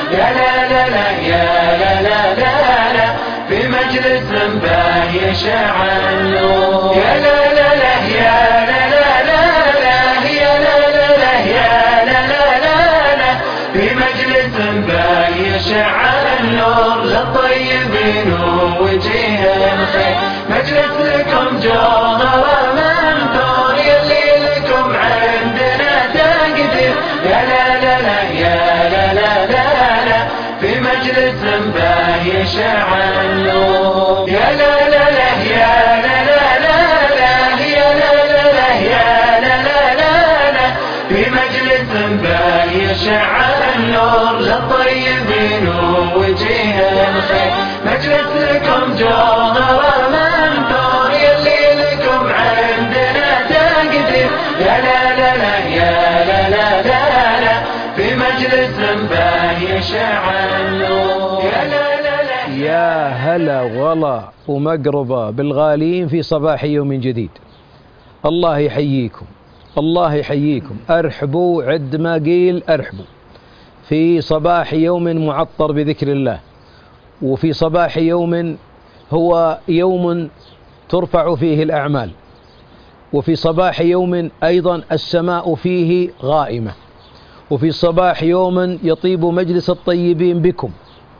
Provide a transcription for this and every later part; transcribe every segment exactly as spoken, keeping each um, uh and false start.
يا لا لا لا يا لا لا لا لا في مجلس به يشع النور. يا لا لا لا يا لا لا لا لا يا لا لا لا يا لا لا لا لا في مجلس به يشع النور للطيبين ووجيه الخير. مجلس لكم جوهر منثور يلي لكم عندنا تقدير. يا لا لا لا يا لا لا لا لا في مجلس به يشع النور. يا لا لا لا يا لا لا لا لا يا لا لا لا يا لا لا لا لا في مجلس به يشع النور للطيبين ووجيه الخير. مجلس لكم جوهر منثور يلي لكم عندنا تقدير. يا لا لا لا يا لا لا لا لا في مجلس به يشع النور. يا لا لا لا يا هلا وغلا ومقربة بالغالين في صباح يوم جديد. الله يحييكم، الله يحييكم. أرحبوا عد ما قيل أرحبوا في صباح يوم معطر بذكر الله، وفي صباح يوم هو يوم ترفع فيه الأعمال، وفي صباح يوم أيضا السماء فيه غائمة، وفي صباح يوم يطيب مجلس الطيبين بكم.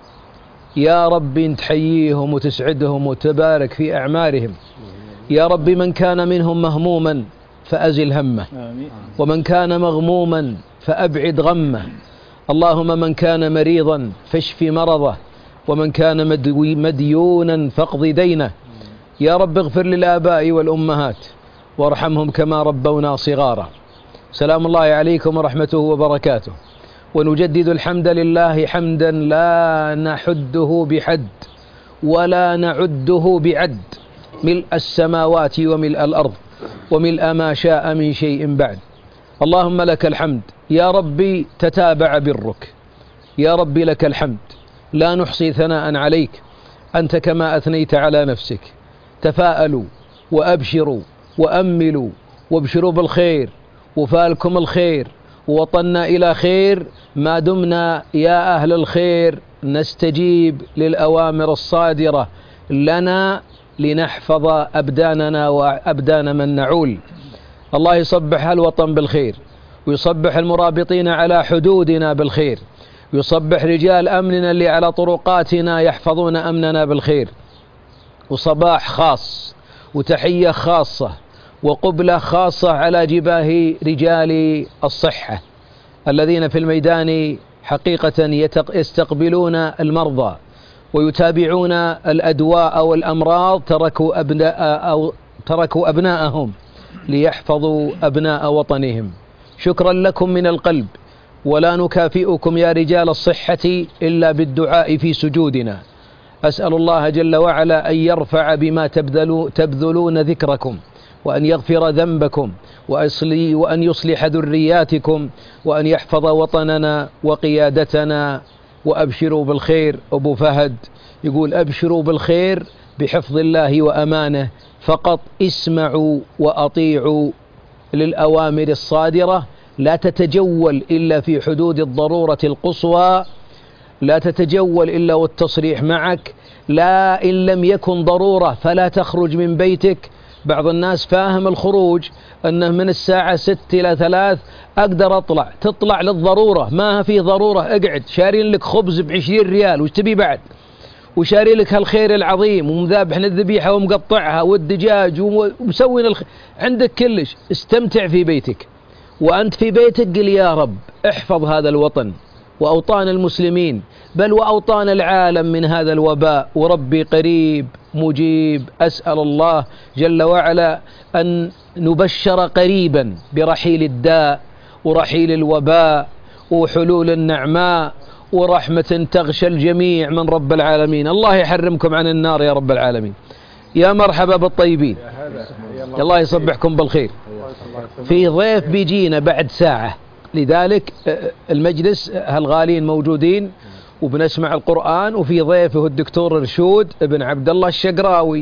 يا رب تحييهم وتسعدهم وتبارك في أعمارهم. يا رب من كان منهم مهموما فأزل همه، ومن كان مغموما فأبعد غمه. اللهم من كان مريضا فاشف مرضه، ومن كان مديونا فاقض دينه. يا رب اغفر للآباء والأمهات وارحمهم كما ربونا صغارا. سلام الله عليكم ورحمته وبركاته. ونجدد الحمد لله حمدا لا نحده بحد ولا نعده بعد، ملء السماوات وملء الأرض وملء ما شاء من شيء بعد. اللهم لك الحمد يا ربي، تتابع برك. يا ربي لك الحمد، لا نحصي ثناء عليك، أنت كما أثنيت على نفسك. تفاءلوا وأبشروا وأملوا وابشروا بالخير، وفالكم الخير، ووطننا إلى خير ما دمنا يا أهل الخير نستجيب للأوامر الصادرة لنا لنحفظ أبداننا وأبدان من نعول. الله يصبح الوطن بالخير، ويصبح المرابطين على حدودنا بالخير، ويصبح رجال أمننا اللي على طرقاتنا يحفظون أمننا بالخير. وصباح خاص وتحية خاصة وقبلة خاصة على جباه رجال الصحة الذين في الميدان حقيقة يستقبلون المرضى ويتابعون الأدواء والأمراض. تركوا أبناء أو تركوا أبناءهم ليحفظوا أبناء وطنهم. شكرا لكم من القلب، ولا نكافئكم يا رجال الصحة إلا بالدعاء في سجودنا. أسأل الله جل وعلا أن يرفع بما تبذلون ذكركم، وأن يغفر ذنبكم، وأن يصلح ذرياتكم، وأن يحفظ وطننا وقيادتنا. وأبشروا بالخير. أبو فهد يقول أبشروا بالخير بحفظ الله وأمانه، فقط اسمعوا وأطيعوا للأوامر الصادرة، لا تتجول إلا في حدود الضرورة القصوى، لا تتجول إلا والتصريح معك، لا إن لم يكن ضرورة فلا تخرج من بيتك. بعض الناس فاهم الخروج أنه من الساعة ست إلى ثلاث أقدر أطلع. تطلع للضرورة، ما في ضرورة اقعد. شارين لك خبز بعشرين ريال وش تبي بعد؟ وشاري لك هالخير العظيم ومذابحن الذبيحة ومقطعها والدجاج ومسوين الخ... عندك كلش. استمتع في بيتك، وأنت في بيتك قل يا رب احفظ هذا الوطن وأوطان المسلمين، بل وأوطان العالم من هذا الوباء. وربي قريب مجيب. أسأل الله جل وعلا أن نبشر قريبا برحيل الداء ورحيل الوباء وحلول النعماء ورحمة تغشى الجميع من رب العالمين. الله يحرمكم عن النار يا رب العالمين. يا مرحبا بالطيبين، الله يصبحكم بالخير. في ضيف بيجينا بعد ساعة، لذلك المجلس هالغالين موجودين وبنسمع القرآن، وفي ضيفه الدكتور رشود ابن عبد الله الشقراوي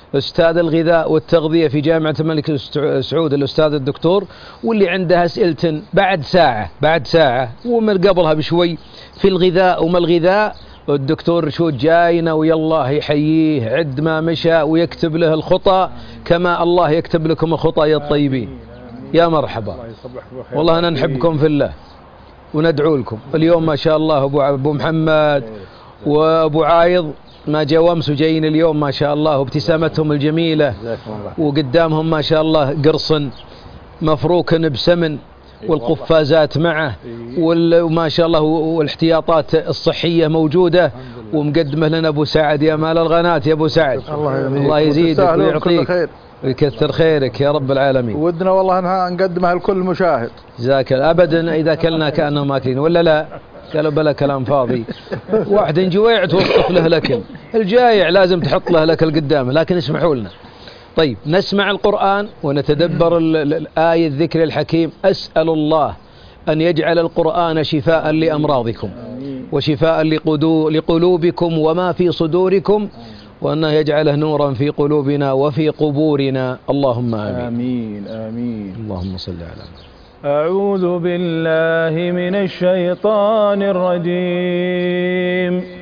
أستاذ الغذاء والتغذية في جامعة الملك سعود الأستاذ الدكتور، واللي عنده أسئلة بعد ساعة بعد ساعة ومن قبلها بشوي في الغذاء وما الغذاء، الدكتور رشود جاينا ويالله يحييه عد ما مشى ويكتب له الخطى كما الله يكتب لكم الخطى يا الطيبين. يا مرحبا، والله أنا نحبكم في الله وندعو لكم. اليوم ما شاء الله أبو محمد وأبو عايض ما جاء أمس وجايين اليوم ما شاء الله، وابتسامتهم الجميلة وقدامهم ما شاء الله قرص مفروك بسمن والقفازات معه وما شاء الله والاحتياطات الصحية موجودة، ومقدمه لنا أبو سعد يا مال الغنات يا أبو سعد. الله يزيدك ويعطيك ويكثر خيرك يا رب العالمين. ودنا والله انها نقدمها لكل مشاهد. جزاك ابدا اذا كلنا كانه ماكلين ولا لا؟ قالوا بلا كلام فاضي. واحد جويع توصف له لكن الجايع لازم تحط له لكل قدامه، لكن اسمحوا لنا. طيب نسمع القرآن ونتدبر الآية الذكر الحكيم. أسأل الله أن يجعل القرآن شفاء لأمراضكم وشفاء لقلوبكم وما في صدوركم، وأنه يجعله نورا في قلوبنا وفي قبورنا. اللهم آمين. آمين آمين. اللهم صل على محمد. أعوذ بالله من الشيطان الرجيم.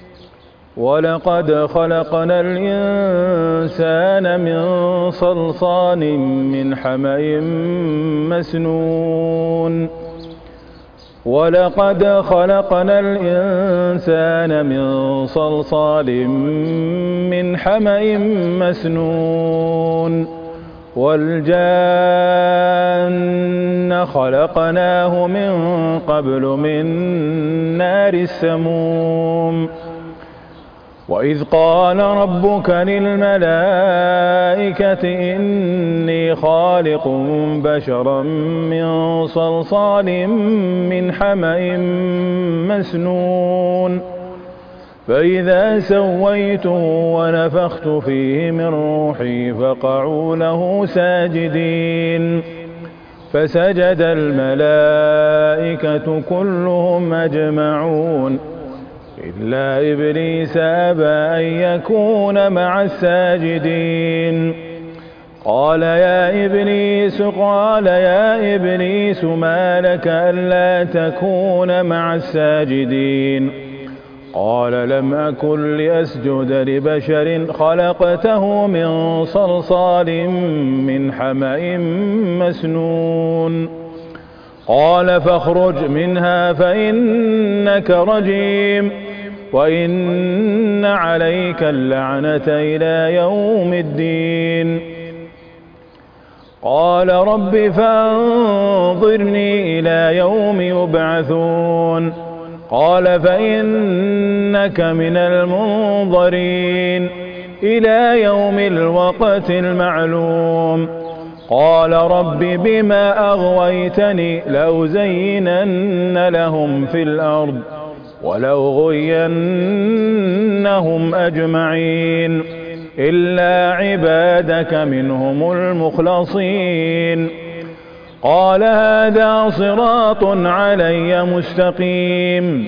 ولقد خلقنا الإنسان من صلصال من حمأ مسنون ولقد خلقنا الإنسان من صلصال من حمأ مسنون والجان خلقناه من قبل من نار السموم. وإذ قال ربك للملائكة إني خالق بشرا من صلصال من حمأ مسنون فإذا سويته ونفخت فيه من روحي فقعوا له ساجدين فسجد الملائكة كلهم أجمعون إلا إبليس أبى أن يكون مع الساجدين. قال يا إبليس قال يا إبليس ما لك ألا تكون مع الساجدين؟ قال لم أكن لأسجد لبشر خلقته من صلصال من حمأ مسنون. قال فاخرج منها فإنك رجيم وإن عليك اللعنة إلى يوم الدين. قال رب فانظرني إلى يوم يبعثون. قال فإنك من المنظرين إلى يوم الوقت المعلوم. قال رب بما أغويتني لأزينن لهم في الأرض ولأغوينهم أجمعين إلا عبادك منهم المخلصين. قال هذا صراط علي مستقيم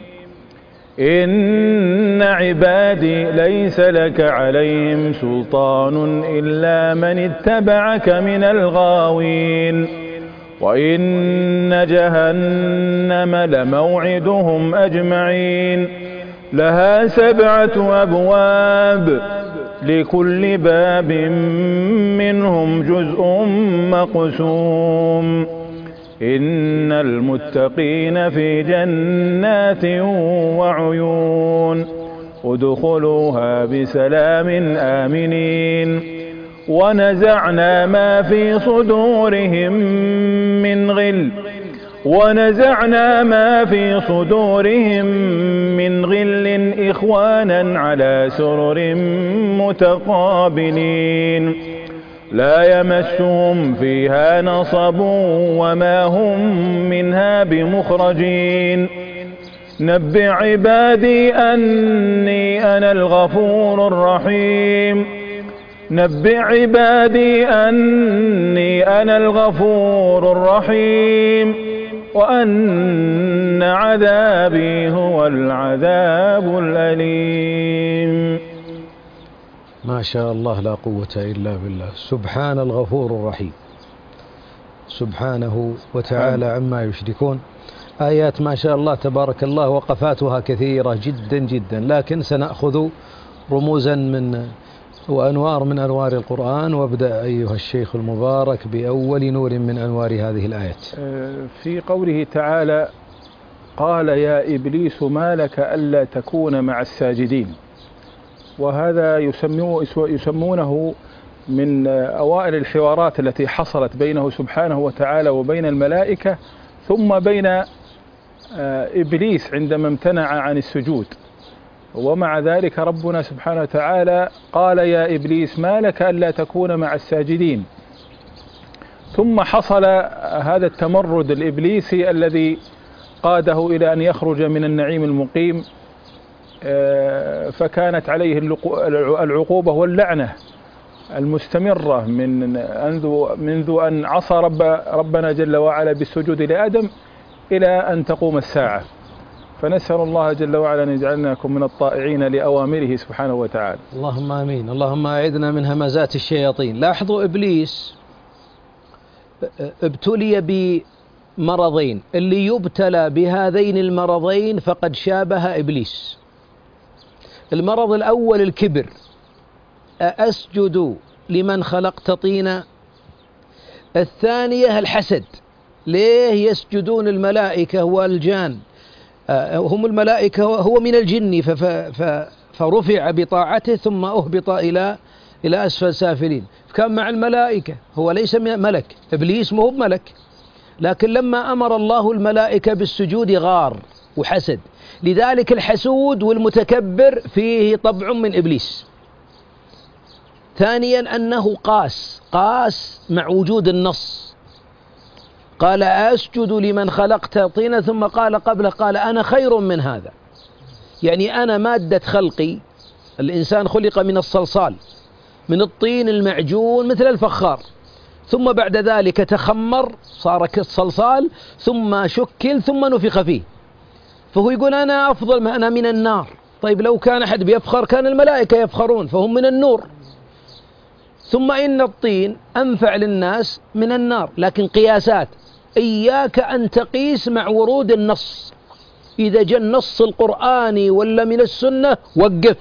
إن عبادي ليس لك عليهم سلطان إلا من اتبعك من الغاوين. وإن جهنم لموعدهم أجمعين لها سبعة أبواب لكل باب منهم جزء مقسوم. إن المتقين في جنات وعيون ادخلوها بسلام آمنين. ونزعنا ما في صدورهم من غل ونزعنا ما في صدورهم من غل إخوانا على سرر متقابلين لا يمسهم فيها نصب وما هم منها بمخرجين. نبئ عبادي أني أنا الغفور الرحيم نبئ عبادي أني أنا الغفور الرحيم وأن عذابي هو العذاب الأليم. ما شاء الله لا قوة إلا بالله. سبحان الغفور الرحيم سبحانه وتعالى عما يشركون. آيات ما شاء الله تبارك الله وقفاتها كثيرة جدا جدا، لكن سنأخذ رموزا من وأنوار من أنوار القرآن. وابدأ أيها الشيخ المبارك بأول نور من أنوار هذه الآيات. في قوله تعالى: قال يا إبليس ما لك ألا تكون مع الساجدين، وهذا يسمونه من أوائل الحوارات التي حصلت بينه سبحانه وتعالى وبين الملائكة، ثم بين إبليس عندما امتنع عن السجود. ومع ذلك ربنا سبحانه وتعالى قال يا إبليس ما لك ألا تكون مع الساجدين. ثم حصل هذا التمرد الإبليسي الذي قاده إلى أن يخرج من النعيم المقيم، فكانت عليه العقوبة واللعنة المستمرة من منذ أن عصى رب ربنا جل وعلا بالسجود لآدم إلى أن تقوم الساعة. فنسأل الله جل وعلا أن يجعلناكم من الطائعين لأوامره سبحانه وتعالى. اللهم آمين. اللهم أعذنا من همزات الشياطين. لاحظوا إبليس ابتلي بمرضين، اللي يبتلى بهذين المرضين فقد شابه إبليس. المرض الأول الكبر، أسجد لمن خلقت طينا. الثانية الحسد، ليه يسجدون الملائكة والجان؟ هم الملائكة، هو من الجن فرفع بطاعته ثم أهبط إلى إلى أسفل سافلين، كان مع الملائكة، هو ليس ملك. إبليس مو بملك، لكن لما أمر الله الملائكة بالسجود غار وحسد. لذلك الحسود والمتكبر فيه طبع من إبليس. ثانيا أنه قاس قاس مع وجود النص، قال أسجد لمن خلقت طينا، ثم قال قبله قال أنا خير من هذا، يعني أنا مادة خلقي. الإنسان خلق من الصلصال، من الطين المعجون مثل الفخار، ثم بعد ذلك تخمر صار كالصلصال، ثم شكل، ثم نفخ فيه. فهو يقول أنا أفضل، ما أنا من النار. طيب لو كان أحد بيفخر كان الملائكة يفخرون، فهم من النور. ثم إن الطين أنفع للناس من النار، لكن قياسات. إياك أن تقيس مع ورود النص. إذا جاء النص القرآني ولا من السنة وقف،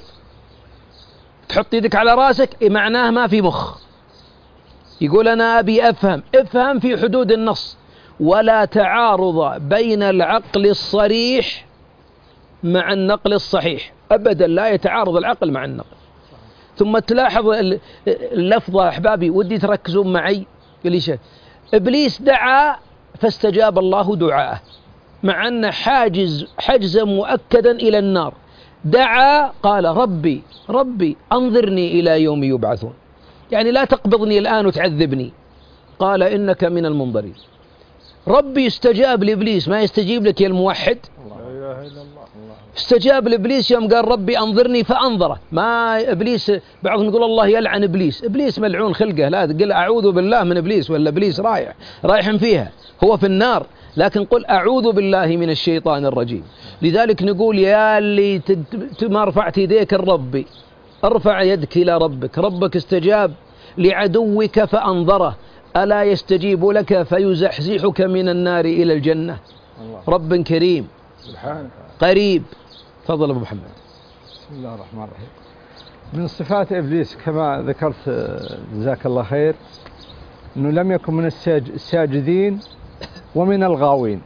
تحط يدك على راسك، معناه ما في مخ. يقول أنا أبي أفهم، افهم في حدود النص، ولا تعارض بين العقل الصريح مع النقل الصحيح أبدا، لا يتعارض العقل مع النقل. ثم تلاحظ اللفظة أحبابي، ودي تركزون معي. ليش إبليس دعا فاستجاب الله دعاءه، مع أن حاجز حجزا مؤكدا إلى النار. دعا قال ربي ربي أنظرني إلى يوم يبعثون، يعني لا تقبضني الآن وتعذبني. قال إنك من المنظرين. ربي استجاب لإبليس، ما يستجيب لك يا الموحد؟ لا إله إلا الله. استجاب لإبليس يوم قال ربي أنظرني فأنظره. ما إبليس، بعضهم يقول الله يلعن إبليس. إبليس ملعون خلقه، لا تقول أعوذ بالله من إبليس، ولا إبليس رايح رايح فيها، هو في النار. لكن قل أعوذ بالله من الشيطان الرجيم. لذلك نقول يا اللي ما رفعت يديك الربي، ارفع يدك إلى ربك. ربك استجاب لعدوك فأنظره، ألا يستجيب لك فيزحزحك من النار إلى الجنة. رب كريم سبحانه قريب. تفضل أبو محمد. بسم الله الرحمن الرحيم. من صفات إبليس كما ذكرت جزاك الله خير، أنه لم يكن من الساجدين ومن الغاوين.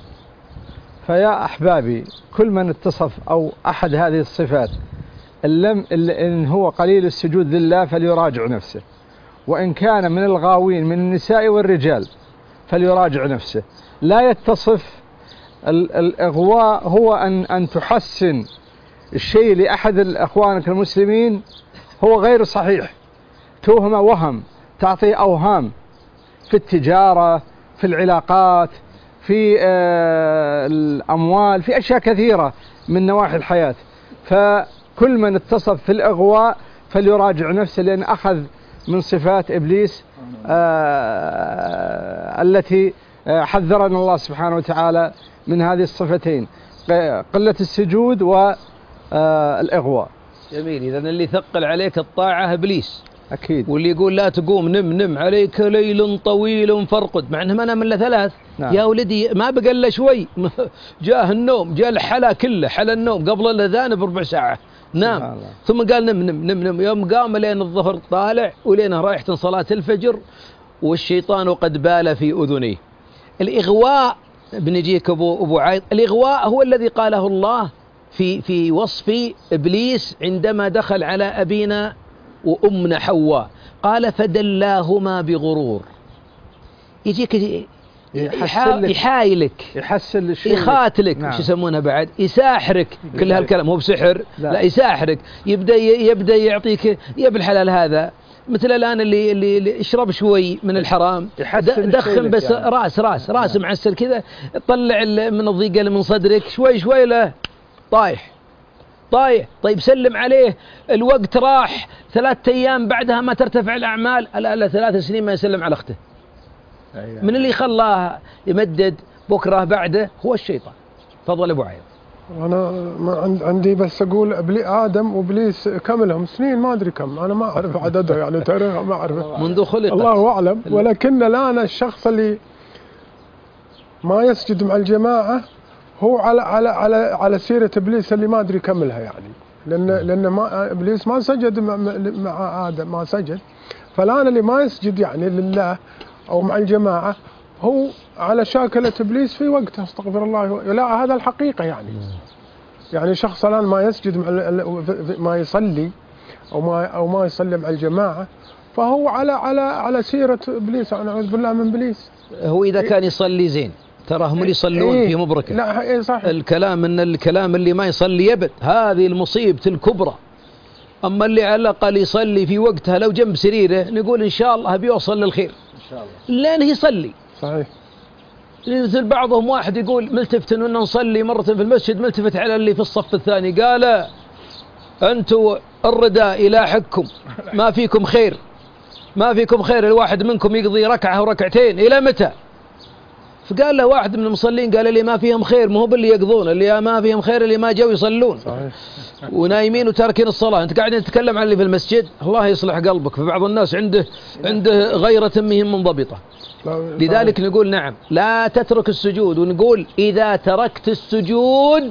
فيا أحبابي، كل من اتصف أو أحد هذه الصفات إن, إن هو قليل السجود لله فليراجع نفسه، وإن كان من الغاوين من النساء والرجال فليراجع نفسه. لا يتصف الإغواء هو أن, أن تحسن الشيء لأحد أخوانك المسلمين هو غير صحيح، توهم وهم، تعطي أوهام في التجارة، في العلاقات، في الأموال، في أشياء كثيرة من نواحي الحياة. فكل من اتصف في الإغواء فليراجع نفسه، لأن أخذ من صفات إبليس التي حذرنا الله سبحانه وتعالى من هذه الصفتين، قلة السجود والإغواء. جميل. إذا اللي ثقل عليك الطاعة إبليس. أكيد. واللي يقول لا تقوم نم نم عليك ليل طويل فارقد، مع أنه ما نام إلا ثلاث. نعم. يا ولدي ما بقى إلا شوي جاه النوم، جاء الحلا كله حلا النوم قبل الأذان بربع ساعة نام، ثم قال نم نم نم نم. يوم قام لين الظهر طالع ولين رايحة صلاة الفجر والشيطان قد بال في أذنيه. الإغواء بنجيك أبو أبو عايض، الإغواء هو الذي قاله الله في في وصف إبليس عندما دخل على أبينا وأمنا حواء، قال فدلاهما بغرور. يجيك يحايلك، يحسن يخاتلك، نعم. وش يسمونها بعد؟ يساحرك. كل هالكلام مو بسحر، لا, لا يساحرك. يبدأ يبدأ يعطيك يا بالحلال هذا، مثل الآن اللي اللي, اللي يشرب شوي من الحرام دخن بس يعني. راس راس راس نعم. معسل كذا، طلع من الضيقة اللي من صدرك شوي شوي له طايح طايح. طيب سلم عليه، الوقت راح ثلاثة أيام بعدها ما ترتفع الأعمال، ألا ألا ثلاث سنين ما يسلم على أخته. أيوة. من اللي خلاه يمدد بكرة بعده؟ هو الشيطان. تفضل أبو عايض. أنا ما عندي بس أقول آدم وإبليس كم لهم سنين ما أدري كم، أنا ما أعرف عددها يعني تاريخها ما أعرف منذ خلق الله أعلم. ولكن الآن الشخص اللي ما يسجد مع الجماعة هو على على على على سيرة إبليس اللي ما أدري كملها يعني، لأن لأن ما إبليس ما سجد مع, مع آدم، ما سجد. فالآن اللي ما يسجد يعني لله أو مع الجماعة هو على شاكلة إبليس في وقته، استغفر الله. لا هذا الحقيقة يعني. يعني شخص الآن ما يسجد مع ما يصلي أو ما أو ما يصلي مع الجماعة فهو على على على سيرة إبليس، أنا أعوذ بالله من إبليس. هو إذا كان يصلي زين تراهم اللي يصلون إيه؟ في مبركة. لا إيه صح. الكلام ان الكلام اللي ما يصلي يبد، هذه المصيبة الكبرى. اما اللي على الاقل يصلي في وقتها لو جنب سريره نقول ان شاء الله بيوصل للخير ان شاء الله، لانه يصلي. صحيح. مثل بعضهم واحد يقول ملتفت انه نصلي مرة في المسجد، ملتفت على اللي في الصف الثاني قال انتوا الرداء يلاحقكم، ما فيكم خير ما فيكم خير، الواحد منكم يقضي ركعة وركعتين الى متى؟ فقال له واحد من المصلين قال لي ما فيهم خير، ما هو باللي يقضون، اللي ما فيهم خير اللي ما جو يصلون. صحيح. ونايمين وتاركين الصلاة. انت قاعد تتكلم عن اللي في المسجد، الله يصلح قلبك. فبعض الناس عنده عنده غيرة مهم منضبطة. لذلك نقول نعم لا تترك السجود، ونقول إذا تركت السجود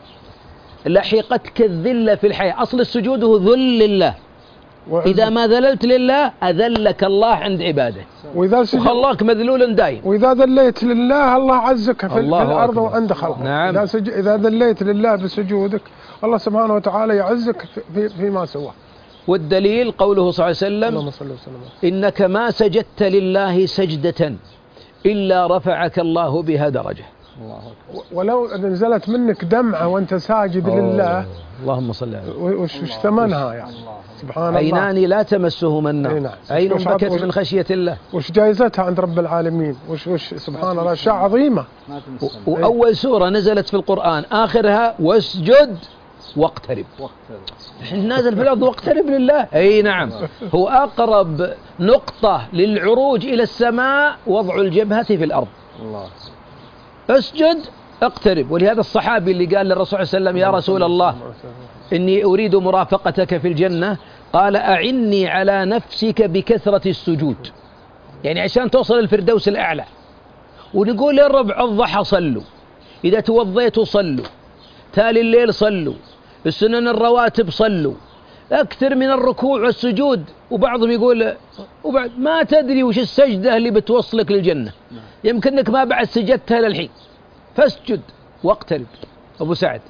لحقتك الذلة في الحياة. أصل السجود هو ذل لله، إذا ما ذللت لله أذلك الله عند عباده وخلاك مذلول دايم. وإذا ذليت لله الله عزك في, في الأرض وعند خلقه. نعم. إذا, سج... إذا ذليت لله بسجودك الله سبحانه وتعالى يعزك في... فيما سواه. والدليل قوله صلى الله عليه وسلم إنك ما سجدت لله سجدة إلا رفعك الله بها درجة. الله. ولو نزلت منك دمعة وانت ساجد أوه. لله اللهم صل على وش ثمنها يعني؟ سبحان الله. عينان لا تمسهما النار، عين بكت من خشية الله. وش جائزتها عند رب العالمين؟ وش وش سبحان الله، أشياء عظيمة. وأول سورة نزلت في القرآن آخرها واسجد واقترب. نازل في الأرض واقترب لله. أي نعم. هو أقرب نقطة للعروج إلى السماء وضع الجبهة في الأرض. الله. اسجد اقترب. ولهذا الصحابي اللي قال للرسول صلى الله عليه وسلم يا رسول الله إني أريد مرافقتك في الجنة، قال أعني على نفسك بكثرة السجود، يعني عشان توصل الفردوس الأعلى. ونقول للربع الضحى صلوا، إذا توضيتوا صلوا، تالي الليل صلوا، السنن الرواتب صلوا، أكثر من الركوع والسجود. وبعضهم يقول وبعد ما تدري وش السجدة اللي بتوصلك للجنة، يمكنك ما بعد سجدتها للحين، فاسجد واقترب. أبو سعد.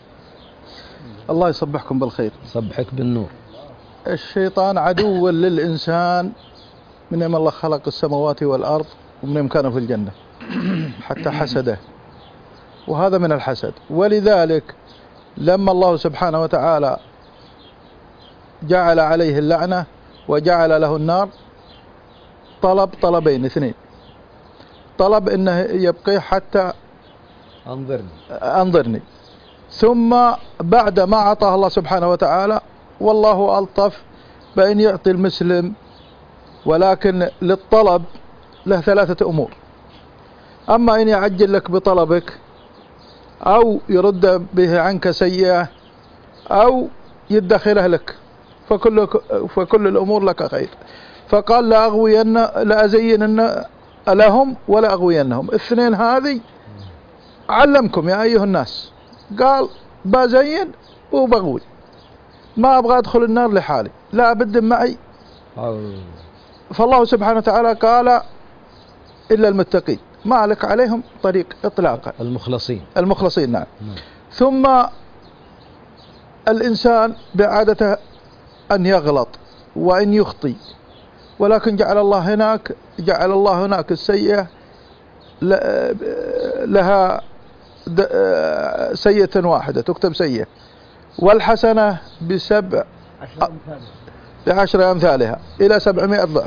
الله يصبحكم بالخير. صبحك بالنور. الشيطان عدو للإنسان من يوم الله خلق السماوات والأرض ومن يوم كانوا في الجنة حتى حسده، وهذا من الحسد. ولذلك لما الله سبحانه وتعالى جعل عليه اللعنة وجعل له النار طلب طلبين اثنين. طلب انه يبقي حتى انظرني انظرني ثم بعد ما أعطاه الله سبحانه وتعالى، والله ألطف بأن يعطي المسلم، ولكن للطلب له ثلاثة أمور. أما أن يعجل لك بطلبك، أو يرد به عنك سيئة، أو يدخره لك، فكل فكل الأمور لك خير. فقال لأغوين لأزينن لهم ولا أغوينهم. الاثنين هذه علمكم يا أيها الناس، قال بزين وبغوي، ما أبغى أدخل النار لحالي، لا بد معي. فالله سبحانه وتعالى قال إلا المتقين، ما لك عليهم طريق إطلاقا. المخلصين المخلصين نعم. نعم. ثم الإنسان بعادته أن يغلط وأن يخطي، ولكن جعل الله هناك جعل الله هناك السيئة لها سيئة واحدة تكتب سيئة، والحسنة بسبع بعشر أمثالها إلى سبعمائة ضعف.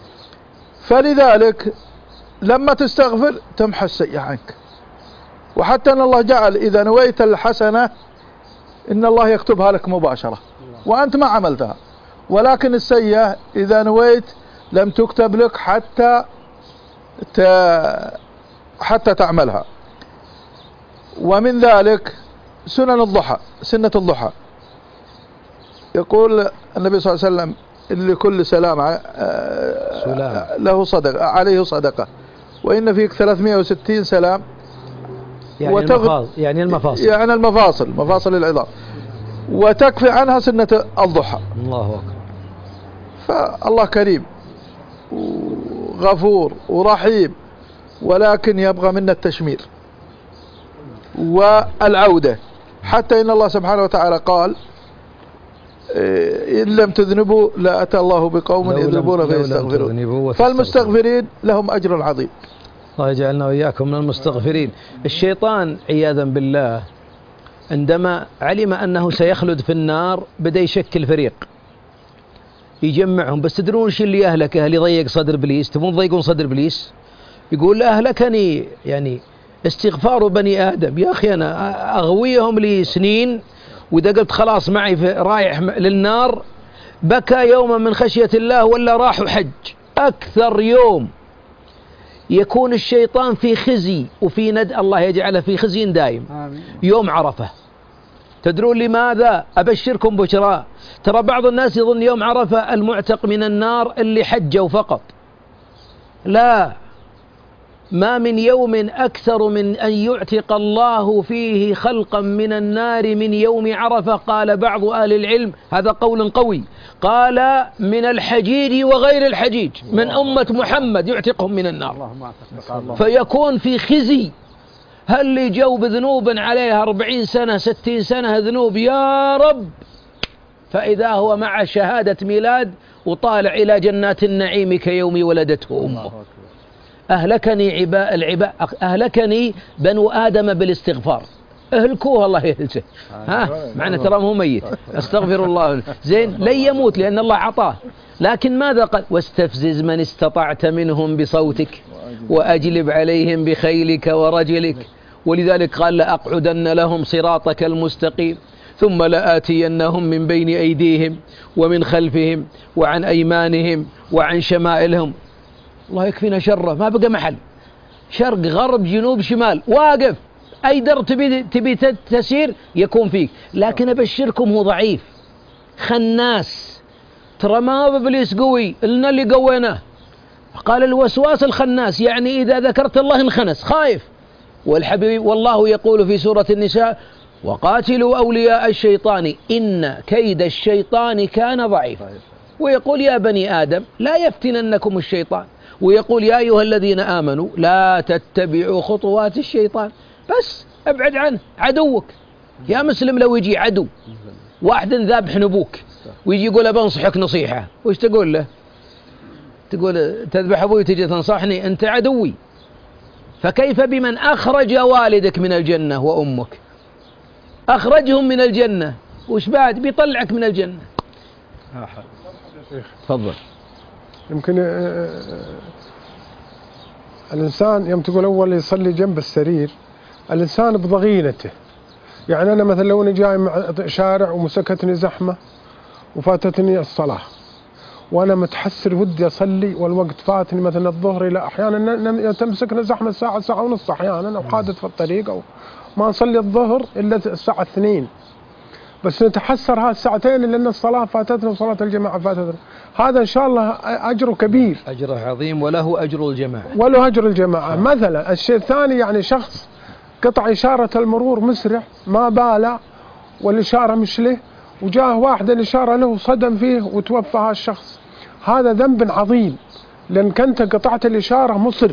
فلذلك لما تستغفر تمحى السيئة عنك. وحتى أن الله جعل إذا نويت الحسنة إن الله يكتبها لك مباشرة وأنت ما عملتها، ولكن السيئة إذا نويت لم تكتب لك حتى ت... حتى تعملها. ومن ذلك سنن الضحى، سنة الضحى. يقول النبي صلى الله عليه وسلم لكل سلام له صدقة عليه صدقة، وإن فيك ثلاثمائة وستين سلام يعني وتغ... المفاصل يعني المفاصل يعني المفاصل مفاصل العظام، وتكفي عنها سنة الضحى. الله أكبر. فالله كريم وغفور ورحيم، ولكن يبغى منا التشمير والعودة. حتى إن الله سبحانه وتعالى قال إن لم تذنبوا لا أتى الله بقوم يذنبون فيستغفرون. فالمستغفرين لهم أجر عظيم. الله يجعلنا وإياكم من المستغفرين. الشيطان عياذا بالله عندما علم أنه سيخلد في النار بدأ يشكل فريق يجمعهم. بس تدرون ايش اللي أهلكه؟ اللي ضيق صدر إبليس. تبون تضيقون صدر إبليس؟ يقول أهلكني يعني استغفار بني آدم. يا أخي أنا أغويهم لي سنين، وإذا قلت خلاص معي رايح للنار بكى يوما من خشية الله ولا راح حج. أكثر يوم يكون الشيطان في خزي وفي ند، الله يجعله في خزي دائم، يوم عرفة. تدرون لماذا؟ أبشركم بشراء. ترى بعض الناس يظن يوم عرفة المعتق من النار اللي حجوا فقط. لا، ما من يوم أكثر من أن يعتق الله فيه خلقا من النار من يوم عرفة. قال بعض أهل العلم، هذا قول قوي، قال من الحجيج وغير الحجيج من أمة محمد يعتقهم من النار. فيكون في خزي. هل اللي جو بذنوب عليها أربعين سنة ستين سنة ذنوب يا رب، فإذا هو مع شهادة ميلاد وطالع إلى جنات النعيم كيوم ولدته أمه. أهلكني عباء العباء أهلكني بنو آدم بالاستغفار. اهلكوه الله يهلكه. ها معنا ترى هو ميت، استغفر الله. زين لن يموت لأن الله عطاه، لكن ماذا قال؟ واستفزز من استطعت منهم بصوتك وأجلب عليهم بخيلك ورجلك. ولذلك قال لأقعدن لهم صراطك المستقيم ثم لآتينهم من بين أيديهم ومن خلفهم وعن أيمانهم وعن شمائلهم. الله يكفينا شره، ما بقى محل، شرق غرب جنوب شمال، واقف أي در تبي تبي تسير يكون فيك. لكن أبشركم هو ضعيف خناس. ترى ما هو إبليس قوي، لنا اللي قويناه. قال الوسواس الخناس، يعني إذا ذكرت الله انخنس خايف. والحبيب والله يقول في سورة النساء وقاتلوا أولياء الشيطان إن كيد الشيطان كان ضعيفا. ويقول يا بني آدم لا يفتننكم الشيطان. ويقول يا أيها الذين آمنوا لا تتبعوا خطوات الشيطان. بس ابعد عنه، عدوك. يا مسلم لو يجي عدو واحد ذابح نبوك ويجي يقول بنصحك نصيحة، وش تقول له؟ تقول تذبح أبوي تجي تنصحني؟ أنت عدوي. فكيف بمن أخرج والدك من الجنة وأمك؟ أخرجهم من الجنة، وش بعد بيطلعك من الجنة؟ تفضل. يمكن الإنسان يوم تقول أول يصلي جنب السرير، الإنسان بضغينته. يعني أنا مثلا لو أنا جاي مع شارع ومسكتني زحمة وفاتتني الصلاة وأنا متحسر ودي أصلي والوقت فاتني مثلا الظهر، إلى أحيانا تمسكنا زحمة ساعة ساعة ونص أحيانا، أو قادت في الطريق، أو ما نصلي الظهر إلا الساعة اثنين. بس نتحسر هالساعتين لأن الصلاة فاتتنا وصلاة الجماعة فاتتنا. هذا إن شاء الله أجره كبير، أجره عظيم وله أجر الجماعة وله أجر الجماعة. مثلا الشيء الثاني يعني شخص قطع إشارة المرور مسرع ما باله والإشارة مش له، وجاه واحد الإشارة له وصدم فيه وتوفى هالشخص، هذا ذنب عظيم لأنك أنت قطعت الإشارة مصر.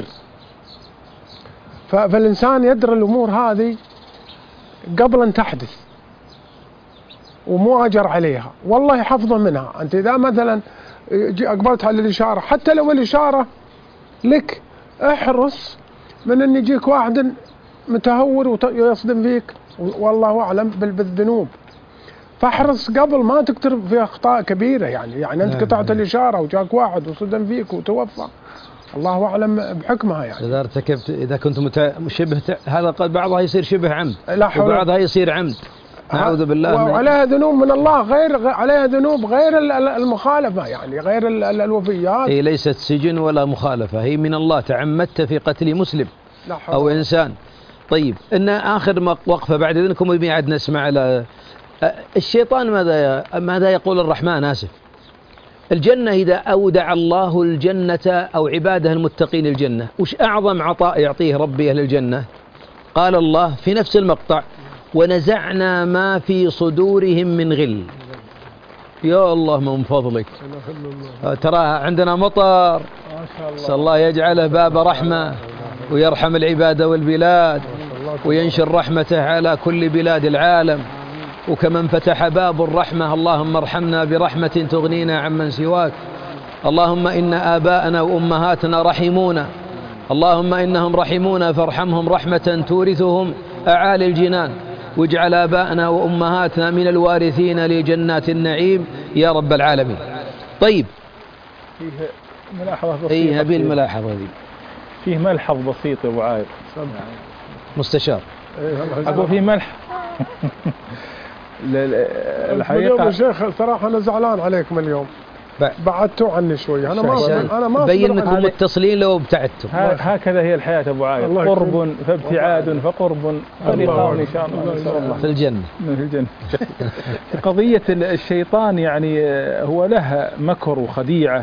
فالإنسان يدري الأمور هذه قبل أن تحدث ومو أجر عليها، والله حفظه منها. أنت إذا مثلا أقبلت على الإشارة حتى لو الإشارة لك، احرص من أن يجيك واحد متهور ويصدم فيك والله أعلم بالذنوب. فاحرص قبل ما تقترب في أخطاء كبيرة. يعني يعني أنت قطعت الإشارة وجاك واحد وصدم فيك وتوفى، الله أعلم بحكمها. يعني إذا ارتكبت، إذا كنت متع... شبه هذا قد بعضها يصير شبه عمد وبعضها يصير عمد، نعوذ بالله. وعليها ذنوب من الله، غير عليها ذنوب غير المخالفة، يعني غير الوفيات. هي ليست سجن ولا مخالفة، هي من الله، تعمدت في قتل مسلم أو إنسان. طيب إن آخر وقفة بعد إذنكم وبعد نسمع على الشيطان ماذا ماذا يقول الرحمن. آسف، الجنة إذا أودع الله الجنة أو عباده المتقين الجنة، وش أعظم عطاء يعطيه ربي أهل الجنة؟ قال الله في نفس المقطع: ونزعنا ما في صدورهم من غل. يا الله من فضلك، ترى عندنا مطر، صلى الله يجعله باب رحمة ويرحم العباد والبلاد وينشر رحمته على كل بلاد العالم. وكمن فتح باب الرحمة، اللهم ارحمنا برحمة تغنينا عمن سواك. اللهم إن آباءنا وأمهاتنا رحمونا، اللهم إنهم رحمونا فارحمهم رحمة تورثهم أعالي الجنان، واجعل آباءنا وأمهاتنا من الوارثين لجنات النعيم يا رب العالمين. طيب، فيه ملاحظة بسيطة. إيه هذه الملاحظة دي، فيه ملحظ بسيط يا أبو عايض مستشار. أقول فيه ملح الحقيقة يا شيخ صراحة أنا زعلان عليكم اليوم، بعدتوا عني شوي. أنا ما أنا ما بين انكم متصلين لو ابتعدتم. هكذا هي الحياة أبو عايض، قرب فابتعاد فقرب فلقاء إن شاء الله نسأل الله في الجنة. في الجنة. قضية الشيطان يعني هو له مكر وخديعة،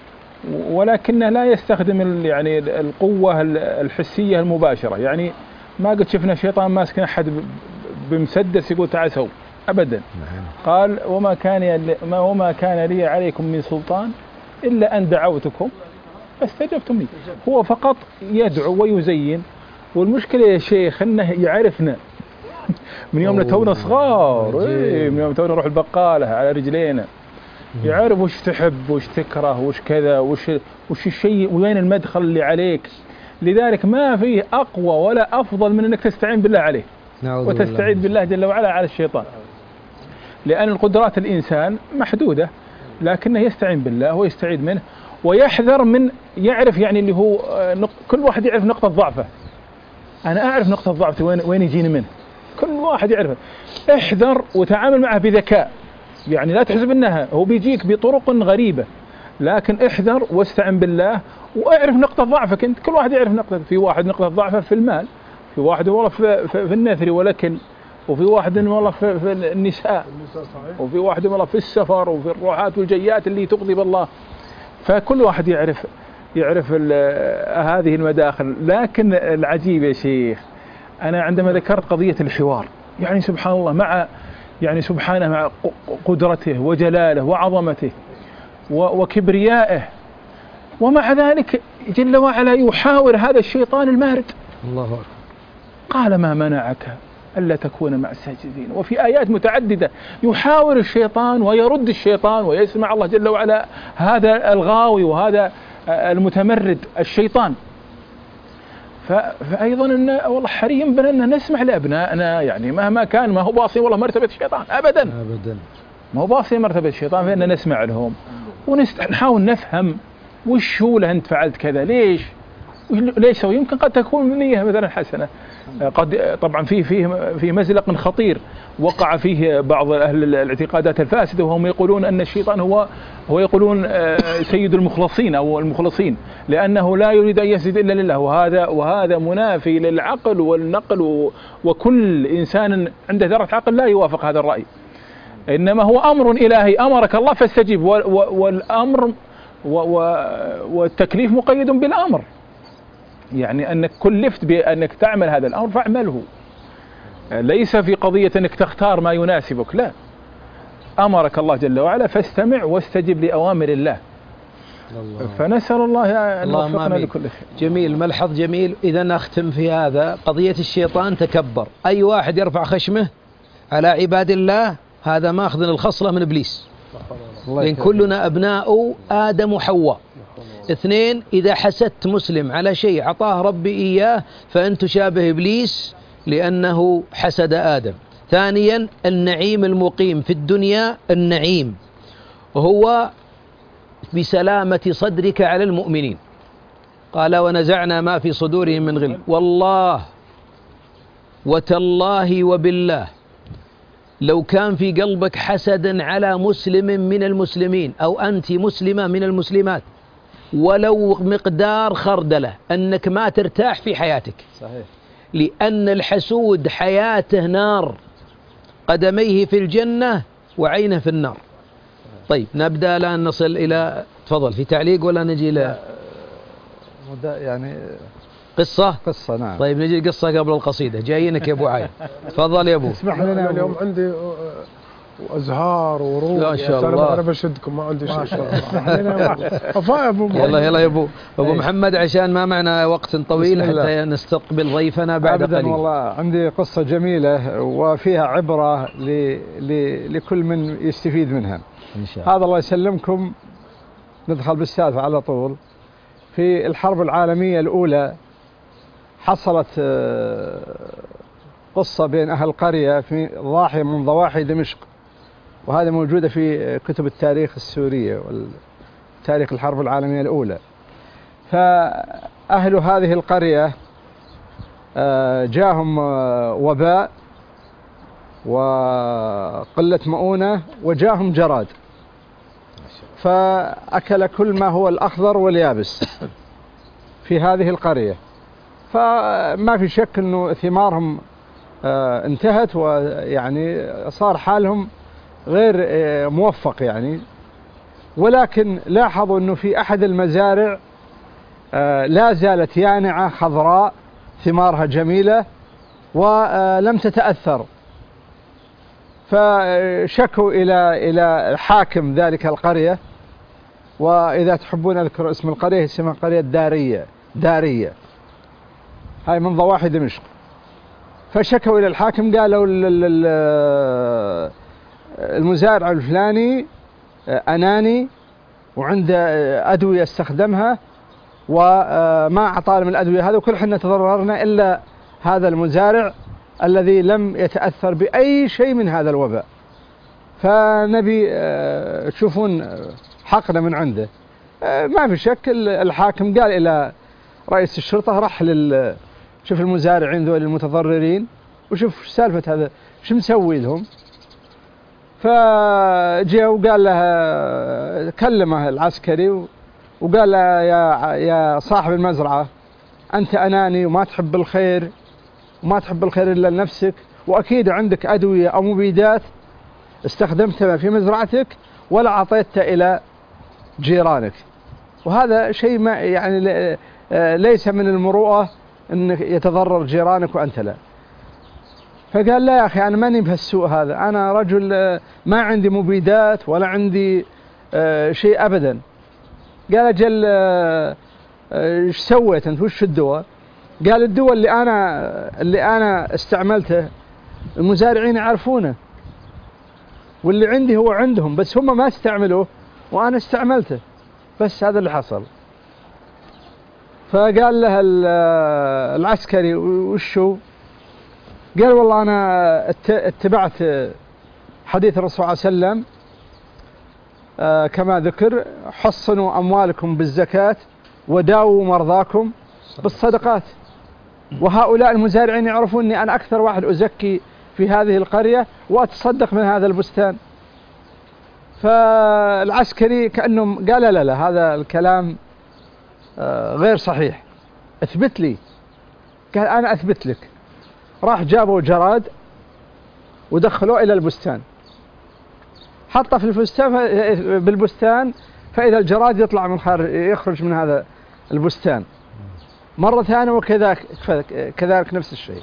ولكنه لا يستخدم يعني القوة الحسية المباشرة. يعني ما قد شفنا شيطان ماسك أحد بمسدس يقول تعال سو أبدا. قال وما كان وما كان لي عليكم من سلطان إلا أن دعوتكم فاستجبتم لي. هو فقط يدعو ويزين. والمشكلة يا شيخ أنه يعرفنا من يومنا تونا صغار، إيه من يوم تونا نروح البقالة على رجلينا، يعرف وش تحب وش تكره وش كذا وش وش الشيء وين المدخل اللي عليك. لذلك ما فيه أقوى ولا أفضل من أنك تستعين بالله عليه وتستعيذ بالله جل وعلا على الشيطان، لأن القدرات الإنسان محدودة، لكنه يستعين بالله ويستعيذ منه ويحذر من، يعرف يعني اللي هو كل واحد يعرف نقطة ضعفه. أنا أعرف نقطة ضعفتي وين وين يجيني منه، كل واحد يعرفه. احذر وتعامل معه بذكاء، يعني لا تحسب أنها هو بيجيك بطرق غريبة، لكن احذر واستعن بالله واعرف نقطة ضعفك أنت. كل واحد يعرف نقطة، في واحد نقطة ضعفه في المال، في واحد والله في, في, في النثر والأكل، وفي واحد والله في, في النساء، وفي واحد والله في السفر وفي الروحات والجيات اللي تغضب الله. فكل واحد يعرف يعرف هذه المداخل. لكن العجيب يا شيخ، أنا عندما ذكرت قضية الحوار، يعني سبحان الله مع يعني سبحانه مع قدرته وجلاله وعظمته وكبريائه، ومع ذلك جل وعلا يحاور هذا الشيطان المارد. الله أكبر. قال ما منعك ألا تكون مع الساجدين. وفي آيات متعددة يحاور الشيطان ويرد الشيطان، ويسمع الله جل وعلا هذا الغاوي وهذا المتمرد الشيطان. فأيضا إن والله حري بنا أن نسمع لأبنائنا، يعني مهما كان ما هو باصي والله مرتبة الشيطان أبدا أبدا، ما هو باصي مرتبة الشيطان، فإن نسمع لهم ونحاول نفهم وش هو له أنت فعلت كذا، ليش ليش سوي. يمكن قد تكون نية مثلا حسنة، قد طبعا فيه فيه في مزلق خطير وقع فيه بعض أهل الاعتقادات الفاسدة، وهم يقولون أن الشيطان هو هو يقولون سيد المخلصين أو المخلصين، لأنه لا يريد أن يسجد إلا لله، وهذا وهذا منافي للعقل والنقل، وكل إنسان عنده ذرة عقل لا يوافق هذا الرأي. إنما هو أمر إلهي أمرك الله فاستجيب، والأمر والتكليف مقيد بالأمر، يعني أنك كلفت بأنك تعمل هذا الأمر فاعمله، ليس في قضية أنك تختار ما يناسبك، لا، أمرك الله جل وعلا فاستمع واستجب لأوامر الله. الله. فنسأل الله أن يوفقنا لكل خير. جميل، ملحظ جميل. إذا أختم في هذا قضية الشيطان تكبر، أي واحد يرفع خشمه على عباد الله هذا ماخذ الخصلة من إبليس، لأن كلنا أبناء آدم وحواء. اثنين، إذا حسدت مسلم على شيء عطاه ربي إياه فأنت شابه إبليس لأنه حسد آدم. ثانيا، النعيم المقيم في الدنيا النعيم هو بسلامة صدرك على المؤمنين، قال ونزعنا ما في صدورهم من غل. والله وتالله وبالله لو كان في قلبك حسدا على مسلم من المسلمين أو أنت مسلمة من المسلمات ولو مقدار خردلة أنك ما ترتاح في حياتك. صحيح. لأن الحسود حياته نار، قدميه في الجنة وعينه في النار. طيب نبدأ الآن نصل إلى، تفضل في تعليق ولا نجي له يعني قصة؟ قصة نعم. طيب نجي قصة قبل القصيدة، جايينك يا أبو عايد. تفضل يا أبو. اسمح لنا اليوم عندي وازهار ورود ما شاء الله. انا بشدكم ما عندي شيء. اسمح لنا افا ابو يلا يلا يا ابو ابو محمد عشان ما معنا وقت طويل حتى نستقبل ضيفنا بعد قليل. والله عندي قصة جميلة وفيها عبرة ل... ل... لكل من يستفيد منها ان شاء الله. هذا الله يسلمكم. ندخل بالسالفة على طول. في الحرب العالمية الأولى حصلت قصة بين أهل قرية في ضاحية من ضواحي دمشق، وهذه موجودة في كتب التاريخ السورية وتاريخ الحرب العالمية الأولى. فأهل هذه القرية جاهم وباء وقلة مؤونة وجاهم جراد، فأكل كل ما هو الأخضر واليابس في هذه القرية. فما في شك أنه ثمارهم انتهت، ويعني صار حالهم غير موفق يعني. ولكن لاحظوا أنه في أحد المزارع لا زالت يانعة خضراء ثمارها جميلة ولم تتأثر، فشكوا إلى إلى حاكم ذلك القرية. وإذا تحبون أذكر اسم القرية، اسمها قرية دارية دارية هاي من ضواحي دمشق. فشكوا إلى الحاكم، قالوا المزارع الفلاني أناني وعنده أدوية استخدمها وما أعطانا من الأدوية هذا، وكل حنا تضررنا إلا هذا المزارع الذي لم يتأثر بأي شيء من هذا الوباء. فنبي تشوفون حقنا من عنده. ما في شك الحاكم قال إلى رئيس الشرطة راح لل شوف المزارعين ذول المتضررين وشوف سالفة هذا شو مسوي لهم. فجاء وقال له، كلمه العسكري وقال له يا يا صاحب المزرعة أنت أناني وما تحب الخير وما تحب الخير إلا لنفسك، وأكيد عندك أدوية أو مبيدات استخدمتها في مزرعتك ولا أعطيتها إلى جيرانك، وهذا شيء ما يعني ليس من المروءة أن يتضرر جيرانك وأنت لا. فقال لا يا أخي أنا ماني بهالسوء هذا، أنا رجل ما عندي مبيدات ولا عندي شيء أبدا. قال أجل إيش سويت أنت، وش الدواء؟ قال الدواء اللي أنا اللي أنا استعملته المزارعين يعرفونه، واللي عندي هو عندهم بس هم ما استعملوه وأنا استعملته، بس هذا اللي حصل. فقال له العسكري وشو؟ قال والله أنا اتبعت حديث الرسول صلى الله عليه وسلم كما ذكر حصنوا أموالكم بالزكاة وداووا مرضاكم بالصدقات. وهؤلاء المزارعين يعرفون أني أنا أكثر واحد أزكي في هذه القرية وأتصدق من هذا البستان. فالعسكري كأنه قال لا لا هذا الكلام غير صحيح، اثبت لي. قال أنا أثبت لك. راح جابوا جراد ودخلوه إلى البستان حطه في الفستان بالبستان، فإذا الجراد يطلع من خارج يخرج من هذا البستان مرة ثانية، وكذلك كذلك نفس الشيء.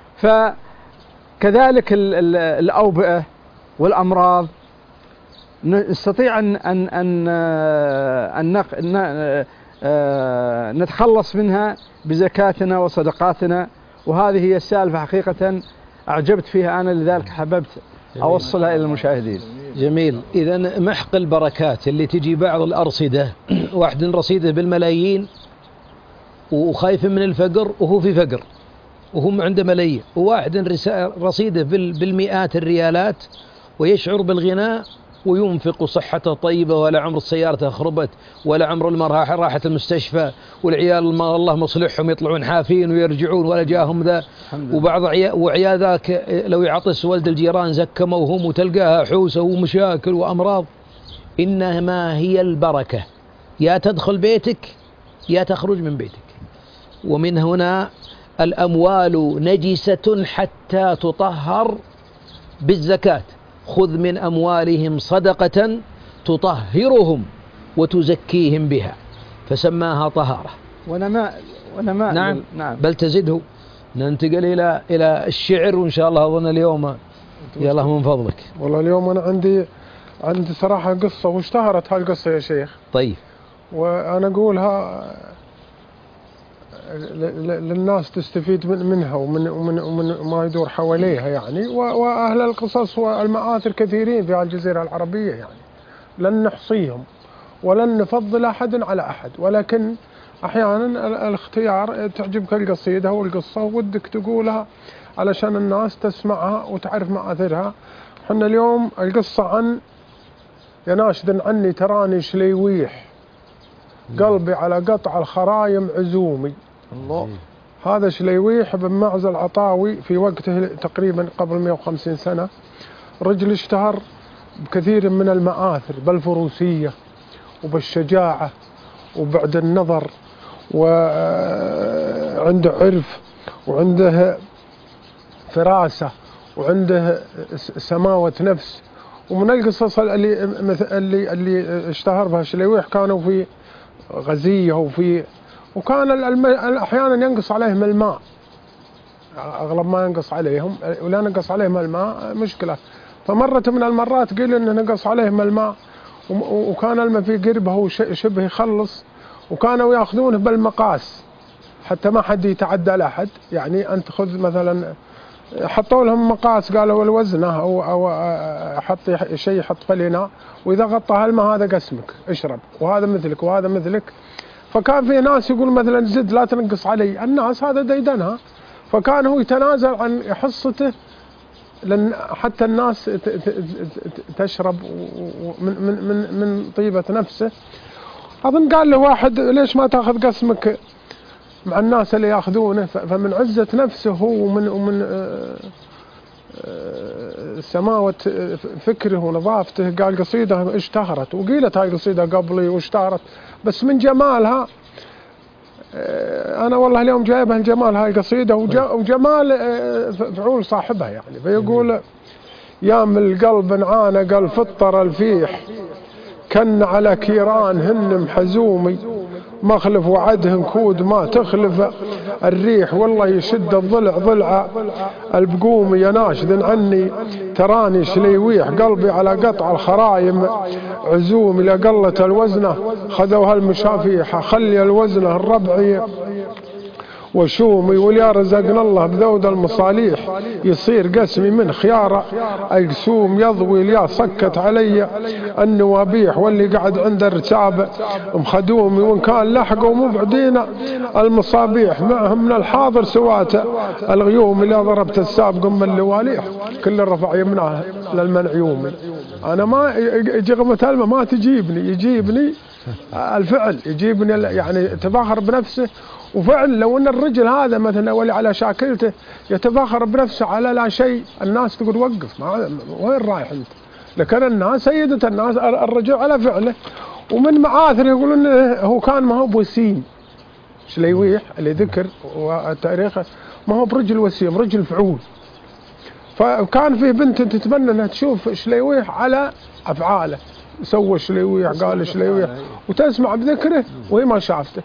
فكذلك الأوبئة والأمراض نستطيع أن أن أن أن نتخلص منها بزكاتنا وصدقاتنا، وهذه هي السالفة حقيقة أعجبت فيها أنا، لذلك حببت أوصلها إلى المشاهدين. جميل. إذا محق البركات اللي تجي بعض الأرصدة، واحد رصيده بالملايين وخايف من الفقر وهو في فقر وهم عنده ملايين، وواحد رصيده بالمئات الريالات ويشعر بالغناء وينفق صحته طيبة، ولا عمر السيارة خربت، ولا عمر المرأة راحت المستشفى، والعيال الله مصلحهم يطلعون حافين ويرجعون ولا جاهم ذا، وبعض وعيا ذاك لو يعطس ولد الجيران زكموهم، وتلقاها حوسة ومشاكل وأمراض. إنما هي البركة، يا تدخل بيتك يا تخرج من بيتك. ومن هنا الأموال نجسة حتى تطهر بالزكاة، خذ من أموالهم صدقة تطهرهم وتزكيهم بها، فسماها طهارة ونماء ونماء نعم. نعم بل تزده. ننتقل إلى إلى الشعر، وإن شاء الله أظن اليوم يلا من فضلك. والله اليوم أنا عندي عندي صراحة قصة، واشتهرت هالقصة يا شيخ. طيب. وأنا أقولها للناس تستفيد منها ومن, ومن, ومن ما يدور حواليها يعني. وأهل القصص والمآثر كثيرين في الجزيرة العربية يعني، لن نحصيهم ولن نفضل أحد على أحد، ولكن أحيانا الاختيار تعجبك القصيدة والقصة ودك تقولها علشان الناس تسمعها وتعرف مآثرها. حنا اليوم القصة عن يناشد عني تراني شليويح، قلبي على قطع الخرايم عزومي. الله. هذا شليويح بن معز العطاوي في وقته تقريبا قبل مئة وخمسين سنة، رجل اشتهر بكثير من المآثر، بالفروسية وبالشجاعة وبعد النظر، وعنده عرف وعنده فراسة وعنده سماوة نفس. ومن القصص اللي اللي اللي اشتهر بها شليويح كانوا في غزية وفي وكان أحيانا ينقص عليهم الماء، أغلب ما ينقص عليهم، ولا ينقص عليهم الماء مشكلة. فمرة من المرات قيل إنه نقص عليهم الماء، وكان الماء في قربه شبه يخلص، وكانوا يأخذونه بالمقاس حتى ما حد يتعدى لأحد. يعني أنت خذ مثلا، حطوا لهم مقاس قالوا الوزنه أو أو حط شيء حط في الإناء، وإذا غطى هالماء هذا قسمك اشرب، وهذا مثلك وهذا مثلك. فكان في ناس يقول مثلا زد لا تنقص علي، الناس هذا ديدنها، فكان هو يتنازل عن حصته لأن حتى الناس تشرب من من من من طيبة نفسه. أظن قال له واحد ليش ما تأخذ قسمك مع الناس اللي يأخذونه؟ فمن عزة نفسه هو ومن ومن سماوة فكره ونظافته قال قصيدة اشتهرت، وقيلت هاي قصيدة قبلي واشتهرت، بس من جمالها أنا والله اليوم جايبها الجمال هاي قصيدة وجمال فعول صاحبها يعني. فيقول يا من القلب عانق الفطر الفيح، كن على كيران هن محزومي، مخلف وعدهن كود ما تخلف الريح، والله يشد الضلع ضلع البقوم. يناشد عني تراني شليويح، قلبي على قطع الخرايم عزومي، لقلة الوزنة خذوها المشافيحة، خلي الوزنة الربعي وشومي، وليا رزقنا الله بذود المصاليح، يصير قسمي من خيار القسوم، يضوي ليا سكت علي النوابيح، واللي قعد عند الرتاب مخدومي، وان كان لحقوا مبعدين المصابيح، معهم من الحاضر سواته الغيوم، اللي ضربت السابق من اللواليح، كل رفع يمنعه للمنعيومي. انا ما جغمة الماء ما تجيبني، يجيبني الفعل، يجيبني يعني تفاخر بنفسه. وفعلا لو ان الرجل هذا مثلا ولي على شاكلته يتفاخر بنفسه على لا شيء، الناس تقول وقف، وين رايح انت؟ لكن الناس سيدة الناس الرجل على فعله. ومن معاثر يقولون هو كان ما هو بوسيم، شليويح اللي ذكر والتاريخ ما هو برجل وسيم، رجل فعول. فكان فيه بنت تتمنى انها تشوف شليويح على افعاله، سوى شليويح قال شليويح وتسمع بذكره وهي ما شافته.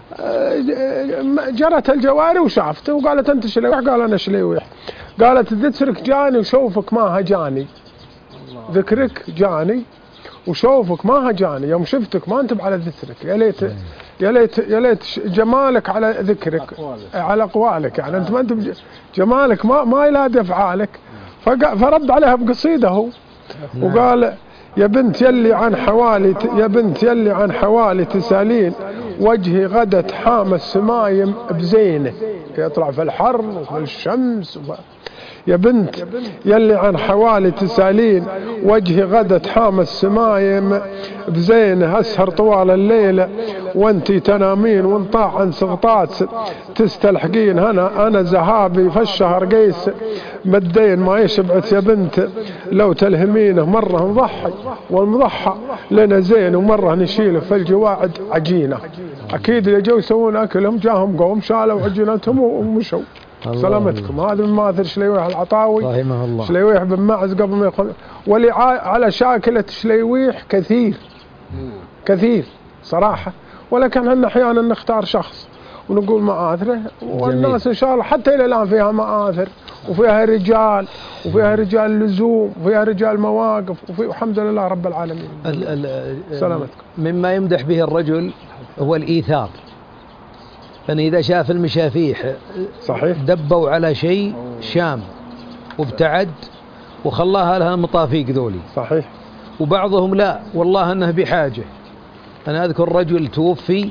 جرت الجواري وشافته وقالت انت شليويح، قال انا شليويح. قالت ذكرك جاني وشوفك ما هجاني، ذكرك جاني وشوفك ما هجاني، يوم شفتك ما انت على ذكرك، يا ليت يا ليت يا ليت جمالك على ذكرك على اقوالك، يعني انت ما انت جمالك ما ما يلادي افعالك. فرد عليها بقصيده هو وقال يا بنت يلي عن حوالي يا بنت يلي عن حوالي تسالين، وجهي غدت حام السمايم بزينه، يطلع في الحر وفي الشمس وف... يا بنت يلي عن حوالي تسالين، وجهي غدت حام السمايم بزينه، اسهر طوال الليله وانتي تنامين، وانطاع عن سقطات تستلحقين، انا انا ذهابي فالشهر قيس مدين ما يشبعت، يا بنت لو تلهمينه مره نضحي والمضحى لنا زين، ومره نشيله في الجواعد عجينه. اكيد اللي جو يسوون اكلهم جاهم قوم شالوا عجينتهم ومشوا. سلامتكم. هذا من ماثل شليويح العطاوي رحمه الله. شليويح بن معز قبل ما يقول، ولي على شاكلة شليويح كثير كثير صراحة، ولكن احنا احيانا نختار شخص ونقول مآثره، والناس ان شاء الله حتى الى الان فيها مآثر وفيها رجال وفيها رجال لزوم وفيها رجال مواقف وفي الحمد لله رب العالمين. سلامتكم. مما يمدح به الرجل هو الإيثار، لأن إذا شاف المشافيح صحيح دبوا على شيء شام وابتعد وخلاها لها مطافيق ذولي. صحيح. وبعضهم لا والله أنه بحاجة. أنا أذكر رجل توفي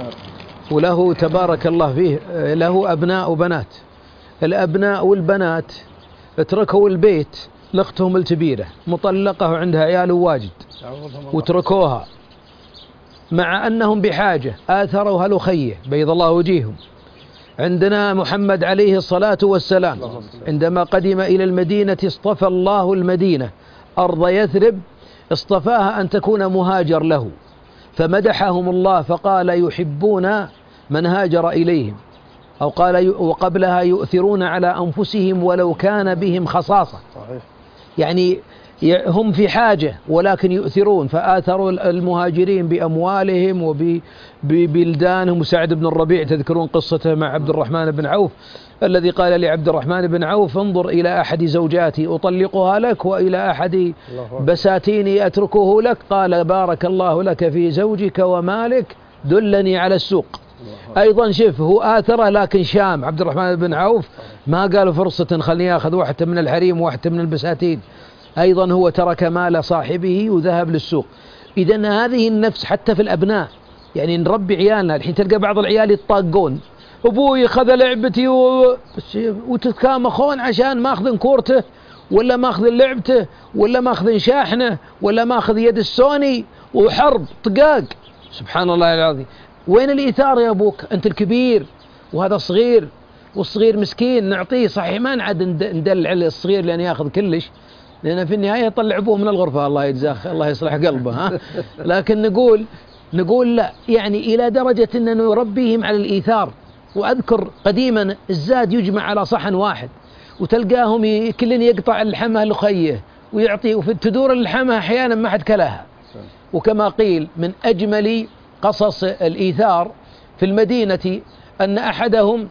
وله تبارك الله فيه له أبناء وبنات، الأبناء والبنات اتركوا البيت لأختهم الكبيرة مطلقة وعندها عيال واجد وتركوها، مع أنهم بحاجة آثروا هالأخية بيض الله وجيههم. عندنا محمد عليه الصلاة والسلام عندما قدم إلى المدينة اصطفى الله المدينة أرض يثرب، اصطفاها أن تكون مهاجر له، فمدحهم الله فقال يحبون من هاجر إليهم، أو قال وقبلها يؤثرون على أنفسهم ولو كان بهم خصاصة. يعني هم في حاجة ولكن يؤثرون، فآثروا المهاجرين بأموالهم وببلدانهم. وسعد بن الربيع تذكرون قصته مع عبد الرحمن بن عوف الذي قال لعبد الرحمن بن عوف انظر إلى أحد زوجاتي أطلقها لك وإلى أحد بساتيني أتركه لك، قال بارك الله لك في زوجك ومالك دلني على السوق. أيضا شف هو آثره، لكن شام عبد الرحمن بن عوف ما قال فرصة خلني يأخذ واحدة من الحريم وواحدة من البساتين، أيضا هو ترك مال صاحبه وذهب للسوق. إذن هذه النفس حتى في الأبناء، يعني نربي عيالنا. الحين تلقى بعض العيال يتطاقون، أبوي خذ لعبتي و... وتتكامخون عشان ماخذ كورته ولا ماخذ لعبته ولا ماخذ شاحنه ولا ماخذ يد السوني، وحرب طقاق. سبحان الله العظيم. وين الإيثار يا أبوك؟ أنت الكبير وهذا صغير، والصغير مسكين نعطيه. صحيح ما نعد ندلع الصغير لأن يأخذ كلش، لأن في النهاية يطلع أبوه من الغرفة الله يجزاه الله يصلح قلبه ها. لكن نقول نقول لا، يعني إلى درجة أن نربيهم على الإيثار. وأذكر قديما الزاد يجمع على صحن واحد، وتلقاهم كل يقطع اللحمة لخيه ويعطي، وفي تدور اللحمة أحيانا ما حد كلاها. وكما قيل من أجمل قصص الإيثار في المدينة أن أحدهم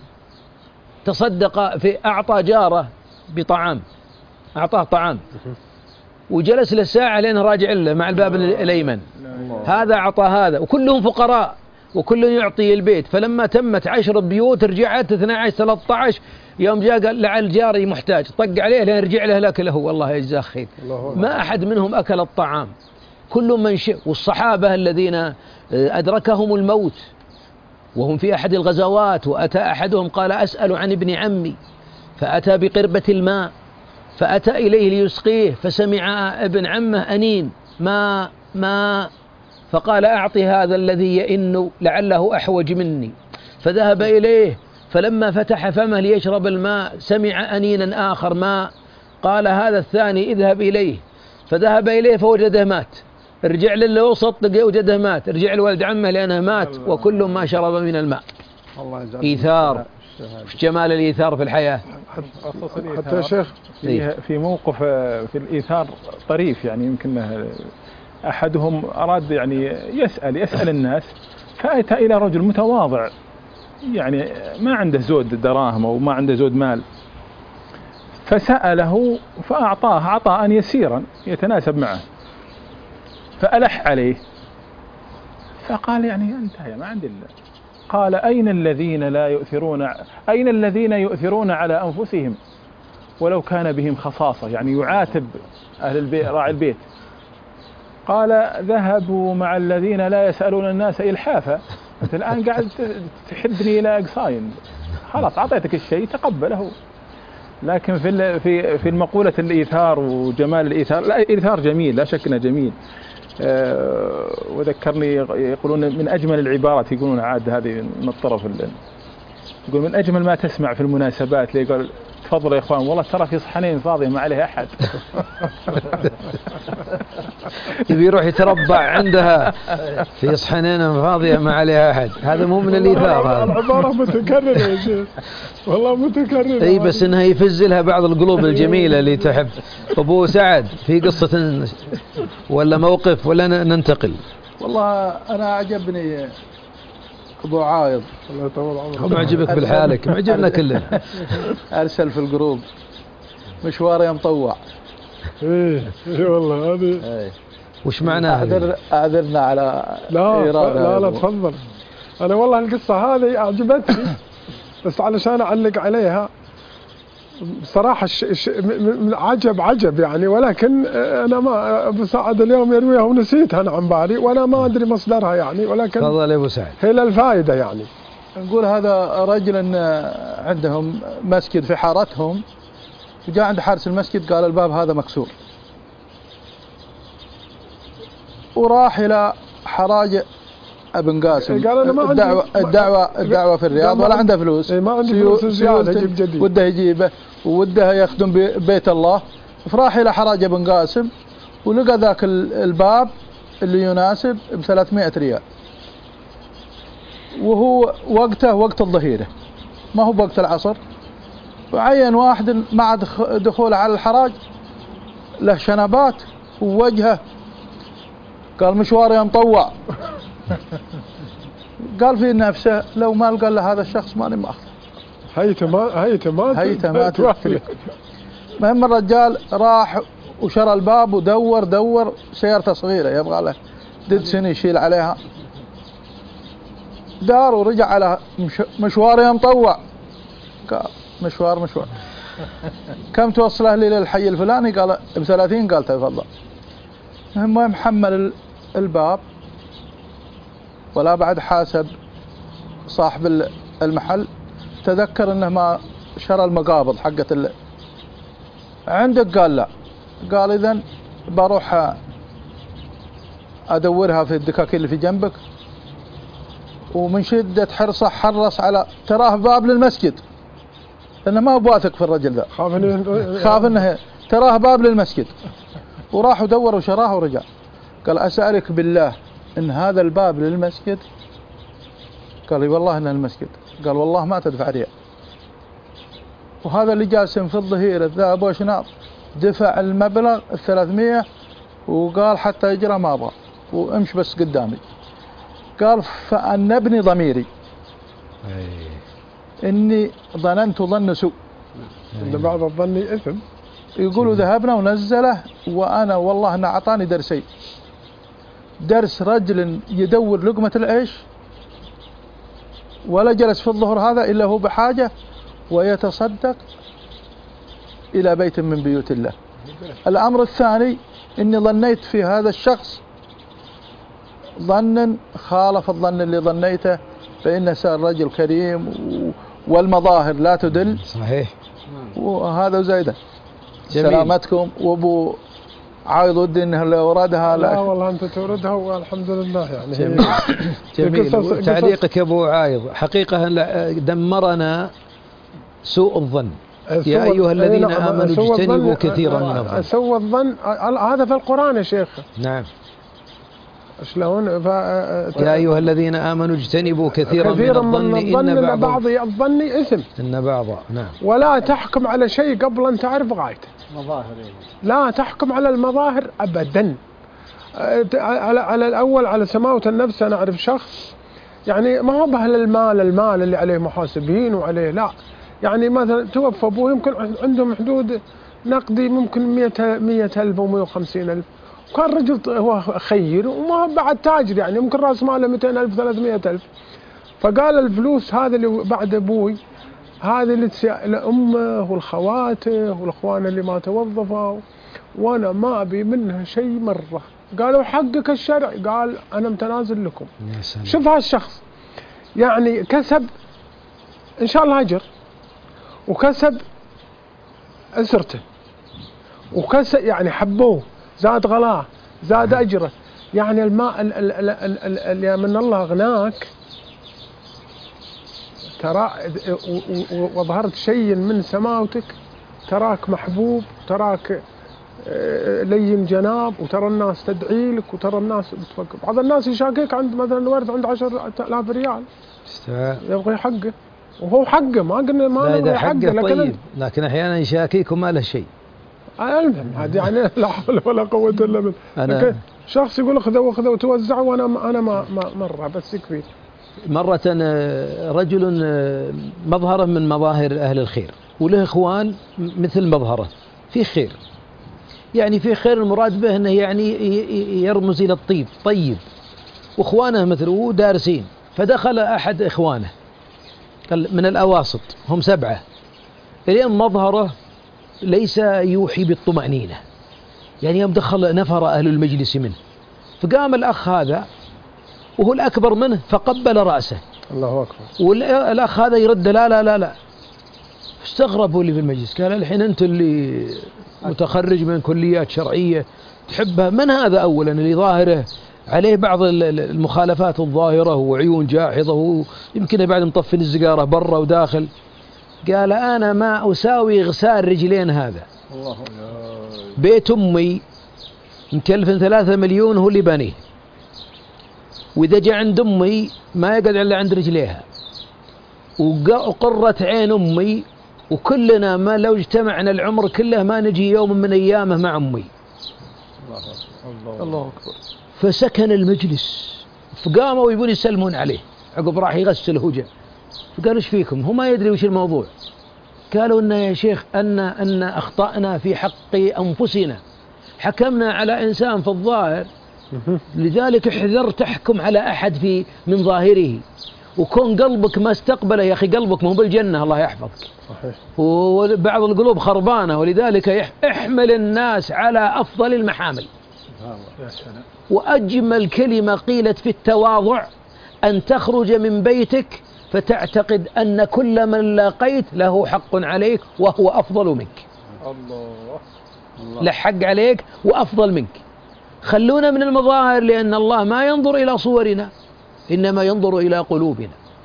تصدق في أعطى جاره بطعام، أعطاه طعام وجلس للساعة لين راجع له مع الباب الأيمن، هذا أعطى هذا، وكلهم فقراء وكل يعطي البيت. فلما تمت عشر بيوت رجعت اثني عشر ثلاثة عشر يوم جاء قال لعل جاري محتاج، طق عليه لين رجع له لأكله والله يجزاه خير. ما أحد منهم أكل الطعام، كل من شئ. والصحابة الذين أدركهم الموت وهم في أحد الغزوات، وأتى أحدهم قال أسأل عن ابن عمي، فأتى بقربة الماء فأتى إليه ليسقيه، فسمع ابن عمه أنين ما ما فقال أعطي هذا الذي يئن لعله أحوج مني، فذهب إليه فلما فتح فمه ليشرب الماء سمع أنينا آخر ماء، قال هذا الثاني اذهب إليه، فذهب إليه فوجده مات، رجع للوسط وجده مات، رجع لولد عمه لأنه مات، وكل ما شرب من الماء. إيثار في جمال الإيثار في الحياة. حتى يا شيخ في في موقف في الإيثار طريف، يعني يمكن أحدهم أراد يعني يسأل يسأل الناس، فأتى إلى رجل متواضع يعني ما عنده زود دراهم أو ما عنده زود مال، فسأله فأعطاه عطاء يسيرا يتناسب معه، فألح عليه فقال يعني انتهى ما عندي إلا. قال أين الذين لا يؤثرون أين الذين يؤثرون على أنفسهم ولو كان بهم خصاصة، يعني يعاتب أهل البيت راعي البيت. قال ذهبوا مع الذين لا يسألون الناس إلحافا. أنت الآن قاعد تحدني إلى أقصاين، خلاص أعطيتك الشيء تقبله. لكن في في في المقولة الإيثار وجمال الإيثار، لا الإيثار جميل لا شك انه جميل. أه وذكرني يقولون من أجمل العبارات، يقولون عاد هذه من الطرف، يقول من أجمل ما تسمع في المناسبات اللي يقول تفضل يا إخوان والله ترى في صحنين فاضية ما عليها أحد. يبي يروح يتربع عندها في صحنين فاضية ما عليها أحد، هذا مو من الإيثار. هذا العبارة متكررة يا شيخ والله متكررة. اي بس انها يفز لها بعض القلوب الجميلة اللي تحب. أبو سعد في قصة ولا موقف ولا ننتقل؟ والله أنا عجبني أبو عايض الله يطول عمرك. هم عجبك بالحالك معجبنا كلنا. أرسل في الجروب مشوار يا مطوع. ايه ايه والله هذه ايه. وش معناها؟ أعذر أعذرنا على لا إرادة لا لا تفضل. أنا والله القصة هذه أعجبتني بس علشان أعلق عليها بصراحة الش... الش... من عجب عجب يعني، ولكن أنا ما أبو سعد اليوم يرويها ونسيتها أنا عن بالي وأنا ما أدري مصدرها يعني، ولكن تفضل يا أبو سعد. هي للفائدة يعني. نقول هذا رجل عندهم مسجد في حارتهم، وجاء عند حارس المسجد قال الباب هذا مكسور، وراح إلى حراج ابن قاسم. قال أنا ما الدعوة, عندي الدعوة, الدعوة في الرياض ولا عنده فلوس، ما عندي فلوس زيادة أجيب جديد، وده يجيبه وده يخدم بيت الله. فراح إلى حراج ابن قاسم ولقى ذاك الباب اللي يناسب ب ثلاثمائة ريال، وهو وقته وقت الظهيرة ما هو بوقت العصر. وعين واحد مع دخوله على الحراج له شنبات ووجهه، قال مشوار يا مطوع. قال في نفسه لو ما قال له هذا الشخص ماني ماخذ، هيته ما هيته ما هيته ما تفلت. المهم الرجال راح وشرى الباب ودور دور سيارته صغيرة يبغى له ددسن يشيل عليها، دار ورجع على مشوار يا مطوع. قال مشوار مشوار كم توصله لي للحي الفلاني؟ قال بثلاثين. قال تفضل. المهم محمل الباب، ولا بعد حاسب صاحب المحل، تذكر انه ما شرى المقابض حقت ال... عندك؟ قال لا. قال اذن بروح ادورها في الدكاكين اللي في جنبك. ومن شدة حرصه حرص على تراه باب للمسجد، لانه ما هو واثق في الرجل ذا، خاف انه خاف انه تراه باب للمسجد. وراح ودور وشراه ورجع. قال اسألك بالله ان هذا الباب للمسجد؟ قال والله انه المسجد. قال والله ما تدفع ريال. وهذا اللي جالس في الظهيرة ذا ابو شناط دفع المبلغ الثلاثمية، وقال حتى يجرى ما ابغى وامش بس قدامي. قال فأنبني ضميري اني ظننت ظن سوء، ان بعض الظن اثم. يقولوا ذهبنا ونزله، وانا والله انه اعطاني درسين. درس رجل يدور لقمة العيش ولا جلس في الظهر هذا الا هو بحاجة ويتصدق الى بيت من بيوت الله. الامر الثاني اني ظنيت في هذا الشخص ظنا خالف الظن اللي ظنيته، فإنه صار رجل كريم والمظاهر لا تدل. صحيح. وهذا زايده. سلامتكم. وابو عايض ودي انه لو اورادها لا والله انت توردها والحمد لله يعني. جميل. جميل. تعليقك يا ابو عايض حقيقة دمرنا سوء الظن. يا ايها الذين امنوا اجتنبوا كثيرا من الظن. سوء الظن هذا في القرآن يا شيخ. نعم. شلون؟ ف... يا أيها الذين آمنوا اجتنبوا كثيرا, كثيرا من الظن, من الظن إن إن بعض بعض الظن إثم. إن بعض نعم. ولا تحكم على شيء قبل أن تعرف غايته. مظاهر. لا تحكم على المظاهر أبدا. على على الأول على سماوة النفس. أنا أعرف شخص يعني ما هو بأهل المال المال اللي عليه محاسبين وعليه، لا يعني مثلا توفى أبوه يمكن عندهم حدود نقدي ممكن مئة مئة ألف ومئة وخمسين ألف، وكان رجل هو خير وما بعد تاجر يعني ممكن رأس ماله مئتين ألف ثلاثمئة ألف. فقال الفلوس هذا اللي بعد أبوي هذه اللي لأمه والخواته والأخوان اللي ما توظفوا وأنا ما أبي منها شيء مرة. قالوا حقك الشرعي، قال أنا متنازل لكم. شوف هالشخص يعني كسب إن شاء الله أجر، وكسب أسرته، وكسب يعني حبوه، زاد غلاه، زاد أجره. يعني الماء اللي من الله أغناك ترى وظهرت شيء من سماوتك، تراك محبوب، تراك لين جناب، وترى الناس تدعي لك، وترى الناس بتفكر. بعض الناس يشاكيك عند مثلا ورث عند عشرة آلاف ريال يبغي حقه، وهو حقه ما قلنا ما نبغي حقه، لكن طيب لكن احيانا يشاكيك وما له شيء. المهم هذه يعني لا حول ولا قوة الا بالله. أنا شخص يقول اخذه واخذه وتوزعه، وانا انا ما مره بس يكفي. مرة رجل مظهر من مظاهر أهل الخير وله إخوان مثل مظهره في خير، يعني في خير المراد به أنه يعني يرمز إلى الطيب طيب، وإخوانه مثله دارسين. فدخل أحد إخوانه من الأواسط، هم سبعة، اليوم مظهره ليس يوحي بالطمأنينة، يعني يوم دخل نفر أهل المجلس منه، فقام الأخ هذا وهو الأكبر منه فقبل رأسه. الله أكبر. والأخ هذا يرد لا لا لا لا. استغربوا اللي في المجلس، قال الحين أنت اللي متخرج من كليات شرعية تحبها، من هذا أولا اللي ظاهره عليه بعض المخالفات الظاهرة وعيون جاحظة ويمكن بعد مطفن الزقارة برا وداخل؟ قال أنا ما أساوي غسال رجلين هذا. الله. بيت أمي مكلف ثلاثة مليون هو اللي بنيه، وإذا جاء عند أمي ما يقعد إلا عند رجليها، وقرت عين أمي، وكلنا ما لو اجتمعنا العمر كله ما نجي يوم من أيامه مع أمي. الله, الله أكبر. فسكن المجلس، فقاموا يبون يسلمون عليه، عقب راح يغسل هجة، فقالوا ايش فيكم؟ هو ما يدري وش الموضوع. قالوا إن يا شيخ أن أن أخطأنا في حق أنفسنا، حكمنا على إنسان في الظاهر، لذلك احذر تحكم على أحد في من ظاهره، وكون قلبك ما استقبله يا أخي، قلبك مو بالجنة الله يحفظك. صحيح. وبعض القلوب خربانة، ولذلك احمل الناس على أفضل المحامل. يا سلام. وأجمل كلمة قيلت في التواضع أن تخرج من بيتك فتعتقد أن كل من لاقيت له حق عليك وهو أفضل منك. الله. له حق عليك وأفضل منك. خلونا من المظاهر، لأن الله ما ينظر إلى صورنا، إنما ينظر إلى قلوبنا.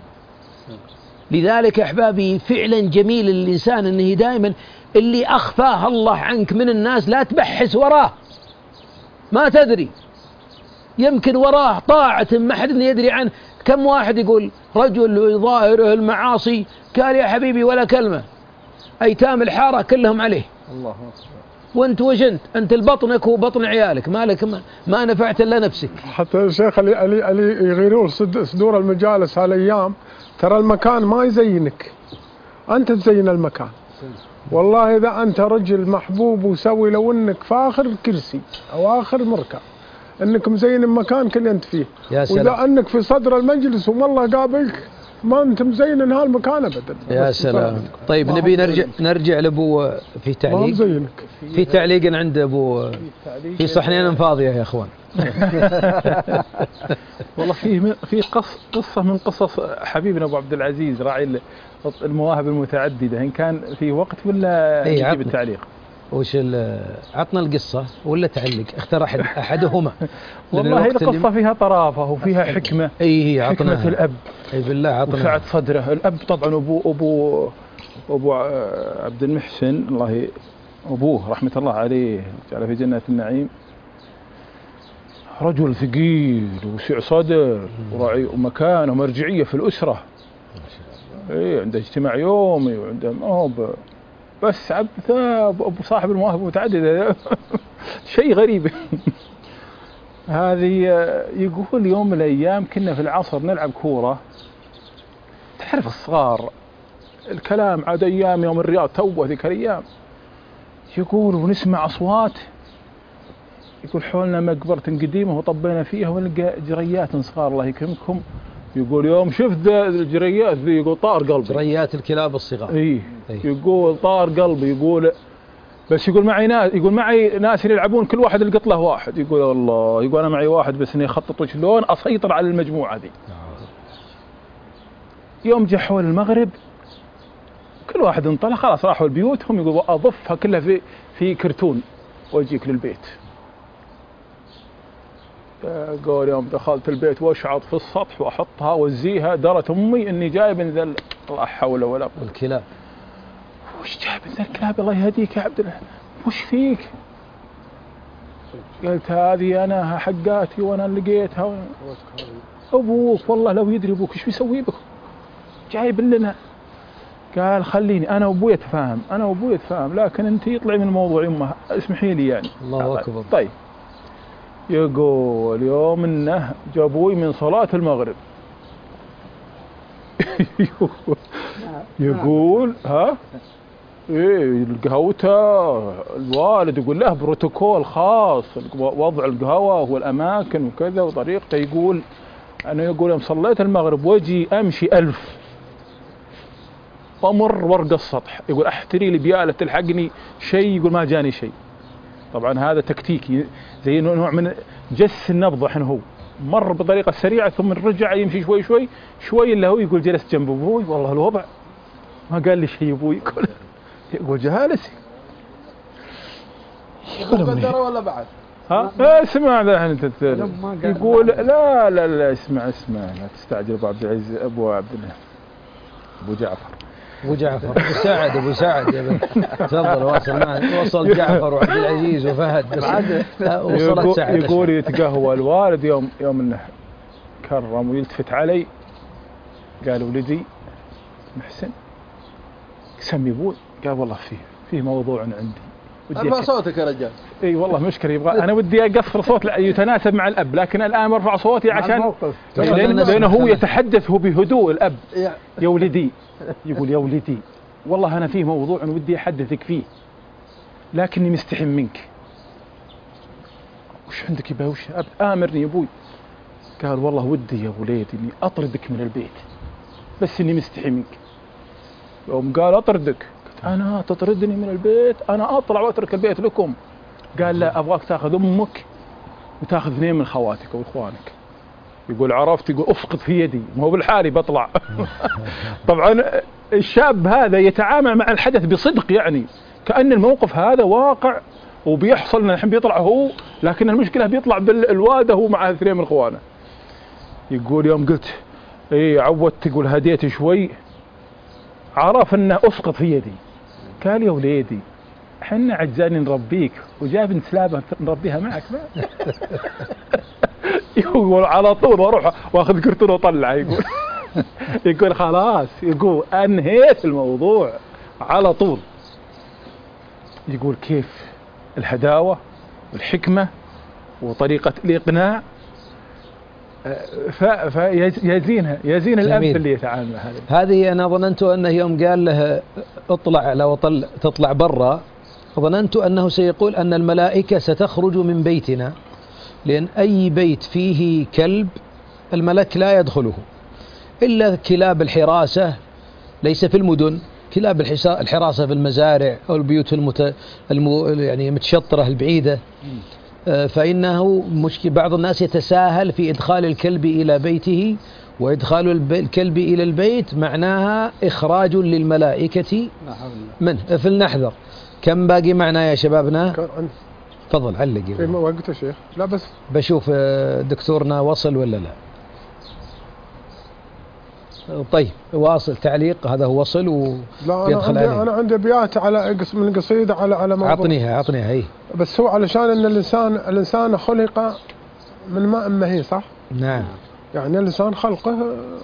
لذلك أحبابي فعلا جميل الإنسان أنه دائما اللي أخفاه الله عنك من الناس لا تبحث وراه، ما تدري، يمكن وراه طاعة ما حد يدري عنه. كم واحد يقول رجل ظاهره المعاصي، قال يا حبيبي ولا كلمة، أيتام الحارة كلهم عليه. الله أكبر. وانت وش انت؟ انت البطنك وبطن عيالك، مالك ما, ما نفعت الا نفسك. حتى الشيخ اللي اللي اللي يغيرون صدور المجالس هالايام، ترى المكان ما يزينك، انت تزين المكان. والله اذا انت رجل محبوب وسوي لو انك فاخر كرسي او اخر مركب، انك مزين المكان كل انت فيه. يا سلام. واذا انك في صدر المجلس والله قابلك ما انت مزين هالمكان ابدا. يا سلام. طيب نبي نرجع نرجع لابو في تعليق. في تعليق عند ابو في صحنين فاضيه يا اخوان. والله فيه في قص قصه من قصص حبيبنا ابو عبد العزيز راعي المواهب المتعدده، ان كان في وقت ولا نجيب التعليق؟ وش عطنا القصه ولا تعلق؟ اختار احد احدهما. والله هي القصه فيها طرافه وفيها حكمه. اي حكمه في الاب. اي بالله عطنا. وسعة صدره الاب طبعا. ابو ابو ابو عبد المحسن الله ابوه رحمه الله عليه جعله في جنات النعيم، رجل ثقيل وسع صدر وراعي ومكانه ومرجعية في الأسرة. إيه عنده اجتماع يومي وعنده ما هو بس عبثة أبو صاحب المواهب متعددة. شيء غريب. هذه يقول يوم من الأيام كنا في العصر نلعب كورة، تعرف الصغار الكلام عاد أيام يوم الرياض توه ذيك الأيام، يقول ونسمع أصوات، يقول حولنا مقبرة قديمة وطبينا فيها ونلقى جريات صغار الله يكرمكم، يقول يوم شفت الجريات ذي يقول طار قلبي. جريات الكلاب الصغار. إيه يقول طار قلبي، يقول بس يقول معي ناس، يقول معي ناس يلعبون كل واحد القط له واحد، يقول الله يقول أنا معي واحد بس إني أخطط شلون أسيطر على المجموعة ذي. يوم جاء حول المغرب كل واحد انطلق خلاص راحوا لبيوتهم، يقول أضفها كلها في في كرتون وأجيك للبيت. قال يوم دخلت البيت واشعط في السطح واحطها وازيها درت امي اني جايب من ذا لا حول ولا قوه. الكلاب. وش جايب من ذا الكلاب الله يهديك يا عبد الله، وش فيك؟ قلت هذه انا حقاتي وانا لقيتها. ابوك والله لو يدري ابوك ايش بيسوي بك، جايب لنا. قال خليني انا وابوي اتفاهم، انا وابوي اتفاهم، لكن انت يطلعي من الموضوع يمه اسمحي لي يعني. الله اكبر. طيب يقول يوم انه جابوي من صلاة المغرب. يقول ها ايه القهوته الوالد يقول له بروتوكول خاص وضع القهوة والاماكن وكذا وطريقته. يقول انا يقول يوم صليت المغرب واجي امشي الف امر ورق السطح، يقول احتري لي بيالة تلحقني شيء، يقول ما جاني شيء. طبعا هذا تكتيكي زي نوع من جس النبض. الحين هو مر بطريقه سريعه ثم رجع يمشي شوي شوي شوي الا هو يقول جلست جنب ابوي والله الوضع ما قال لي شيء ابوي. يقول يقول جالس قدره ولا بعد؟ ها اسمع ذا انت يقول لا لا لا اسمع اسمع لا تستعجل ابو عبد العزيز ابو عبد الله ابو جعفر ابو جعفر ابو سعد ابو سعد يا بن تفضل واصل معنا. وصل جعفر وعبد العزيز وفهد بس وصلت سعد. يقول يتقهوى الوالد يوم يوم انه كرم ويلتفت علي قال ولدي محسن سمي ابوي. قال والله فيه فيه موضوع عندي. ارفع صوتك يا رجال. اي والله مشكله يبغى انا ودي اقصر صوت يتناسب مع الاب، لكن الان برفع صوتي عشان لانه هو يتحدث هو بهدوء الاب. يا ولدي يقول يا ولدي والله انا فيه موضوع ودي احدثك فيه لكني مستحي منك. وش عندك يا وش امرني يا ابوي؟ قال والله ودي يا وليدي اني اطردك من البيت بس اني مستحي منك. يوم قال اطردك أنا تطردني من البيت أنا أطلع وأترك البيت لكم. قال لا أبغاك تأخذ أمك وتأخذ اثنين من خواتك وإخوانك. يقول عرفت يقول أفقد في يدي مو بالحالي بطلع. طبعا الشاب هذا يتعامل مع الحدث بصدق يعني كأن الموقف هذا واقع وبيحصل لنا الحين بيطلع هو، لكن المشكلة بيطلع بالوادة هو مع اثنين من إخوانه. يقول يوم قلت إيه عودت يقول هديت شوي عرف أنه أسقط في يدي. قال يا وليدي حنا عجزاني نربيك وجاب بنت سلابة نربيها معك. يقول على طول واروح واخذ كرتون وطلعه. يقول يقول خلاص يقول انهيت الموضوع على طول. يقول كيف الهداوة والحكمة وطريقة الإقناع فيزينها يزين الأب اللي يتعامل مع هذا. هذه أنا ظننت أنه يوم قال له اطلع لو طل تطلع برا ظننت أنه سيقول أن الملائكة ستخرج من بيتنا، لأن أي بيت فيه كلب الملك لا يدخله إلا كلاب الحراسة، ليس في المدن، كلاب الحراسة في المزارع أو البيوت المت... الم... يعني متشطرة البعيدة. فإنه مشكل بعض الناس يتساهل في إدخال الكلب إلى بيته، وإدخال الكلب إلى البيت معناها إخراج للملائكة منه. فلنحذر. كم باقي معنا يا شبابنا؟ تفضل علق. إيه ما وقت يا شيخ؟ لا بس بشوف دكتورنا وصل ولا لا. طيب واصل تعليق هذا هو وصل و لا أنا عندي عليه. أنا عندي أبيات على من قصيدة على على موضوع. عطنيها عطنيها هي. بس هو علشان أن الإنسان الإنسان خلق من ماء مهين صح؟ نعم. يعني الإنسان خلقه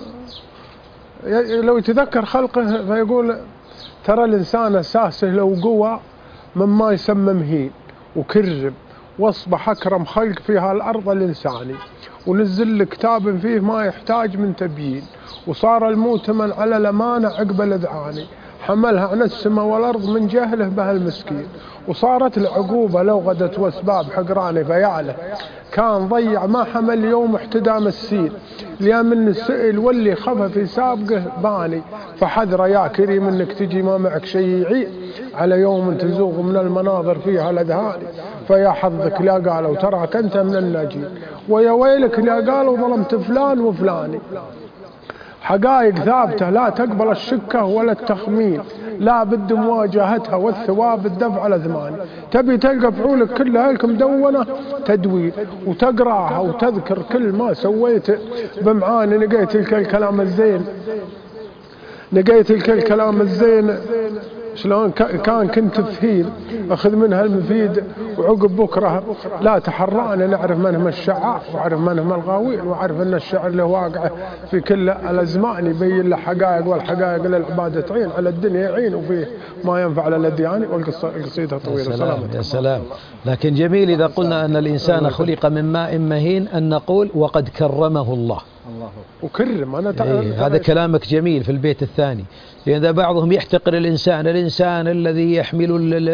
لو يتذكر خلقه فيقول ترى الإنسان أساسه لو قوى مما يسمى مهين وكرب، واصبح أكرم خلق فيها الأرض الإنساني، ونزل لك كتاب فيه ما يحتاج من تبيين، وصار المؤتمن على الأمانة عقب الأذعاني، حملها عن السماء والأرض من جهله بها المسكين، وصارت العقوبة لو غدت واسباب حقراني فيعله، كان ضيع ما حمل يوم احتدام السين، ليا من السئل واللي خفى في سابقه باني، فحذر يا كريم انك تجي ما معك شيء يعيب على يوم تزوغ من المناظر فيها الأذهان، فيا حظك لا قالوا تراك انت من الناجين، ويا ويلك لا قالوا ظلمت فلان وفلاني. حقائق ثابتة لا تقبل الشكة ولا التخمين، لا بد مواجهتها والثواب الدفع الأثمان، تبي تلقى فعولك كلها لك مدونة تدوين، وتقرأها وتذكر كل ما سويت بمعاني، نقيت لك الكلام الزين نقيت لك الكلام الزين شلون كان كنت فهيم، أخذ منها المفيد، وعقب بكرة لا تحرأنا نعرف من هم الشعراء وعرف من هم الغاوين، وعرف أن الشعر له واقعه في كل الأزمان، يبين له حقائق، والحقائق للعبادة تعين على الدنيا يعين، وفيه ما ينفع للأديان. والقصيدة طويلة. يا سلام يا سلام. لكن جميل إذا قلنا أن الإنسان خلق من ماء مهين أن نقول وقد كرمه الله. الله وكرم. أنا إيه هذا كلامك جميل في البيت الثاني، لأن بعضهم يحتقر الإنسان الإنسان الذي يحمل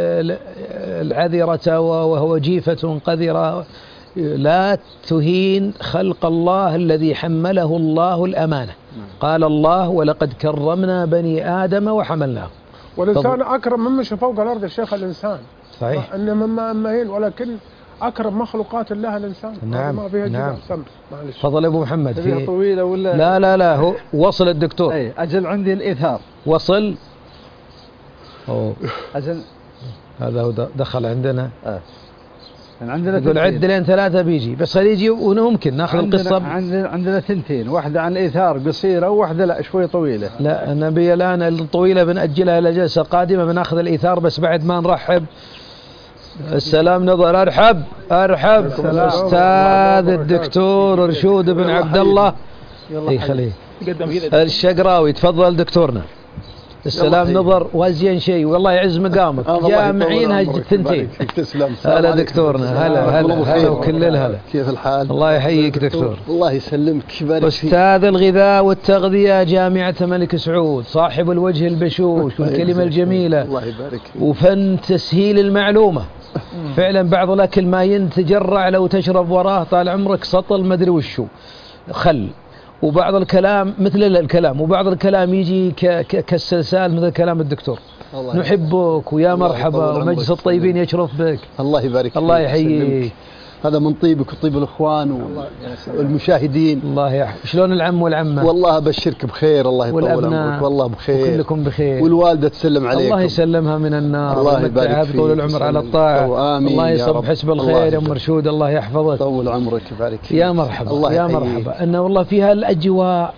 العذرة وهو جيفة قذرة. لا تهين خلق الله الذي حمله الله الأمانة. قال الله ولقد كرمنا بني آدم وحملناه. والإنسان أكرم من مشى فوق الأرض الشيخ الإنسان صحيح، إن مما مهين، ولكن أكرم مخلوقات الله الإنسان. نعم ما فيها نعم. معلش. تفضل أبو محمد. في طويلة ولا لا لا لا هو وصل الدكتور. أي أجل عندي الإيثار وصل. أوه. أجل هذا هو دخل عندنا. آه. عندنا يقول عد لين ثلاثة بيجي، بس خليه يجي وممكن ناخذ القصة. عندنا عندنا ثنتين، واحدة عن الإيثار قصيرة وواحدة لا شوي طويلة. لا النبي الآن الطويلة بنأجلها إلى جلسة قادمة، بناخذ الإيثار بس بعد ما نرحب. السلام نظر. أرحب أرحب أستاذ الدكتور رشود بن عبد الله اي خليه الشقراوي. تفضل دكتورنا. السلام نظر وازين شيء والله يعز مقامك، جامعينها الثنتين. تسلم. هلا دكتورنا. هلا هلا هلا وكل الهلا. كيف الحال؟ الله يحييك دكتور. الله يسلمك. يبارك فيك. أستاذ الغذاء والتغذية جامعة الملك سعود، صاحب الوجه البشوش والكلمة الجميلة. الله يبارك فيك. وفن تسهيل المعلومة. فعلا بعض الأكل ما ينتجرع لو تشرب وراه طال عمرك سطل ما أدري وشو خل، وبعض الكلام مثل الكلام، وبعض الكلام يجي كالسلسال مثل كلام الدكتور. نحبك ويا مرحبا ومجلس الطيبين يشرف بك. الله يبارك فيك. الله يحييك. هذا من طيبك وطيب الإخوان والمشاهدين. الله يحفظك. شلون العم والعمة؟ والله أبشرك بخير. الله يطول عمرك. والله بخير وكلكم بخير. والوالدة تسلم عليكم. الله يسلمها من النار. الله يبارك فيك. طول العمر على الطاعة. آمين. الله يصب حسب الخير يا مرشود. الله يحفظك. طول عمرك. يبارك فيك. يا مرحبا. الله يا مرحبا. أن والله فيها الأجواء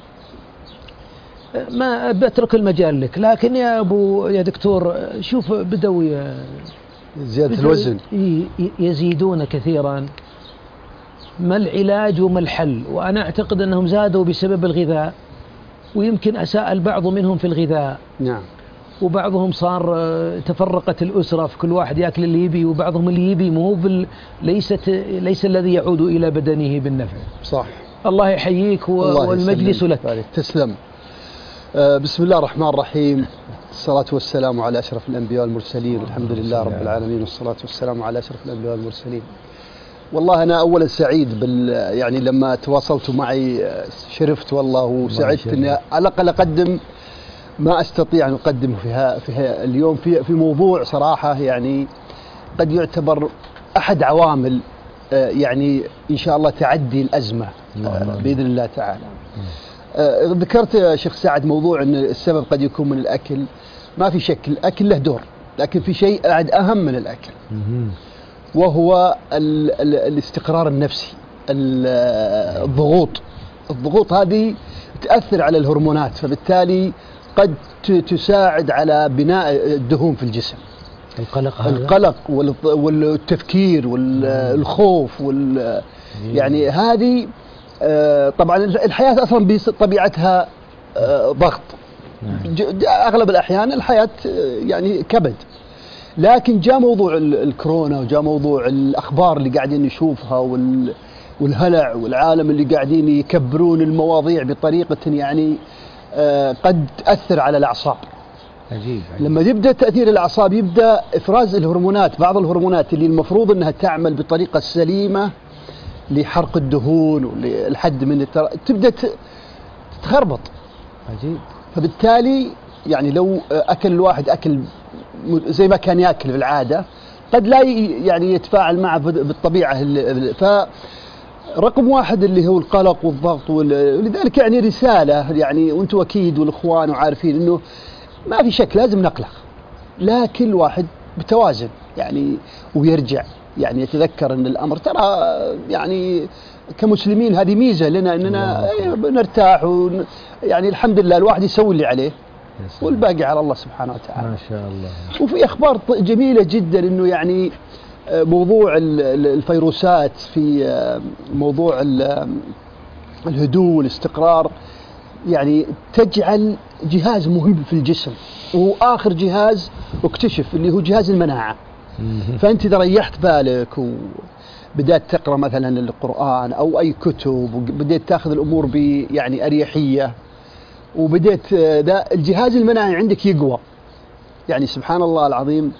ما بترك المجال لك، لكن يا أبو يا دكتور شوف بدوا زيادة الوزن يزيدون كثيرا. ما العلاج وما الحل؟ وأنا أعتقد أنهم زادوا بسبب الغذاء، ويمكن أساء البعض منهم في الغذاء. نعم. وبعضهم صار تفرقت الأسرة في كل واحد يأكل اللي يبي، وبعضهم اللي يبي مو بال ليست ليس الذي يعود إلى بدنه بالنفع. صح. الله يحييك والمجلس لك. تسلم. آه بسم الله الرحمن الرحيم. الصلاة والسلام على أشرف الأنبياء والمرسلين، الحمد لله رب العالمين، والصلاة والسلام على أشرف الأنبياء والمرسلين. والله أنا أولا سعيد بال يعني لما تواصلتوا معي شرفت والله، وسعدت أني على الأقل أقدم ما أستطيع أن أقدمه فيها فيها اليوم في في موضوع صراحة يعني قد يعتبر أحد عوامل يعني إن شاء الله تعدي الأزمة بإذن الله تعالى. ذكرت يا شيخ سعد موضوع أن السبب قد يكون من الأكل. ما في شك الأكل له دور، لكن في شيء بعد أهم من الأكل، وهو ال ال الاستقرار النفسي. الضغوط الضغوط هذه تأثر على الهرمونات، فبالتالي قد تساعد على بناء الدهون في الجسم. القلق هذا. القلق والتفكير والخوف وال يعني هذه آه، طبعا الحياة أصلا بطبيعتها آه، ضغط. ج- أغلب الأحيان الحياة آه، يعني كبد. لكن جاء موضوع ال- الكورونا، وجاء موضوع الأخبار اللي قاعدين نشوفها وال والهلع والعالم اللي قاعدين يكبرون المواضيع بطريقة يعني آه، قد تأثر على الأعصاب. عجيب, عجيب. لما يبدأ تأثير الأعصاب يبدأ إفراز الهرمونات، بعض الهرمونات اللي المفروض أنها تعمل بطريقة سليمة لحرق الدهون والحد من التر... تبدأ ت- تتخربط. عجيب. فبالتالي يعني لو أكل الواحد أكل م- زي ما كان يأكل بالعادة قد لا ي- يعني يتفاعل معه بال- بالطبيعة. ال- ف رقم واحد اللي هو القلق والضغط وال- ولذلك يعني رسالة يعني وانتم أكيد والإخوان وعارفين أنه ما في شك لازم نقلق، لا كل واحد بتوازن يعني ويرجع يعني يتذكر أن الأمر ترى يعني كمسلمين هذه ميزة لنا أننا نرتاح ون يعني الحمد لله الواحد يسوي اللي عليه والباقي على الله سبحانه وتعالى. ما شاء الله. وفي أخبار ط- جميلة جدا أنه يعني آه، موضوع ال- ال- الفيروسات في آه، موضوع ال- آه، الهدوء والاستقرار يعني تجعل جهاز مهم في الجسم، وآخر جهاز اكتشف اللي هو جهاز المناعة. فأنت إذا ريحت بالك وبدأت تقرأ مثلا القرآن أو أي كتب وبدأت تأخذ الأمور ب يعني أريحية وبدأت آه، ذا الجهاز المناعي عندك يقوى. يعني سبحان الله العظيم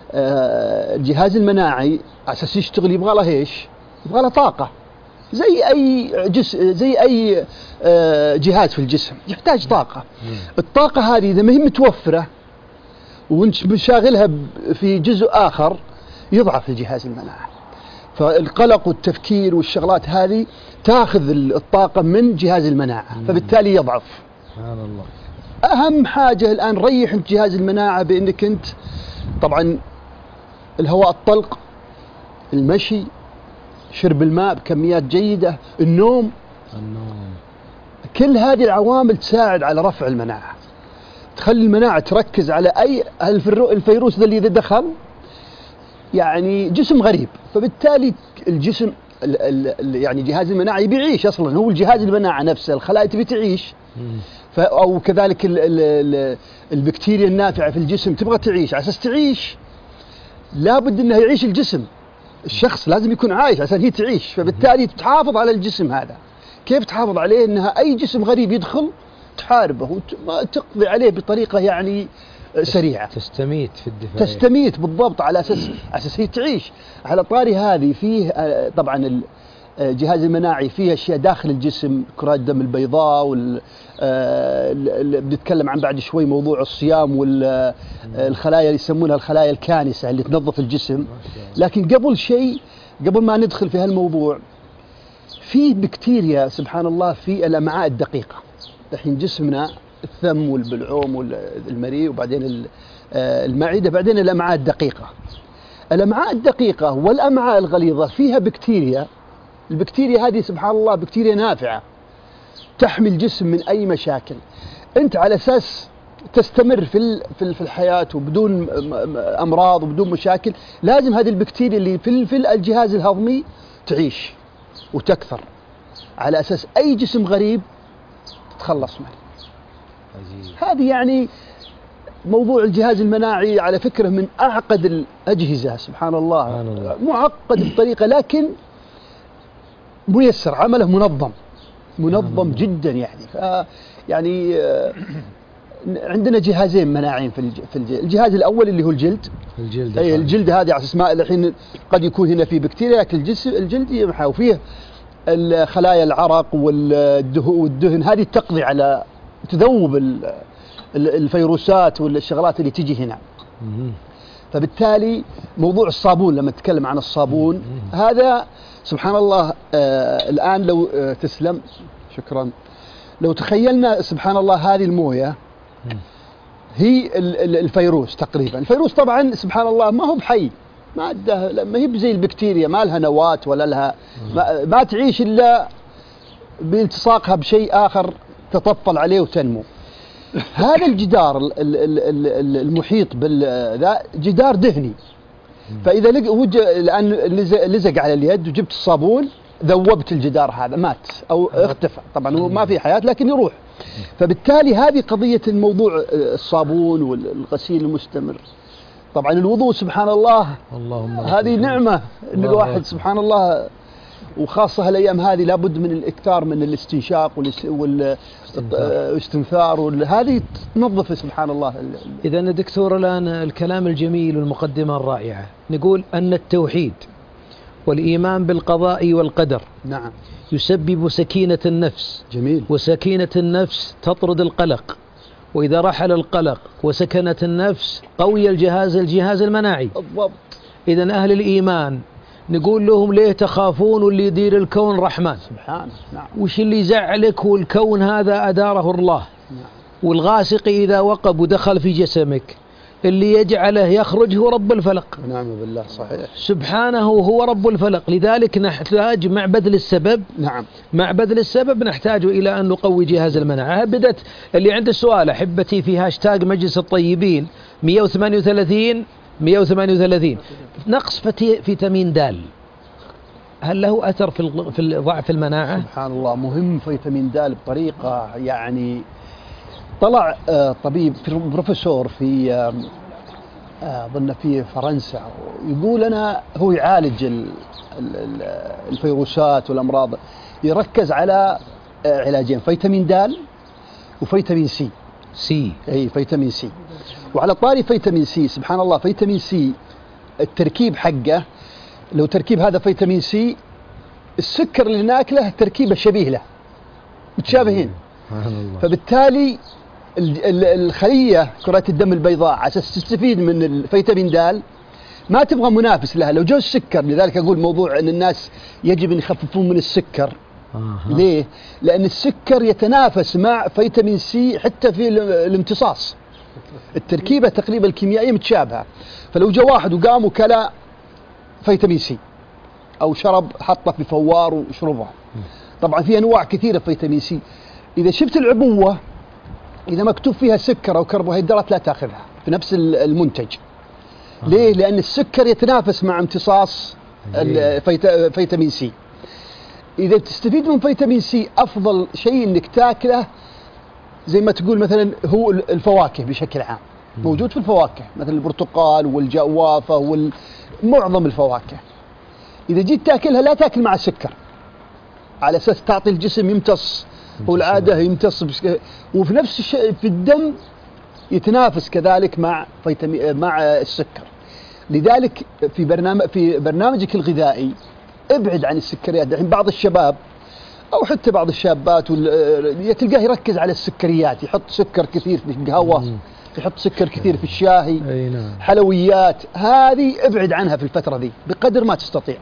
آه، الجهاز المناعي على أساس يشتغل يبغى له إيش؟ يبغى له طاقة زي أي جس زي أي آه، جهاز في الجسم يحتاج طاقة. الطاقة هذه إذا ما هي متوفرة وانت مشاغلها ب- في جزء آخر يضعف الجهاز المناعي. فالقلق والتفكير والشغلات هذه تاخذ ال- الطاقة من جهاز المناعة فبالتالي يضعف. سبحان الله. أهم حاجة الآن ريح انت جهاز المناعة بأنك أنت طبعا الهواء الطلق، المشي، شرب الماء بكميات جيدة، النوم، النوم. كل هذه العوامل تساعد على رفع المناعة، تخلي المناعة تركز على أي الفرو- الفيروس ذا اللي إذا دخل يعني جسم غريب. فبالتالي الجسم ال ال يعني جهاز المناعي بيعيش أصلا، هو الجهاز المناعة نفسه الخلايا تبي تعيش. ف- أو كذلك ال ال ال البكتيريا النافعة في الجسم تبغى تعيش، على أساس تعيش لابد أنه يعيش الجسم، الشخص لازم يكون عايش عشان هي تعيش. فبالتالي تحافظ على الجسم هذا. كيف تحافظ عليه؟ أنها أي جسم غريب يدخل تحاربه وتقضي عليه بطريقة يعني سريعة، تستميت في الدفاع. تستميت بالضبط على أساس على أساس هي تعيش. على طاري هذه فيه آه، طبعا ال- الجهاز المناعي فيه أشياء داخل الجسم، كرات الدم البيضاء وال آه، ال- ال- بنتكلم عن بعد شوي موضوع الصيام والخلايا اللي يسمونها الخلايا الكانسة اللي تنظف الجسم. لكن قبل شيء قبل ما ندخل في هالموضوع في بكتيريا سبحان الله في الأمعاء الدقيقة. الحين جسمنا الثم والبلعوم والمريء وبعدين ال- آه، المعدة بعدين الأمعاء الدقيقة. الأمعاء الدقيقة والأمعاء الغليظة فيها بكتيريا. البكتيريا هذه سبحان الله بكتيريا نافعة تحمي الجسم من أي مشاكل. أنت على أساس تستمر في ال- في ال- في الحياة وبدون م- م- أمراض وبدون مشاكل لازم هذه البكتيريا اللي في ال- في الجهاز الهضمي تعيش وتكثر، على أساس أي جسم غريب تتخلص منه. عجيب. هذه يعني موضوع الجهاز المناعي على فكرة من أعقد الأجهزة سبحان الله. سبحان الله. معقد بطريقة لكن ميسر، عمله منظم منظم جدا يعني. ف يعني آه، عندنا جهازين مناعيين في الج- في الج- الجهاز الأول اللي هو الجلد. الجلد. أي الجلد هذه على اساس ما الحين قد يكون هنا في بكتيريا لكن الجسم الجلد يمحى وفيه الخلايا العرق والده- والدهن هذه تقضي على تذوب ال- ال- الفيروسات والشغلات اللي تجي هنا. مم. فبالتالي موضوع الصابون لما نتكلم عن الصابون هذا سبحان الله آه الآن لو آه تسلم شكرا، لو تخيلنا سبحان الله هذه الموية هي ال- ال- الفيروس تقريبا. الفيروس طبعا سبحان الله ما هو بحي، مادة ما هي بزي البكتيريا ما لها نواة ولا لها ما, ما تعيش إلا بالتصاقها بشيء آخر تطفل عليه وتنمو. هذا الجدار ال- ال- ال- ال- المحيط بال جدار دهني. فإذا لق- وج- الآن لزق لزق على اليد وجبت الصابون ذوبت الجدار هذا مات أو اختفى، طبعا هو ما في حياة لكن يروح. فبالتالي هذه قضية الموضوع الصابون والغسيل المستمر. طبعا الوضوء سبحان الله اللهم هذه نعمة إن الواحد سبحان الله، وخاصة الأيام هذه لابد من الإكثار من الاستنشاق والاستنثار، هذه تنظف سبحان الله. إذا دكتور الآن الكلام الجميل والمقدمة الرائعة، نقول أن التوحيد والإيمان بالقضاء والقدر نعم يسبب سكينة النفس. جميل. وسكينة النفس تطرد القلق، وإذا رحل القلق وسكنت النفس قوي الجهاز الجهاز المناعي. بالضبط. إذا أهل الإيمان نقول لهم ليه تخافون واللي يدير الكون رحمن سبحانه. نعم. وش اللي يزعلك والكون هذا أداره الله. نعم. والغاسق إذا وقب ودخل في جسمك اللي يجعله يخرج هو رب الفلق. نعم بالله صحيح. سبحانه هو رب الفلق. لذلك نحتاج مع بذل السبب نعم مع بذل السبب نحتاج إلى أن نقوي جهاز المناعة. بدت اللي عنده السؤال أحبتي في هاشتاج مجلس الطيبين مئة وثمانية وثلاثين مئة وثمانية وثلاثين نقص فيتامين د، هل له أثر في في ضعف المناعة؟ سبحان الله مهم فيتامين د بطريقة يعني. طلع طبيب بروفيسور في أظن في فرنسا يقول أنا هو يعالج الفيروسات والأمراض، يركز على علاجين، فيتامين د وفيتامين سي. سي أي فيتامين سي. وعلى طاري فيتامين سي سبحان الله، فيتامين سي التركيب حقه لو تركيب هذا فيتامين سي، السكر اللي ناكله تركيبه شبيه له، متشابهين. فبالتالي الخلية كرات الدم البيضاء عشان تستفيد من الفيتامين د ما تبغى منافس لها لو جو السكر. لذلك أقول موضوع أن الناس يجب أن يخففون من السكر. آه. ليه؟ لأن السكر يتنافس مع فيتامين سي حتى في الامتصاص، التركيبة تقريبا الكيميائية متشابهة. فلو جاء واحد وقام وكلا فيتامين سي أو شرب حطه في فوار وشربه، طبعا في أنواع كثيرة فيتامين سي. إذا شفت العبوة إذا مكتوب فيها سكر أو كربوهيدرات لا تأخذها في نفس المنتج. ليه؟ لأن السكر يتنافس مع امتصاص فيتامين سي. إذا تستفيد من فيتامين سي أفضل شيء إنك تاكله زي ما تقول مثلا هو الفواكه بشكل عام، موجود في الفواكه مثل البرتقال والجوافة ومعظم الفواكه. إذا جيت تاكلها لا تاكل مع السكر على أساس تعطي الجسم يمتص، هو العادة يمتص، وفي نفس الشيء في الدم يتنافس كذلك مع فيتامين مع السكر. لذلك في برنامج في برنامجك الغذائي ابعد عن السكريات. الحين بعض الشباب او حتى بعض الشابات تلقاه يركز على السكريات، يحط سكر كثير في القهوة، يحط سكر كثير في الشاهي، حلويات، هذه ابعد عنها في الفترة ذي بقدر ما تستطيع،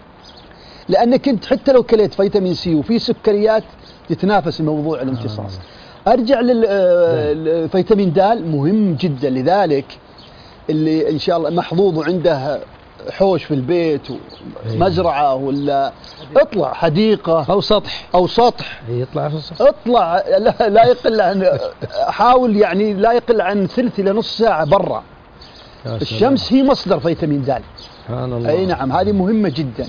لأنك انت حتى لو كليت فيتامين سي وفي سكريات يتنافس موضوع الامتصاص. ارجع للفيتامين د مهم جدا. لذلك اللي ان شاء الله محظوظ وعنده حوش في البيت ومزرعه ولا اطلع حديقه او سطح او سطح يطلع في السطح، اطلع لا, لا يقل عن حاول يعني لا يقل عن ثلث الى نص ساعه برا. الشمس هي مصدر فيتامين د. سبحان الله. اي نعم هذه مهمه جدا.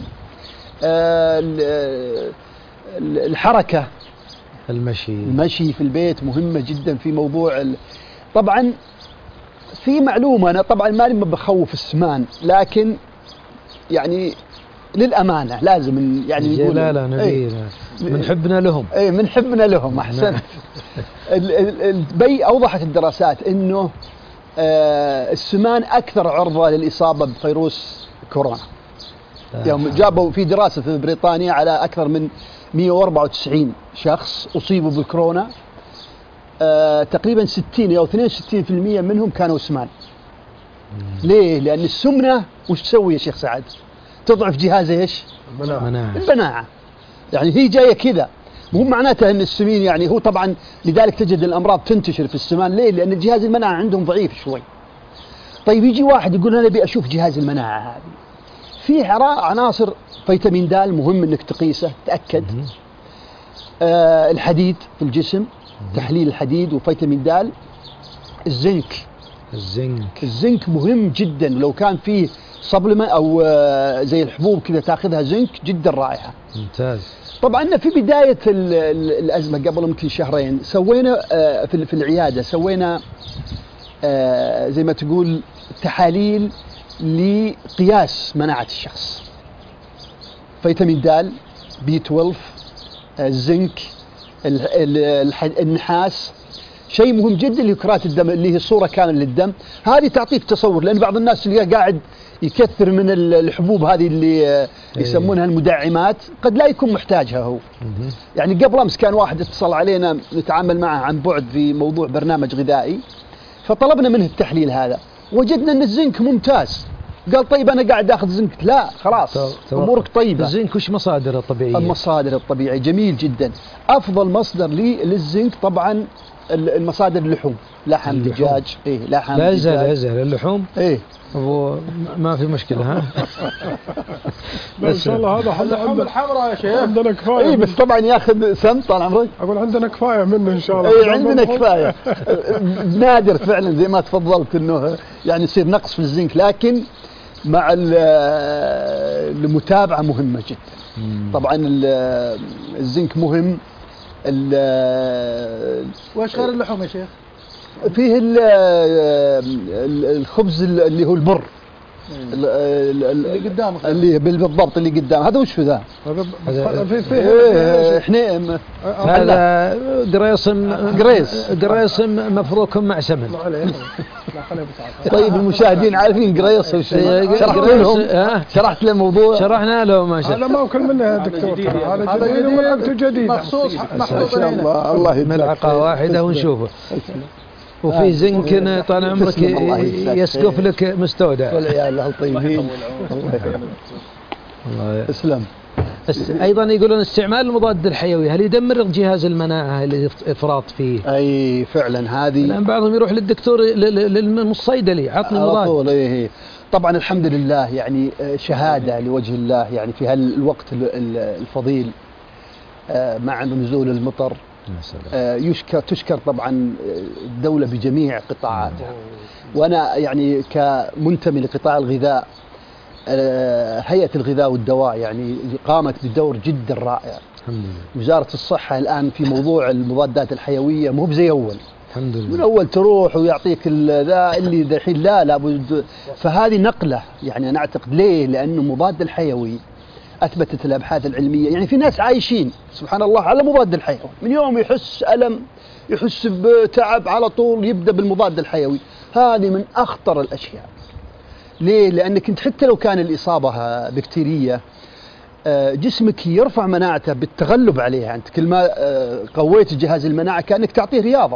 الحركه، المشي المشي في البيت مهمة جدا في موضوع ال... طبعا في معلومة، أنا طبعا ماني بخوف السمان، لكن يعني للأمانة لازم يعني نقول لا لا نبي من حبنا لهم. اي من حبنا لهم احسن. البي اوضحت الدراسات انه آه السمان اكثر عرضة للإصابة بفيروس كورونا. يوم جابوا في دراسة في بريطانيا على أكثر من مئة وأربعة وتسعين شخص أصيبوا بالكورونا، آه تقريبا ستين أو اثنين وستين بالمئة منهم كانوا سمان. ليه؟ لأن السمنة وش تسوي يا شيخ سعد؟ تضعف جهاز ايش؟ المناعة. المناعة. يعني هي جاية كذا، مو معناته أن السمين يعني هو طبعا لذلك تجد الأمراض تنتشر في السمان. ليه؟ لأن جهاز المناعة عندهم ضعيف شوي. طيب يجي واحد يقول أنا أبي أشوف جهاز المناعة هذه، في عناصر فيتامين د مهم انك تقيسه تأكد. آه الحديد في الجسم، تحليل الحديد وفيتامين د. الزنك الزنك الزنك مهم جدا، لو كان فيه سبلمنت أو آه، زي الحبوب كذا تاخذها زنك جدا رائعة. ممتاز. طبعا في بداية ال- ال- الأزمة قبل يمكن شهرين سوينا آه، في في العيادة سوينا آه، زي ما تقول تحاليل لقياس مناعة الشخص. فيتامين د، بي اثنا عشر، آه، الزنك، ال- ال- الح- النحاس، شيء مهم جدا اللي كرات الدم اللي هي الصورة كاملة للدم. هذه تعطيك تصور، لأن بعض الناس اللي قاعد يكثر من ال- الحبوب هذه اللي آه، يسمونها المدعمات قد لا يكون محتاجها هو. مهم. يعني قبل امس كان واحد اتصل علينا نتعامل معه عن بعد في موضوع برنامج غذائي، فطلبنا منه التحليل هذا، وجدنا ان الزنك ممتاز. قال طيب انا قاعد اخذ زنك، لا خلاص تو- تو- امورك طيبه. الزنك وش مصادره الطبيعية؟ المصادر الطبيعيه جميل جدا. افضل مصدر لي للزنك طبعا ال- المصادر اللحوم، لحم اللحوم. دجاج، ايه لحم لا يزال لا دجاج، يزال اللحوم ايه أبو ما في مشكلة ها. ان شاء الله هذا حل اللحوم عندنا الحمراء يا شيخ. عندنا كفايه ايه بس طبعا ياخذ سم طال عمرك. اقول عندنا كفايه منه ان شاء الله. اي عندنا كفايه. نادر فعلا زي ما تفضلت انه يعني يصير نقص في الزنك، لكن مع ال- المتابعه مهمه جدا. طبعا ال- الزنك مهم. ال- وايش غير اللحوم يا شيخ؟ فيه ال- ال- الخبز اللي هو البر، ال- ال- اللي قدامك. اللي بال- بالضبط اللي قدام هذا. وش ذا؟ هذا هذا- في في إيه، حنيم. هذا قريصم قريص. قريصم مفروك مع سمن. ما عليه. لا خليه بس طيب المشاهدين عارفين قريص وش؟ إيه، شرحت قريص، لهم، ها؟ شرحت لهم الموضوع. شرحنا له ما شاء هذا الله. ما اكل منه يا دكتور جديد ترى. يعني. هذا جديد وملعقته جديده. مخصوص ما محطوط شاء هنا. الله، الله يجزاك ملعقة خير. واحدة ونشوفه. وفي زنك طال عمرك تسلم، الله يجزاك يسقف خير. لك مستودع. والعيال له طيبين. الله يخليك. الله تسلم. بس ايضا يقولون استعمال المضاد الحيوي هل يدمر جهاز المناعه الافراط فيه؟ اي فعلا هذه لان بعضهم يروح للدكتور لل- للصيدلي عطني على مضاد. طول. إيه. طبعا الحمد لله يعني آه، شهاده لوجه الله يعني في هالوقت ال- ال- الفضيل آه، مع نزول المطر يا سلام. آه، يشكر تشكر طبعا الدولة بجميع قطاعاتها. وأنا يعني كمنتمي لقطاع الغذاء، آه، هيئة الغذاء والدواء يعني قامت بدور جدا رائع. الحمد لله. وزارة الصحة الآن في موضوع المضادات الحيوية مو بزي أول. الحمد من لله. أول تروح ويعطيك ال- ذا اللي دحين لا لابد. فهذه نقلة يعني أنا أعتقد. ليه؟ لأنه المضاد الحيوي أثبتت الأبحاث العلمية يعني في ناس عايشين سبحان الله على مضاد الحيوي، من يوم يحس ألم يحس بتعب على طول يبدأ بالمضاد الحيوي. هذه من أخطر الأشياء. ليه؟ لأنك أنت حتى لو كان الإصابة بكتيرية آه، جسمك يرفع مناعته بالتغلب عليها. أنت كل ما آه، قويت جهاز المناعة كأنك تعطيه رياضة.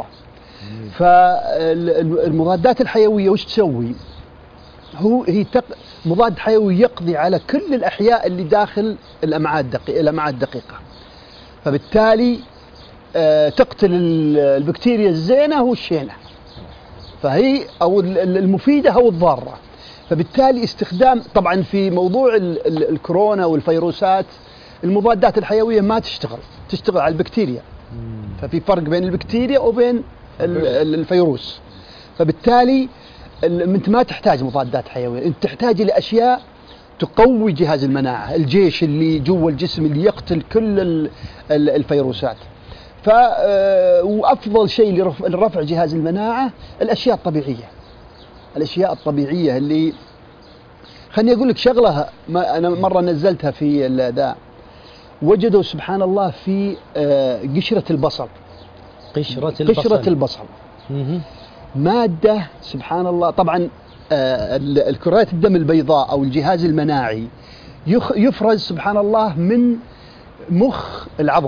فالمضادات الحيوية وش تسوي؟ هو هي تق... مضاد حيوي يقضي على كل الأحياء اللي داخل الأمعاء الدقيقة الأمعاء الدقيقة. فبالتالي آه، تقتل ال- البكتيريا الزينة والشينة، فهي أو ال- ال- المفيدة أو الضارة. فبالتالي استخدام طبعا في موضوع ال- ال- الكورونا والفيروسات المضادات الحيوية ما تشتغل، تشتغل على البكتيريا. ففي فرق بين البكتيريا وبين ال- ال- الفيروس. فبالتالي ال- انت ما تحتاج مضادات حيويه، انت تحتاج الى اشياء تقوي جهاز المناعه، الجيش اللي جوا الجسم اللي يقتل كل ال- ال- الفيروسات. ف آه، وافضل شيء لرف- لرفع جهاز المناعه الاشياء الطبيعيه. الاشياء الطبيعيه اللي خليني اقول لك شغله، ما انا مره نزلتها في ال- ذا وجدوا سبحان الله في آه، قشره البصل. قشرة البصل. قشره البصل مهم. مادة سبحان الله. طبعا آه، ال- الكرات الدم البيضاء أو الجهاز المناعي يخ- يفرز سبحان الله من مخ العظم.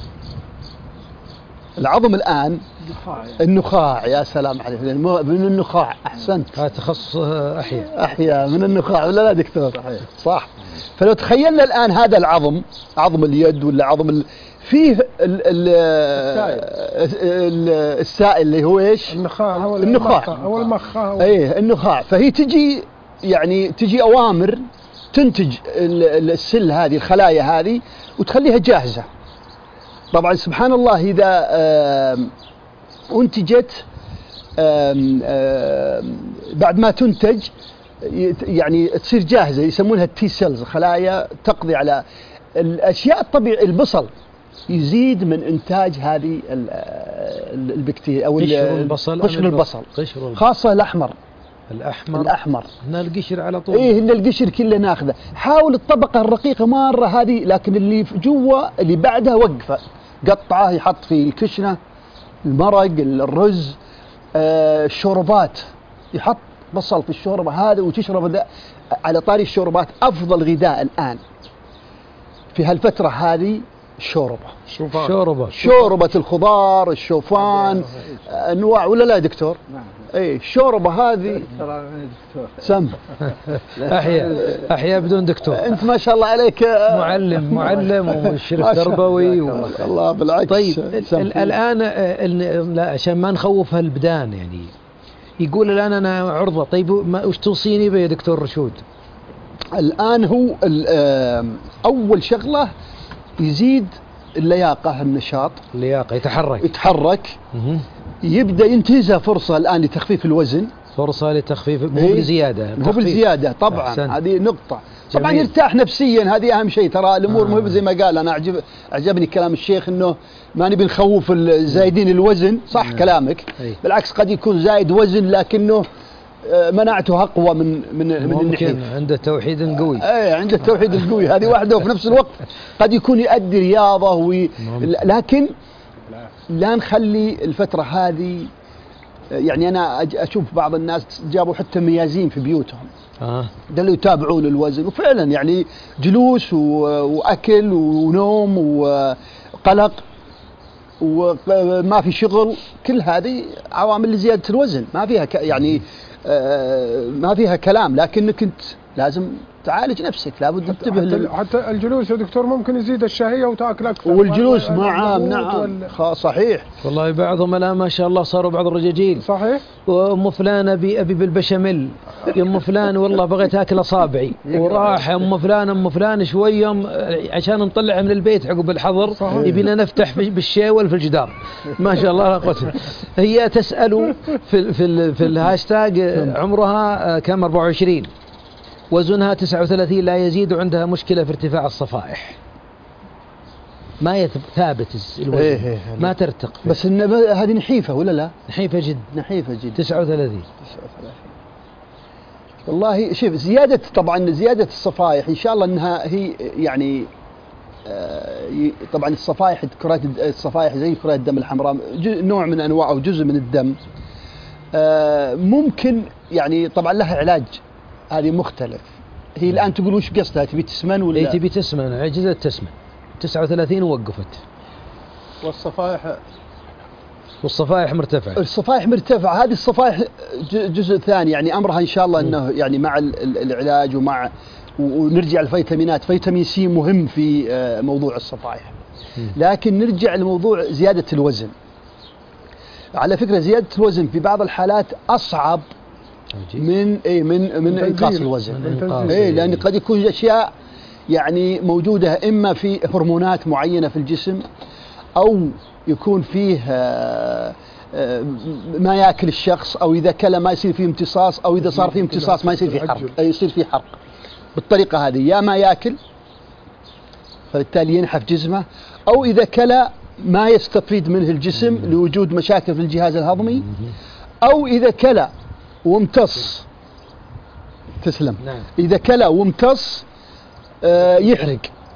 العظم الآن النخاع. يا سلام عليك، الم- من النخاع. أحسنت. هذا تخصص احياء. أحياء من النخاع ولا لا دكتور؟ صحيح. صح. فلو تخيلنا الآن هذا العظم، عظم اليد ولا عظم ال... فيه ال... ال... ال... السائل اللي هو ايش؟ النخاع هو النخاع. هو المخ هو ايه النخاع. فهي تجي يعني تجي اوامر تنتج ال- ال- السل هذه الخلايا هذه وتخليها جاهزه. طبعا سبحان الله اذا آم، انتجت آم آم بعد ما تنتج يت- يعني تصير جاهزة، يسمونها التي سيلز، خلايا تقضي على الأشياء الطبيعية. البصل يزيد من إنتاج هذه ال- ال- البكتيريا أو ال- قشر البصل أم قشر البصل، قشر البصل. خاصة الأحمر. الأحمر الأحمر هنا القشر على طول. إيه، إن القشر كله ناخذه. حاول الطبقة الرقيقة مرة هذه، لكن اللي في جوا اللي بعدها وقفه، قطعه يحط في الكشنة، المرق، الرز، آه الشوربات، يحط بصل في الشوربة هذا وتشرب ذا. على طاري الشوربات، أفضل غذاء الآن في هالفترة هذه الشوربة. شوربة. شوربة الخضار، الشوفان، أنواع، ولا لا يا دكتور؟ نعم. اي الشوربة هذه ترى أنا دكتور. سم. أحيا أحيا بدون دكتور. انت ما شاء الله عليك آه، معلم معلم ومشرف ما شاء تربوي و... الله بالعكس. طيب سم. ال- الآن آه، ال- لا، عشان ما نخوف هالبدان يعني، يقول الآن أنا عرضة. طيب ما وش توصيني به يا دكتور رشود؟ الآن هو ال- آم، أول شغلة يزيد اللياقة، النشاط، اللياقة، يتحرك. يتحرك، مهم. يبدأ ينتهزها فرصة الآن لتخفيف الوزن. فرصة لتخفيف، مو إيه. بالزيادة، مو تخفيف. بالزيادة طبعا، أحسنت. هذه نقطة. طبعا جميل. يرتاح نفسيا، هذه أهم شيء. ترى الأمور آه. مهمة زي ما قال. أنا أعجب أعجبني كلام الشيخ إنه ما نبي نخوف الزايدين الوزن. صح نعم. كلامك. أي. بالعكس قد يكون زايد وزن لكنه آه، مناعته أقوى من من من ممكن النحيف. عنده توحيد قوي. ايه، عنده التوحيد القوي، هذه واحدة. وفي نفس الوقت قد يكون يؤدي رياضة وي... لكن لا نخلي الفترة هذه. يعني أنا أج- أشوف بعض الناس جابوا حتى ميازين في بيوتهم، آه. دلوا يتابعون الوزن، وفعلا يعني جلوس و... وأكل ونوم وقلق وما في شغل، كل هذه عوامل لزيادة الوزن. ما فيها ك... يعني آه، ما فيها كلام، لكنك أنت لازم تعالج نفسك، لابد تنتبه لل... حتى, حتى الجلوس يا دكتور ممكن يزيد الشهية وتاكل أكثر. والجلوس وال- نعم والضغوط نعم وال- خ- صحيح. والله بعضهم الآن ما شاء الله صاروا بعض الرجاجيل. صحيح. وام فلان ابي ابي بالبشاميل، يا ام فلان والله بغيت اكل اصابعي، وراح ام فلان ام فلان شوي يوم عشان نطلعها من البيت عقب الحظر صحيح. يبينا نفتح في- بالشيول في الجدار. ما شاء الله لا قوة. هي تسأل في في ال- في الهاشتاج عمرها كم؟ أربعة وعشرين، وزنها تسعة وثلاثين لا يزيد، وعندها مشكلة في ارتفاع الصفائح. ما يثب ثابت الوزن، إيه إيه. ما ترتق، بس إن ب- هذه نحيفة ولا لا؟ نحيفة جدا. نحيفة جدا. تسعة وثلاثين. والله شوف، زيادة طبعا زيادة الصفائح إن شاء الله أنها هي يعني آه، ي- طبعا الصفائح كرات الد- الصفائح زي كرات الدم الحمراء، ج- نوع من أنواع أو جزء من الدم. آه، ممكن يعني طبعا لها علاج، هذه مختلف. هي الآن تقول وش قصدها، تبي تسمن ولا؟ اي تبي تسمن، عجزت تسمن، تسعة وثلاثين ووقفت، والصفائح والصفائح مرتفعة. الصفائح مرتفعة. هذه الصفائح ج- جزء ثاني، يعني أمرها إن شاء الله أنه يعني مع ال- ال- العلاج ومع و- ونرجع الفيتامينات. فيتامين سي مهم في آه، موضوع الصفائح. لكن نرجع لموضوع زيادة الوزن. على فكرة زيادة الوزن في بعض الحالات أصعب من إيه من من إنقاص الوزن. من إنقاص. إيه، لأن قد يكون أشياء يعني موجودة إما في هرمونات معينة في الجسم، أو يكون فيه آه، آه، ما ياكل الشخص، أو إذا كلا ما يصير فيه امتصاص، أو إذا صار فيه امتصاص ما يصير فيه حرق، أي يصير فيه حرق بالطريقة هذه. يا ما ياكل فبالتالي ينحف جسمه، أو إذا كلا ما يستفيد منه الجسم لوجود مشاكل في الجهاز الهضمي، أو إذا كلا وامتص. تسلم. نعم. إذا كلا وامتص آه، يحرق.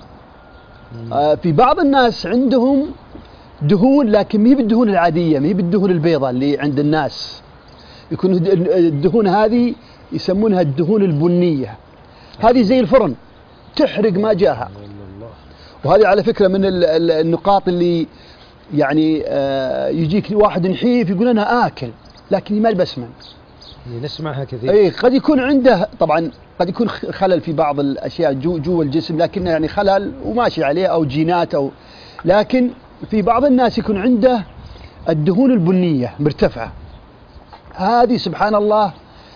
آه، في بعض الناس عندهم دهون، لكن ما هي بالدهون العادية، ما هي بالدهون البيضاء اللي عند الناس. يكون الد- الدهون هذه يسمونها الدهون البنية، هذه زي الفرن تحرق ما جاها. وهذه على فكرة من ال- ال- النقاط اللي يعني آه، يجيك واحد نحيف يقول أنا آكل لكن ما بسمن. نسمعها كثير. اي قد يكون عنده طبعا قد يكون خ- خلل في بعض الاشياء جو جوا الجسم، لكنه يعني خلل وماشي عليه، او جينات، او لكن في بعض الناس يكون عنده الدهون البنيه مرتفعه. هذه سبحان الله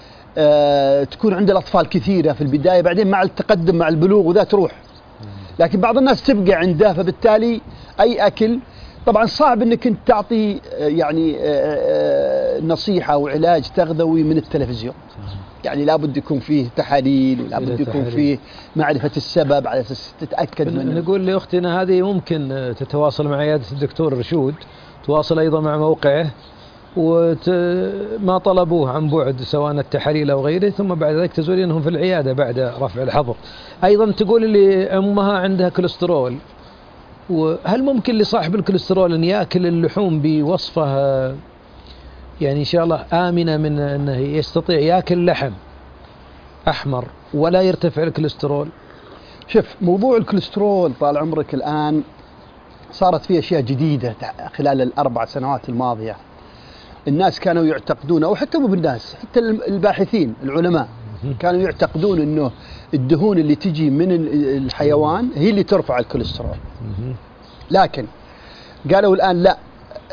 آه تكون عند الاطفال كثيره في البدايه، بعدين مع التقدم مع البلوغ وذا تروح. لكن بعض الناس تبقى عنده، فبالتالي اي اكل طبعا صعب انك انت تعطي يعني نصيحه او علاج تغذوي من التلفزيون. يعني لابد يكون فيه تحاليل ولابد يكون فيه معرفه السبب على اساس تتاكد منه. نقول لاختنا هذه ممكن تتواصل مع عياده الدكتور رشود، تواصل ايضا مع موقعه، وما طلبوه عن بعد سواء التحاليل او غيره، ثم بعد ذلك تزورينهم في العياده بعد رفع الحظر. ايضا تقول لي امها عندها كوليسترول، وهل ممكن لصاحب الكوليسترول ان ياكل اللحوم بوصفه يعني ان شاء الله امنه من انه يستطيع ياكل لحم احمر ولا يرتفع الكوليسترول؟ شوف، موضوع الكوليسترول طال عمرك الان صارت فيه اشياء جديده خلال الاربع سنوات الماضيه. الناس كانوا يعتقدون، او حتى مو بالناس، حتى الباحثين العلماء كانوا يعتقدون انه الدهون اللي تجي من الحيوان هي اللي ترفع الكوليسترول. لكن قالوا الان لا،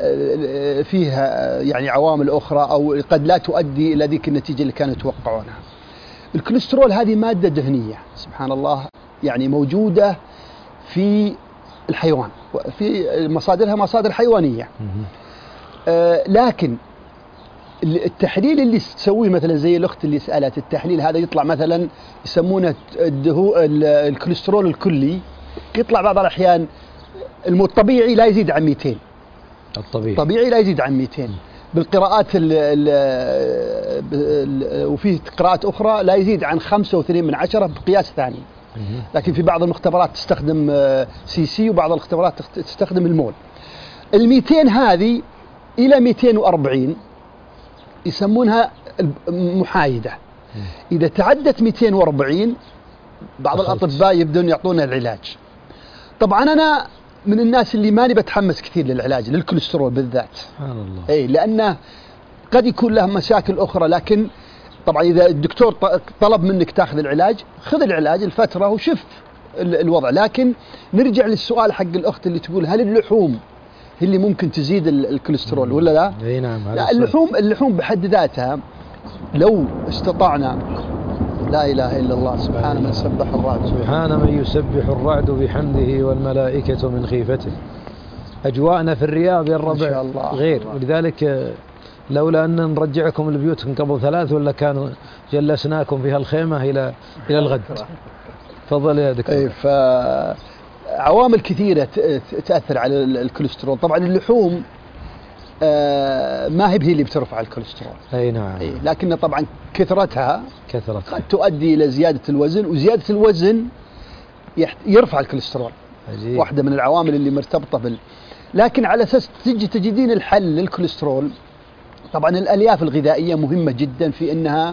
فيها يعني عوامل اخرى او قد لا تؤدي الى ذيك النتيجه اللي كانوا يتوقعونها. الكوليسترول هذه ماده دهنيه سبحان الله، يعني موجوده في الحيوان، في مصادرها مصادر حيوانيه. آه لكن التحليل اللي تسويه مثلا زي الاخت اللي سالت، التحليل هذا يطلع مثلا يسمونه الدهو الكوليسترول الكلي، يطلع بعض الاحيان الطبيعي لا يزيد عن مئتين. الطبيعي طبيعي لا يزيد عن مئتين. بالقراءات ال ال وفيه قراءات اخرى لا يزيد عن خمسة واثنين من عشرة بقياس ثاني. لكن في بعض المختبرات تستخدم سي سي وبعض المختبرات تستخدم المول. المئتين هذه إلى مئتين وأربعين يسمونها محايدة. إذا تعدت مئتين وأربعين بعض الأطباء يبدون يعطونا العلاج. طبعا أنا من الناس اللي ماني بتحمس كثير للعلاج للكوليسترول بالذات. سبحان الله. أي لأنه قد يكون له مشاكل أخرى، لكن طبعا إذا الدكتور طلب منك تأخذ العلاج خذ العلاج الفترة وشوف الوضع. لكن نرجع للسؤال حق الأخت اللي تقول هل اللحوم هي اللي ممكن تزيد الكوليسترول ولا لا؟ اي نعم. لا، اللحوم اللحوم بحد ذاتها لو استطعنا، لا اله الا الله سبحان من سبح الرعد سبحان من يسبح الرعد بحمده والملائكة من خيفته. اجواءنا في الرياض يا الربع شاء الله غير، ولذلك لولا ان نرجعكم لبيوتكم قبل ثلاث ولا كانوا جلسناكم في هالخيمة الى الى الغد. تفضل يا دكتور. اي ف عوامل كثيرة تأثر على الكوليسترول. طبعا اللحوم آه ما هي هي اللي بترفع الكوليسترول. اي نعم. أي لكن طبعا كثرتها كثرتها قد تؤدي إلى زيادة الوزن، وزيادة الوزن يرفع الكوليسترول. عجيب. واحدة من العوامل اللي مرتبطة بال. لكن على أساس تجي تجدين الحل للكوليسترول، طبعا الألياف الغذائية مهمة جدا في أنها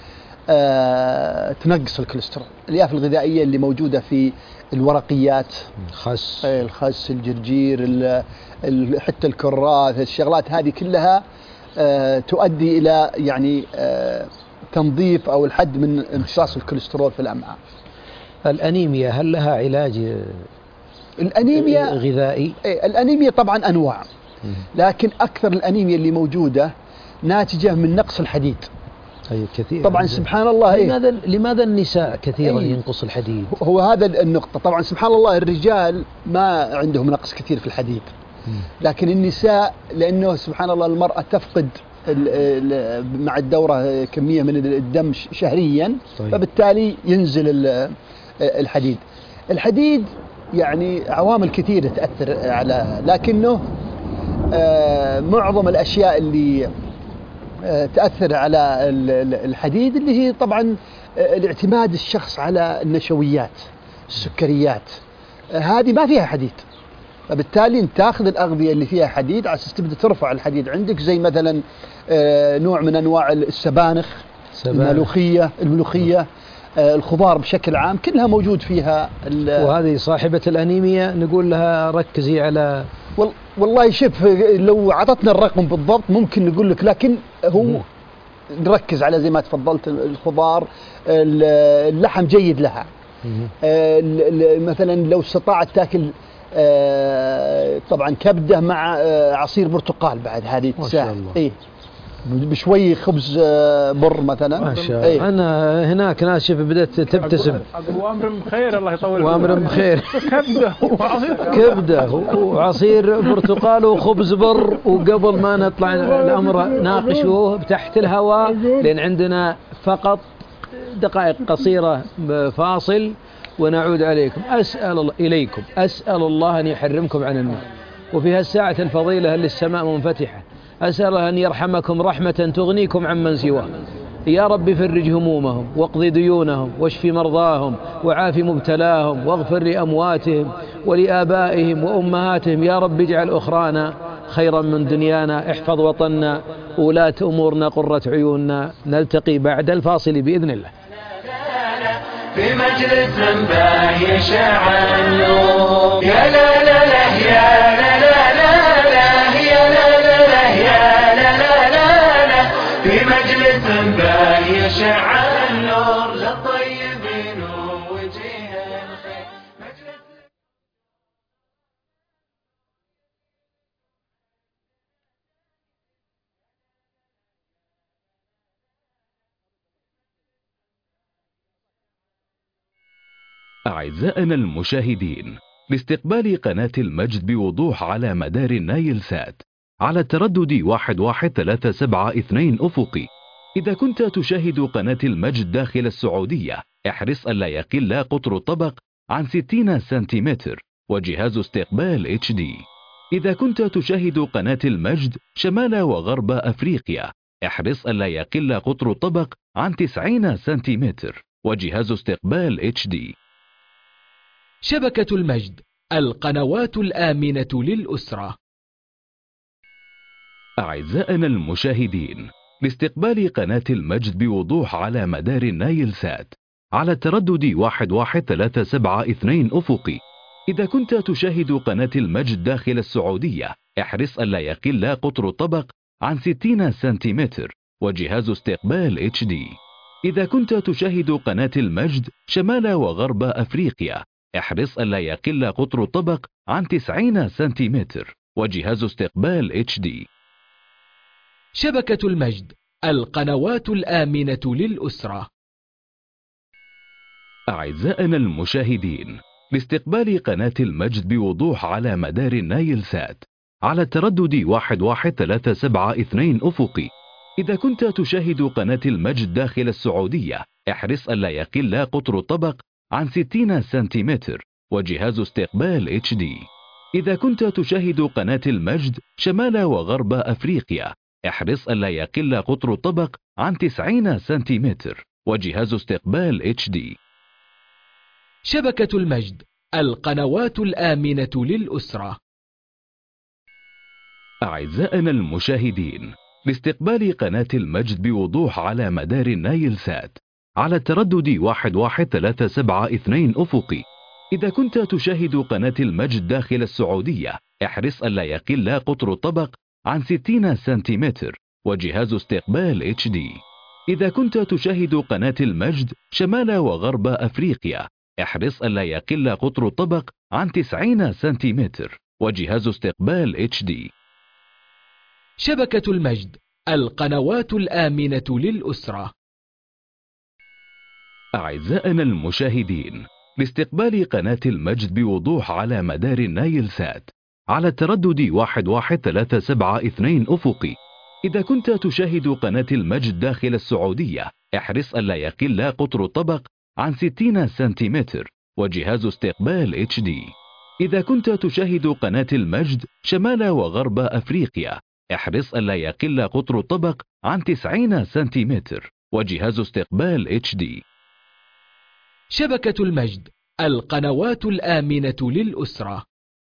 آه تنقص الكوليسترول. الألياف الغذائية اللي موجودة في الورقيات، الخس، الخس، الجرجير، ال ال حتى الكراث، الشغلات هذه كلها آه تؤدي إلى يعني آه تنظيف أو الحد من امتصاص الكوليسترول في الأمعاء. الأنيميا هل لها علاج الأنيميا غذائي؟ الأنيميا طبعا أنواع، لكن أكثر الأنيميا اللي موجودة ناتجة من نقص الحديد. أي كثير طبعا سبحان الله. لماذا لماذا النساء كثيرا أي ينقص الحديد؟ هو هذا النقطة. طبعا سبحان الله الرجال ما عندهم نقص كثير في الحديد، لكن النساء لأنه سبحان الله المرأة تفقد ال ال مع الدورة كمية من الدم شهريا. طيب. فبالتالي ينزل الحديد. الحديد يعني عوامل كثيرة تأثر على، لكنه آه معظم الأشياء اللي آه تأثر على الحديد اللي هي طبعا آه الاعتماد الشخص على النشويات، السكريات، آه هذه ما فيها حديد. فبالتالي انت تاخذ الأغذية اللي فيها حديد على أساس تبدأ ترفع الحديد عندك، زي مثلا آه نوع من أنواع السبانخ، الملوخية الملوخية آه الخضار بشكل عام كلها موجود فيها. وهذه صاحبة الأنيميا نقول لها ركزي على. والله شوف لو عطتنا الرقم بالضبط ممكن نقول لك، لكن هو مم. نركز على زي ما تفضلت الخضار، اللحم جيد لها. آه مثلا لو استطاعت تاكل آه طبعا كبدة مع آه عصير برتقال بعد، هذه تساعد. إيه بشوي خبز آه، بر مثلا. ما شاء إيه. الله. أنا هناك ناس شوف بدأت تبتسم. وامر بخير الله يطول وامر بخير. كبده وعصير كبده وعصير برتقال وخبز بر. وقبل ما نطلع الأمر ناقشوه تحت الهواء لأن عندنا فقط دقائق قصيرة فاصل ونعود عليكم. أسأل الله إليكم أسأل الله أن يحرمكم عن النار، وفي هالساعة الفضيلة اللي السماء منفتحة أسأل أن يرحمكم رحمة تغنيكم عن من سواه. يا رب فرج همومهم واقض ديونهم واشف مرضاهم وعاف مبتلاهم واغفر لأمواتهم ولآبائهم وأمهاتهم. يا رب اجعل أخرانا خيرا من دنيانا. احفظ وطننا ولاة أمورنا قرة عيوننا. نلتقي بعد الفاصل بإذن الله في مجلس باهي يشع النور. يا لا لا لا يا لا لا لا لا يا لا لا لا يا لا لا لا لا في مجلس باهي يشع النور للطيبين ووجيه الخير. أعزائنا المشاهدين، لاستقبال قناة المجد بوضوح على مدار النايل سات على التردد واحد واحد ثلاثة سبعة اثنين أفقي. إذا كنت تشاهد قناة المجد داخل السعودية احرص ألا يقل قطر الطبق عن ستين سنتيمتر وجهاز استقبال اتش دي. إذا كنت تشاهد قناة المجد شمال وغرب أفريقيا احرص ألا يقل قطر الطبق عن تسعين سنتيمتر وجهاز استقبال اتش دي. شبكة المجد، القنوات الآمنة للأسرة. أعزائنا المشاهدين، لاستقبال قناة المجد بوضوح على مدار النايل سات على التردد واحد واحد ثلاثة سبعة اثنين أفقي. إذا كنت تشاهد قناة المجد داخل السعودية احرص ألا يقل قطر الطبق عن ستين سنتيمتر وجهاز استقبال اتش دي. إذا كنت تشاهد قناة المجد شمال وغرب أفريقيا احرص ألا يقل قطر الطبق عن تسعين سنتيمتر وجهاز استقبال اتش دي. شبكة المجد، القنوات الآمنة للأسرة. أعزائنا المشاهدين، لاستقبال قناة المجد بوضوح على مدار النايل سات على التردد واحد واحد ثلاثة سبعة اثنين أفقي. إذا كنت تشاهد قناة المجد داخل السعودية احرص ألا يقل قطر الطبق عن ستين سنتيمتر وجهاز استقبال اتش دي. إذا كنت تشاهد قناة المجد شمال وغرب أفريقيا احرص ألا يقل قطر الطبق عن تسعين سنتيمتر وجهاز استقبال اتش دي. شبكة المجد، القنوات الآمنة للأسرة. أعزائنا المشاهدين، لاستقبال قناة المجد بوضوح على مدار النايل سات على التردد واحد واحد ثلاثة سبعة اثنين أفقي. إذا كنت تشاهد قناة المجد داخل السعودية احرص ألا يقل قطر الطبق عن ستين سنتيمتر وجهاز استقبال اتش دي. إذا كنت تشاهد قناة المجد شمال وغرب أفريقيا احرص ألا يقل قطر الطبق عن تسعين سنتيمتر وجهاز استقبال اتش دي. شبكة المجد، القنوات الآمنة للأسرة. أعزائنا المشاهدين، لاستقبال قناة المجد بوضوح على مدار النايل سات على التردد واحد واحد ثلاثة سبعة اثنين أفقي. إذا كنت تشاهد قناة المجد داخل السعودية احرص ألا يقل قطر الطبق عن ستين سنتيمتر وجهاز استقبال اتش دي. إذا كنت تشاهد قناة المجد شمال وغرب أفريقيا احرص ألا يقل قطر الطبق عن تسعين سنتيمتر وجهاز استقبال اتش دي. شبكة المجد، القنوات الآمنة للأسرة.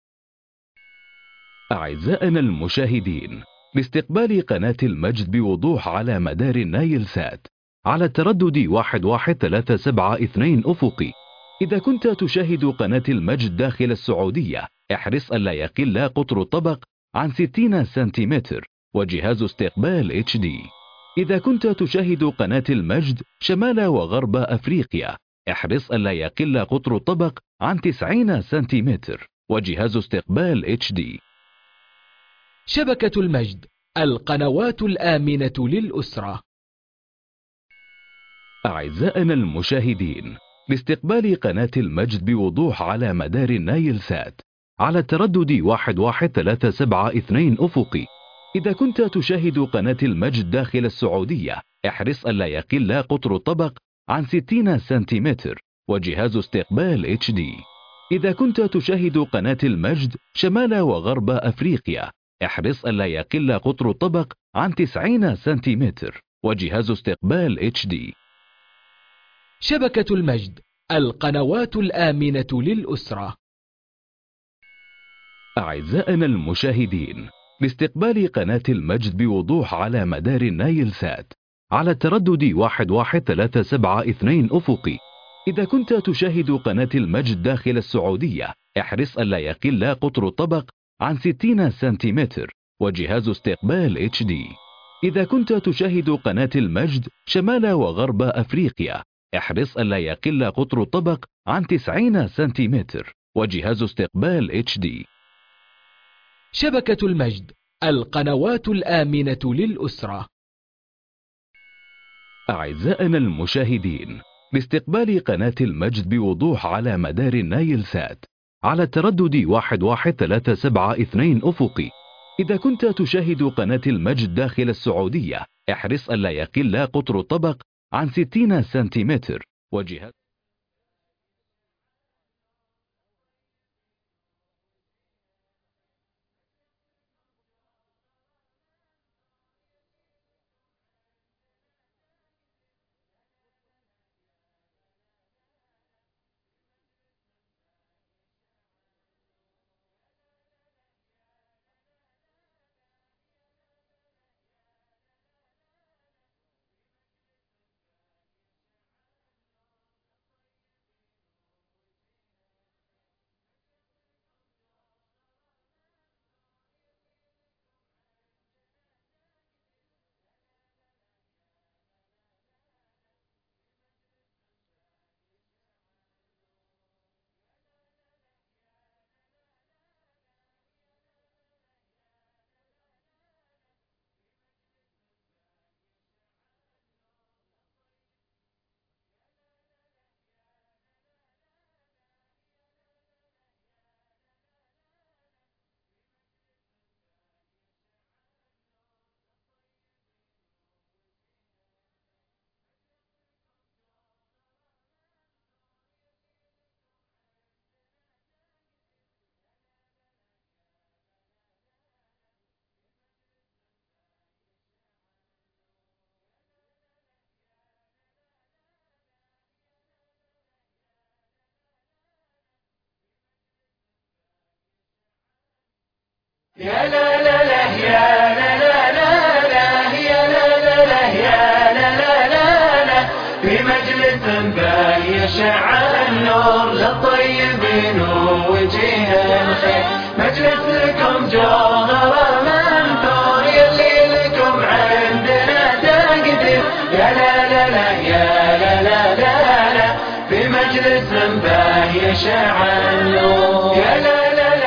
أعزائنا المشاهدين، لاستقبال قناة المجد بوضوح على مدار النايل سات على التردد واحد واحد ثلاثة سبعة اثنين أفقي. إذا كنت تشاهد قناة المجد داخل السعودية احرص ألا يقل قطر الطبق عن ستين سنتيمتر وجهاز استقبال اتش دي. إذا كنت تشاهد قناة المجد شمال وغرب أفريقيا احرص ألا يقل قطر الطبق عن تسعين سنتيمتر وجهاز استقبال اتش دي. شبكة المجد، القنوات الآمنة للأسرة. أعزائنا المشاهدين، لاستقبال قناة المجد بوضوح على مدار النايل سات على التردد واحد واحد ثلاثة سبعة اثنين أفقي. إذا كنت تشاهد قناة المجد داخل السعودية، احرص ألا يقل قطر الطبق عن ستين سنتيمتر وجهاز استقبال اتش دي. إذا كنت تشاهد قناة المجد شمال وغرب أفريقيا، احرص ألا يقل قطر الطبق عن تسعين سنتيمتر وجهاز استقبال اتش دي. شبكة المجد، القنوات الآمنة للأسرة. أعزائنا المشاهدين، لاستقبال قناة المجد بوضوح على مدار النايل سات على التردد واحد واحد ثلاثة سبعة اثنين أفقي. إذا كنت تشاهد قناة المجد داخل السعودية، احرص ألا يقل قطر الطبق عن ستين سنتيمتر وجهاز استقبال اتش دي. إذا كنت تشاهد قناة المجد شمال وغرب أفريقيا، احرص ألا يقل قطر الطبق عن تسعين سنتيمتر وجهاز استقبال اتش دي. شبكة المجد، القنوات الآمنة للأسرة. أعزائنا المشاهدين، لاستقبال قناة المجد بوضوح على مدار النايل سات على التردد واحد واحد ثلاثة سبعة اثنين أفقي. إذا كنت تشاهد قناة المجد داخل السعودية، احرص ألا يقل قطر الطبق عن ستين سنتيمتر وجهاز يا لا لا لا يا لا لا لا لا يا لا لا لا يا لا لا لا لا في مجلس باهي يشع النور للطيبين ووجيه الخير. مجلس لكم جوهر منثور يلي لكم عندنا تقدير. يا لا لا لا يا لا لا لا لا في مجلس باهي يشع النور. يا لا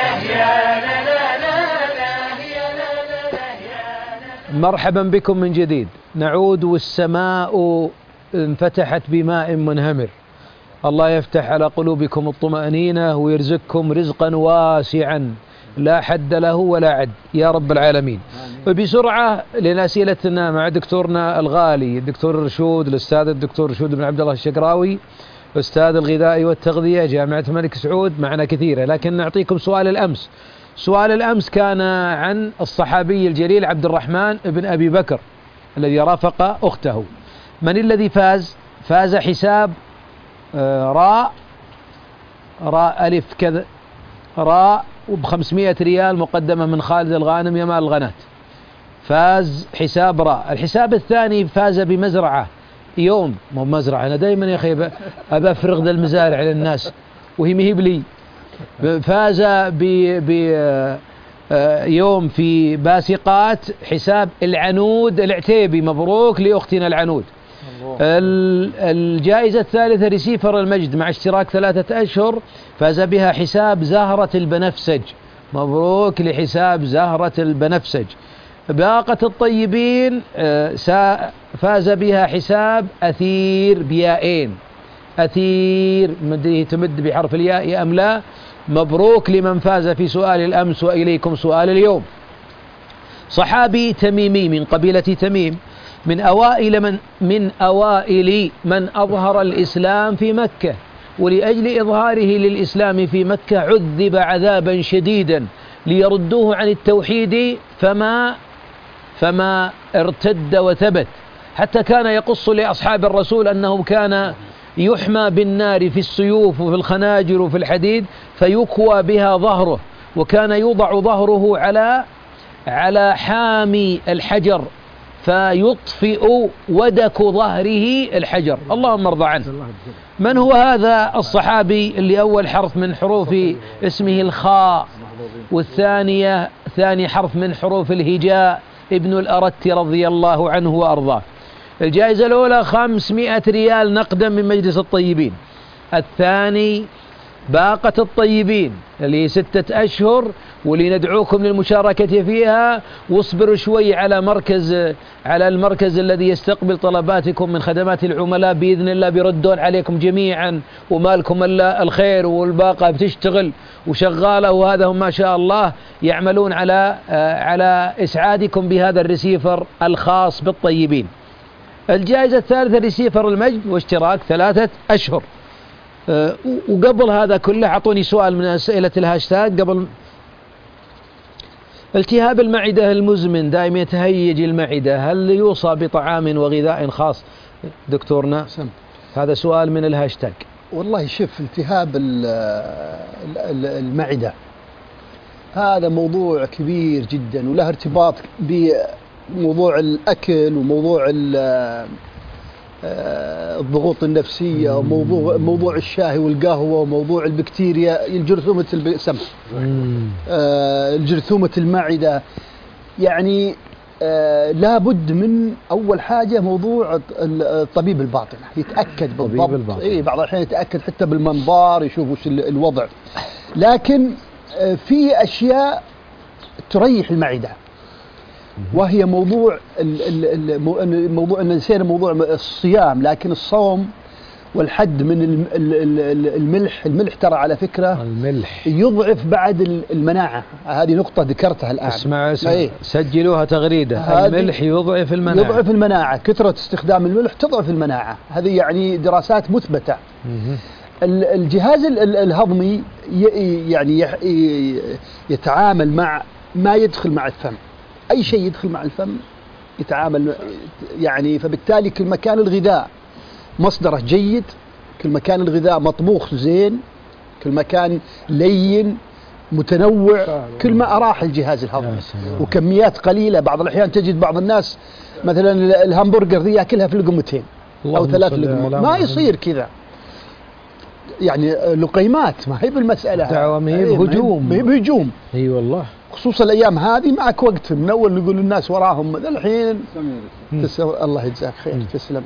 مرحبا بكم من جديد. نعود والسماء انفتحت بماء منهمر. الله يفتح على قلوبكم الطمأنينة ويرزقكم رزقا واسعا لا حد له ولا عد يا رب العالمين. وبسرعة لأسئلتنا مع دكتورنا الغالي الدكتور رشود، الأستاذ الدكتور رشود بن عبد الله الشقراوي، أستاذ الغذاء والتغذية جامعة الملك سعود. معنا كثيرة، لكن نعطيكم سؤال الأمس. سؤال الأمس كان عن الصحابي الجليل عبد الرحمن بن أبي بكر الذي رافق أخته. من الذي فاز؟ فاز حساب راء راء ألف كذا راء وبخمسمائة ريال مقدمة من خالد الغانم يمال الغنات. فاز حساب راء. الحساب الثاني فاز بمزرعة يوم، مو مزرعة، أنا دائما يا أخي أبى أفرغ ذا المزارع للناس وهي مهيب لي. فاز بيوم في باسقات حساب العنود العتيبي. مبروك لأختنا العنود. الجائزة الثالثة ريسيفر المجد مع اشتراك ثلاثة أشهر، فاز بها حساب زهرة البنفسج. مبروك لحساب زهرة البنفسج. باقة الطيبين فاز بها حساب أثير بيائين، أثير مدري تمد بحرف الياء أم لا. مبروك لمن فاز في سؤال الأمس وإليكم سؤال اليوم. صحابي تميمي من قبيلة تميم، من أوائل من من أوائل من أظهر الإسلام في مكة، ولأجل إظهاره للإسلام في مكة عذب عذابا شديدا ليردوه عن التوحيد، فما فما ارتد وثبت، حتى كان يقص لأصحاب الرسول أنه كان يحمى بالنار في السيوف وفي الخناجر وفي الحديد فيكوى بها ظهره، وكان يوضع ظهره على على حامي الحجر فيطفئ ودك ظهره الحجر. اللهم ارضى عنه. من هو هذا الصحابي اللي أول حرف من حروف اسمه الخاء، والثانية ثاني حرف من حروف الهجاء؟ ابن الأرت رضي الله عنه وأرضاه. الجائزة الأولى خمسمائة ريال نقدا من مجلس الطيبين. الثاني باقة الطيبين اللي ستة أشهر، واللي ندعوكم للمشاركة فيها، واصبروا شوي على مركز على المركز الذي يستقبل طلباتكم من خدمات العملاء، بإذن الله بيردون عليكم جميعا ومالكم إلا الخير، والباقة بتشتغل وشغالة، وهذا هم ما شاء الله يعملون على على إسعادكم بهذا الريسيفر الخاص بالطيبين. الجائزة الثالثة ريسيفر المجد واشتراك ثلاثة أشهر. أه وقبل هذا كله أعطوني سؤال من أسئلة الهاشتاج قبل. التهاب المعدة المزمن دائما يتهيج المعدة، هل يوصى بطعام وغذاء خاص دكتورنا؟ سم. هذا سؤال من الهاشتاج. والله شوف، التهاب المعدة هذا موضوع كبير جدا، وله ارتباط بموضوع الأكل وموضوع الضغوط النفسية وموضوع موضوع الشاي والقهوة وموضوع البكتيريا، الجرثومة السم، الجرثومة المعدة. يعني لابد من أول حاجة موضوع الطبيب الباطنة يتأكد بالضبط. إيه بعض الأحيان يتأكد حتى بالمنظار، يشوف وش الوضع. لكن في أشياء تريح المعدة، وهي موضوع الموضوع أن نسينا موضوع الصيام، لكن الصوم والحد من الملح. الملح ترى على فكرة الملح يضعف بعد المناعة، هذه نقطة ذكرتها الآن. اسمع اسمع ايه؟ سجلوها تغريدة. الملح يضعف المناعة. يضعف المناعة، كثرة استخدام الملح تضعف المناعة، هذه يعني دراسات مثبتة. الجهاز الهضمي يعني يتعامل مع ما يدخل مع الفم، أي شيء يدخل مع الفم يتعامل يعني، فبالتالي كل ما كان الغذاء مصدره جيد، كل ما كان الغذاء مطبوخ زين، كل ما كان لين متنوع، كل ما أراح الجهاز الهضمي. وكميات قليلة، بعض الأحيان تجد بعض الناس مثلا الهامبرجر ذي يأكلها في لقمتين أو ثلاث لقمات، ما يصير كذا يعني، لقيمات، ما هي بالمسألة دعوة، ما هي بهجوم، ما هي بهجوم. اي والله، خصوصا الأيام هذه معك وقت من أول نقول الناس وراهم الحين. تسلم، الله يجزاك خير. تسلم.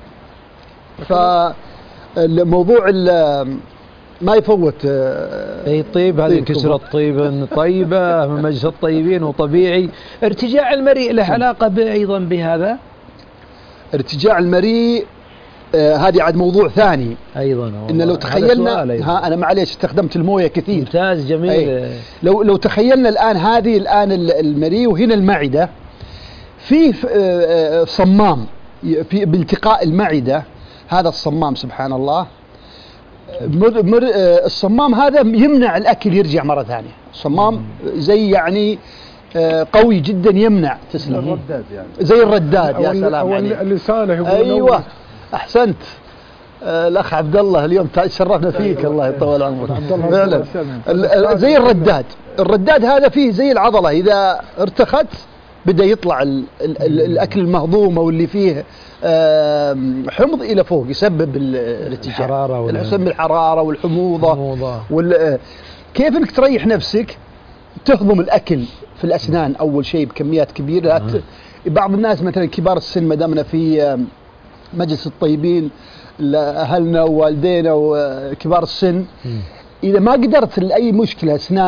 فالموضوع ما يفوت. اي طيب، هذه كسرة طيب طيبة من مجلس الطيبين وطبيعي. ارتجاع المريء له علاقة أيضا بهذا؟ ارتجاع المريء آه هذه عاد موضوع ثاني أيضا. إن لو تخيلنا أيضاً. ها أنا معليش استخدمت الموية كثير. ممتاز، جميل. أي. لو لو تخيلنا الآن هذه الآن المريء وهنا المعدة، في آه صمام في بالتقاء المعدة، هذا الصمام سبحان الله، مر مر آه الصمام هذا يمنع الأكل يرجع مرة ثانية. الصمام زي يعني آه قوي جدا يمنع. تسلم. الرداد يعني. زي الرداد. يا سلام عليك. لسانه. أيوة أحسنت. آه الأخ عبد الله اليوم شرفنا فيك، الله يطول عمرك. فعلا زي الرداد. الرداد هذا فيه زي العضلة، إذا ارتخت بدأ يطلع ال ال ال الأكل المهضوم أو اللي فيه آه حمض إلى فوق، يسبب الحرارة، يسبب الحرارة والحموضة. وال كيف إنك تريح نفسك؟ تهضم الأكل في الأسنان أول شيء بكميات كبيرة. آه. بعض الناس مثلا كبار السن، ما دامنا في مجلس الطيبين لأهلنا ووالدينا وكبار السن، م. إذا ما قدرت لأي مشكلة أسنان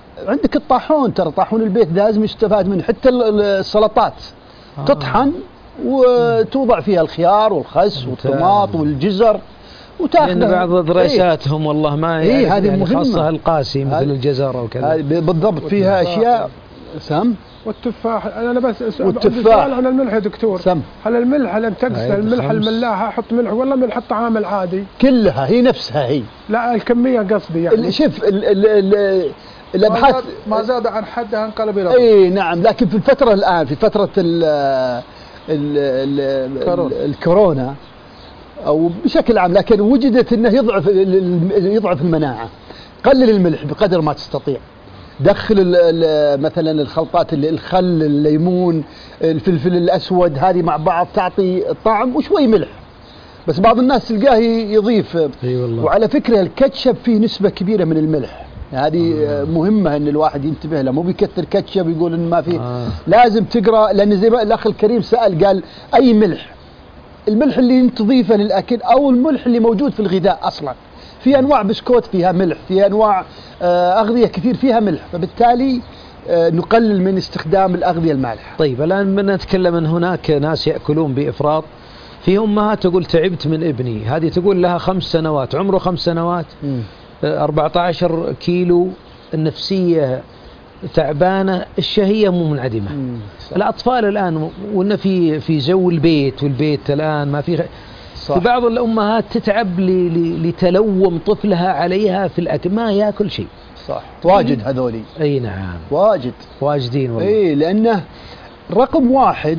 عندك الطاحون، ترى طاحون البيت لازم يستفاد منه، حتى السلطات آه. تطحن وتوضع فيها الخيار والخس والطماط والجزر وتاخذ. لأن بعض ضريساتهم والله ما إيه هذه يعني مهمة، خاصة القاسي مثل الجزر وكذا بالضبط، فيها أشياء. سم والتفاح، انا بس اسال والتفاح عن الملح يا دكتور. سم هل الملح لم تغسل الملح الملاحه احط ملح ولا ملح الطعام العادي؟ كلها هي نفسها هي. لا الكميه قصدي يعني. شوف ال ال ال الابحاث ما زاد عن حدها انقلب الى اي نعم، لكن في الفتره الان في فتره ال ال ال الكورونا او بشكل عام، لكن وجدت انه يضعف يضعف المناعه. قلل الملح بقدر ما تستطيع، دخل مثلا الخلطات اللي الخل الليمون الفلفل الاسود هذه مع بعض تعطي طعم، وشوي ملح. بس بعض الناس تلقاه يضيف. اي والله. وعلى فكره الكاتشب فيه نسبه كبيره من الملح، هذه آه. مهمه ان الواحد ينتبه لها، مو بيكثر كاتشب يقول ان ما فيه آه. لازم تقرا، لان زي ما الاخ الكريم سال قال اي ملح، الملح اللي تضيفه للاكل او الملح اللي موجود في الغذاء اصلا. في انواع بسكوت فيها ملح، في انواع اغذيه كثير فيها ملح، فبالتالي نقلل من استخدام الاغذيه المالحه. طيب الان بدنا نتكلم ان هناك ناس ياكلون بافراط، في امهات تقول تعبت من ابني، هذه تقول لها خمس سنوات عمره خمس سنوات م. أربعة عشر كيلو، النفسيه تعبانه، الشهيه مو منعدمه. الاطفال الان وإن في في جو البيت، والبيت الان ما في صح. في بعض الأمهات تتعب لتلوم طفلها عليها في الأكل، ما يأكل شيء. صح، واجد هذولي. أي نعم واجد واجدين والله. أي لأنه رقم واحد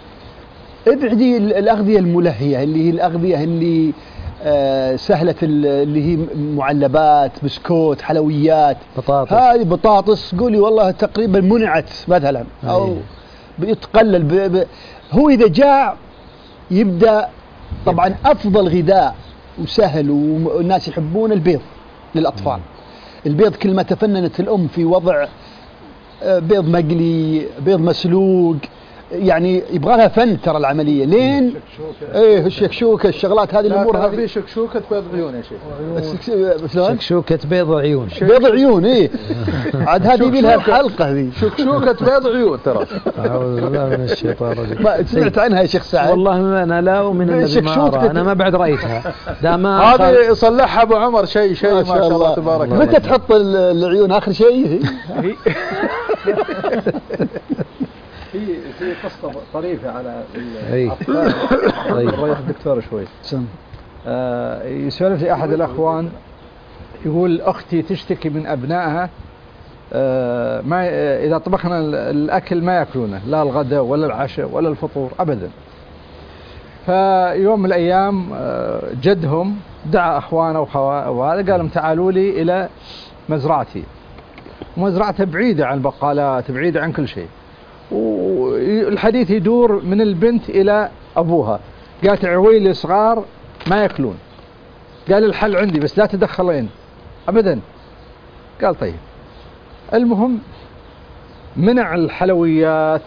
ابعدي الأغذية الملهية اللي هي الأغذية اللي آه سهلة، اللي هي معلبات بسكوت حلويات بطاطس، هذه بطاطس قولي والله تقريبا منعت مثلا أو بيتقلل ب... ب... هو إذا جاع يبدأ. طبعا أفضل غذاء وسهل والناس يحبون البيض للأطفال. البيض كل ما تفننت الأم في وضع بيض مقلي، بيض مسلوق، يعني يبغى لها فن ترى العملية لين ايه الشكشوكة الشغلات هذه الأمور هذه. في شكشوكة بيض عيون يا شيخ. شكشوكة بيض عيون. بيض عيون ايه عاد هذه يبي لها الحلقة هذه. شكشوكة بيض عيون ترى. أعوذ بالله من الشيطان الرجيم. ما سمعت عنها يا شيخ سعد؟ والله أنا لا أؤمن إلا بما أرى، أنا ما بعد رأيتها. هذه صلحها أبو عمر شيء شيء ما شاء الله تبارك الله. متى تحط العيون آخر شيء؟ في في قصة طريفة على الأطفال. طيب ريح الدكتور شوي. سم. آه يسولف لي أحد الأخوان يقول أختي تشتكي من أبنائها آه ما آه إذا طبخنا الأكل ما يأكلونه، لا الغداء ولا العشاء ولا الفطور أبدا. فيوم من الأيام آه جدهم دعا أخوانه وهذا قال لهم تعالوا لي إلى مزرعتي. مزرعته بعيدة عن البقالات، بعيدة عن كل شيء. والحديث يدور من البنت إلى أبوها، قالت عويلي صغار ما يأكلون، قال الحل عندي بس لا تدخلين أبدا. قال طيب. المهم منع الحلويات،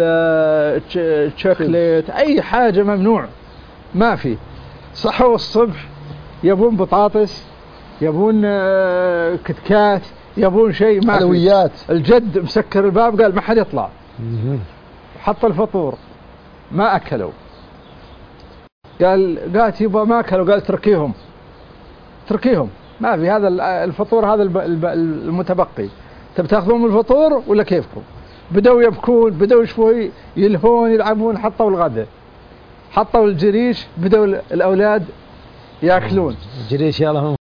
الشوكليت، أي حاجة ممنوع ما في. صحوا الصبح يبون بطاطس، يبون كتكات، يبون شيء ما حلويات. الجد مسكر الباب قال ما حد يطلع. حط الفطور ما أكلوا. قال قالت يبا ما أكلوا، قال تركيهم تركيهم ما في، هذا الفطور هذا المتبقي، تبي تاخذون من الفطور ولا كيفكم؟ بدأوا يبكون، بدأوا شوي يلهون يلعبون، حطوا الغداء، حطوا الجريش، بدأوا الأولاد يأكلون الجريش. يلا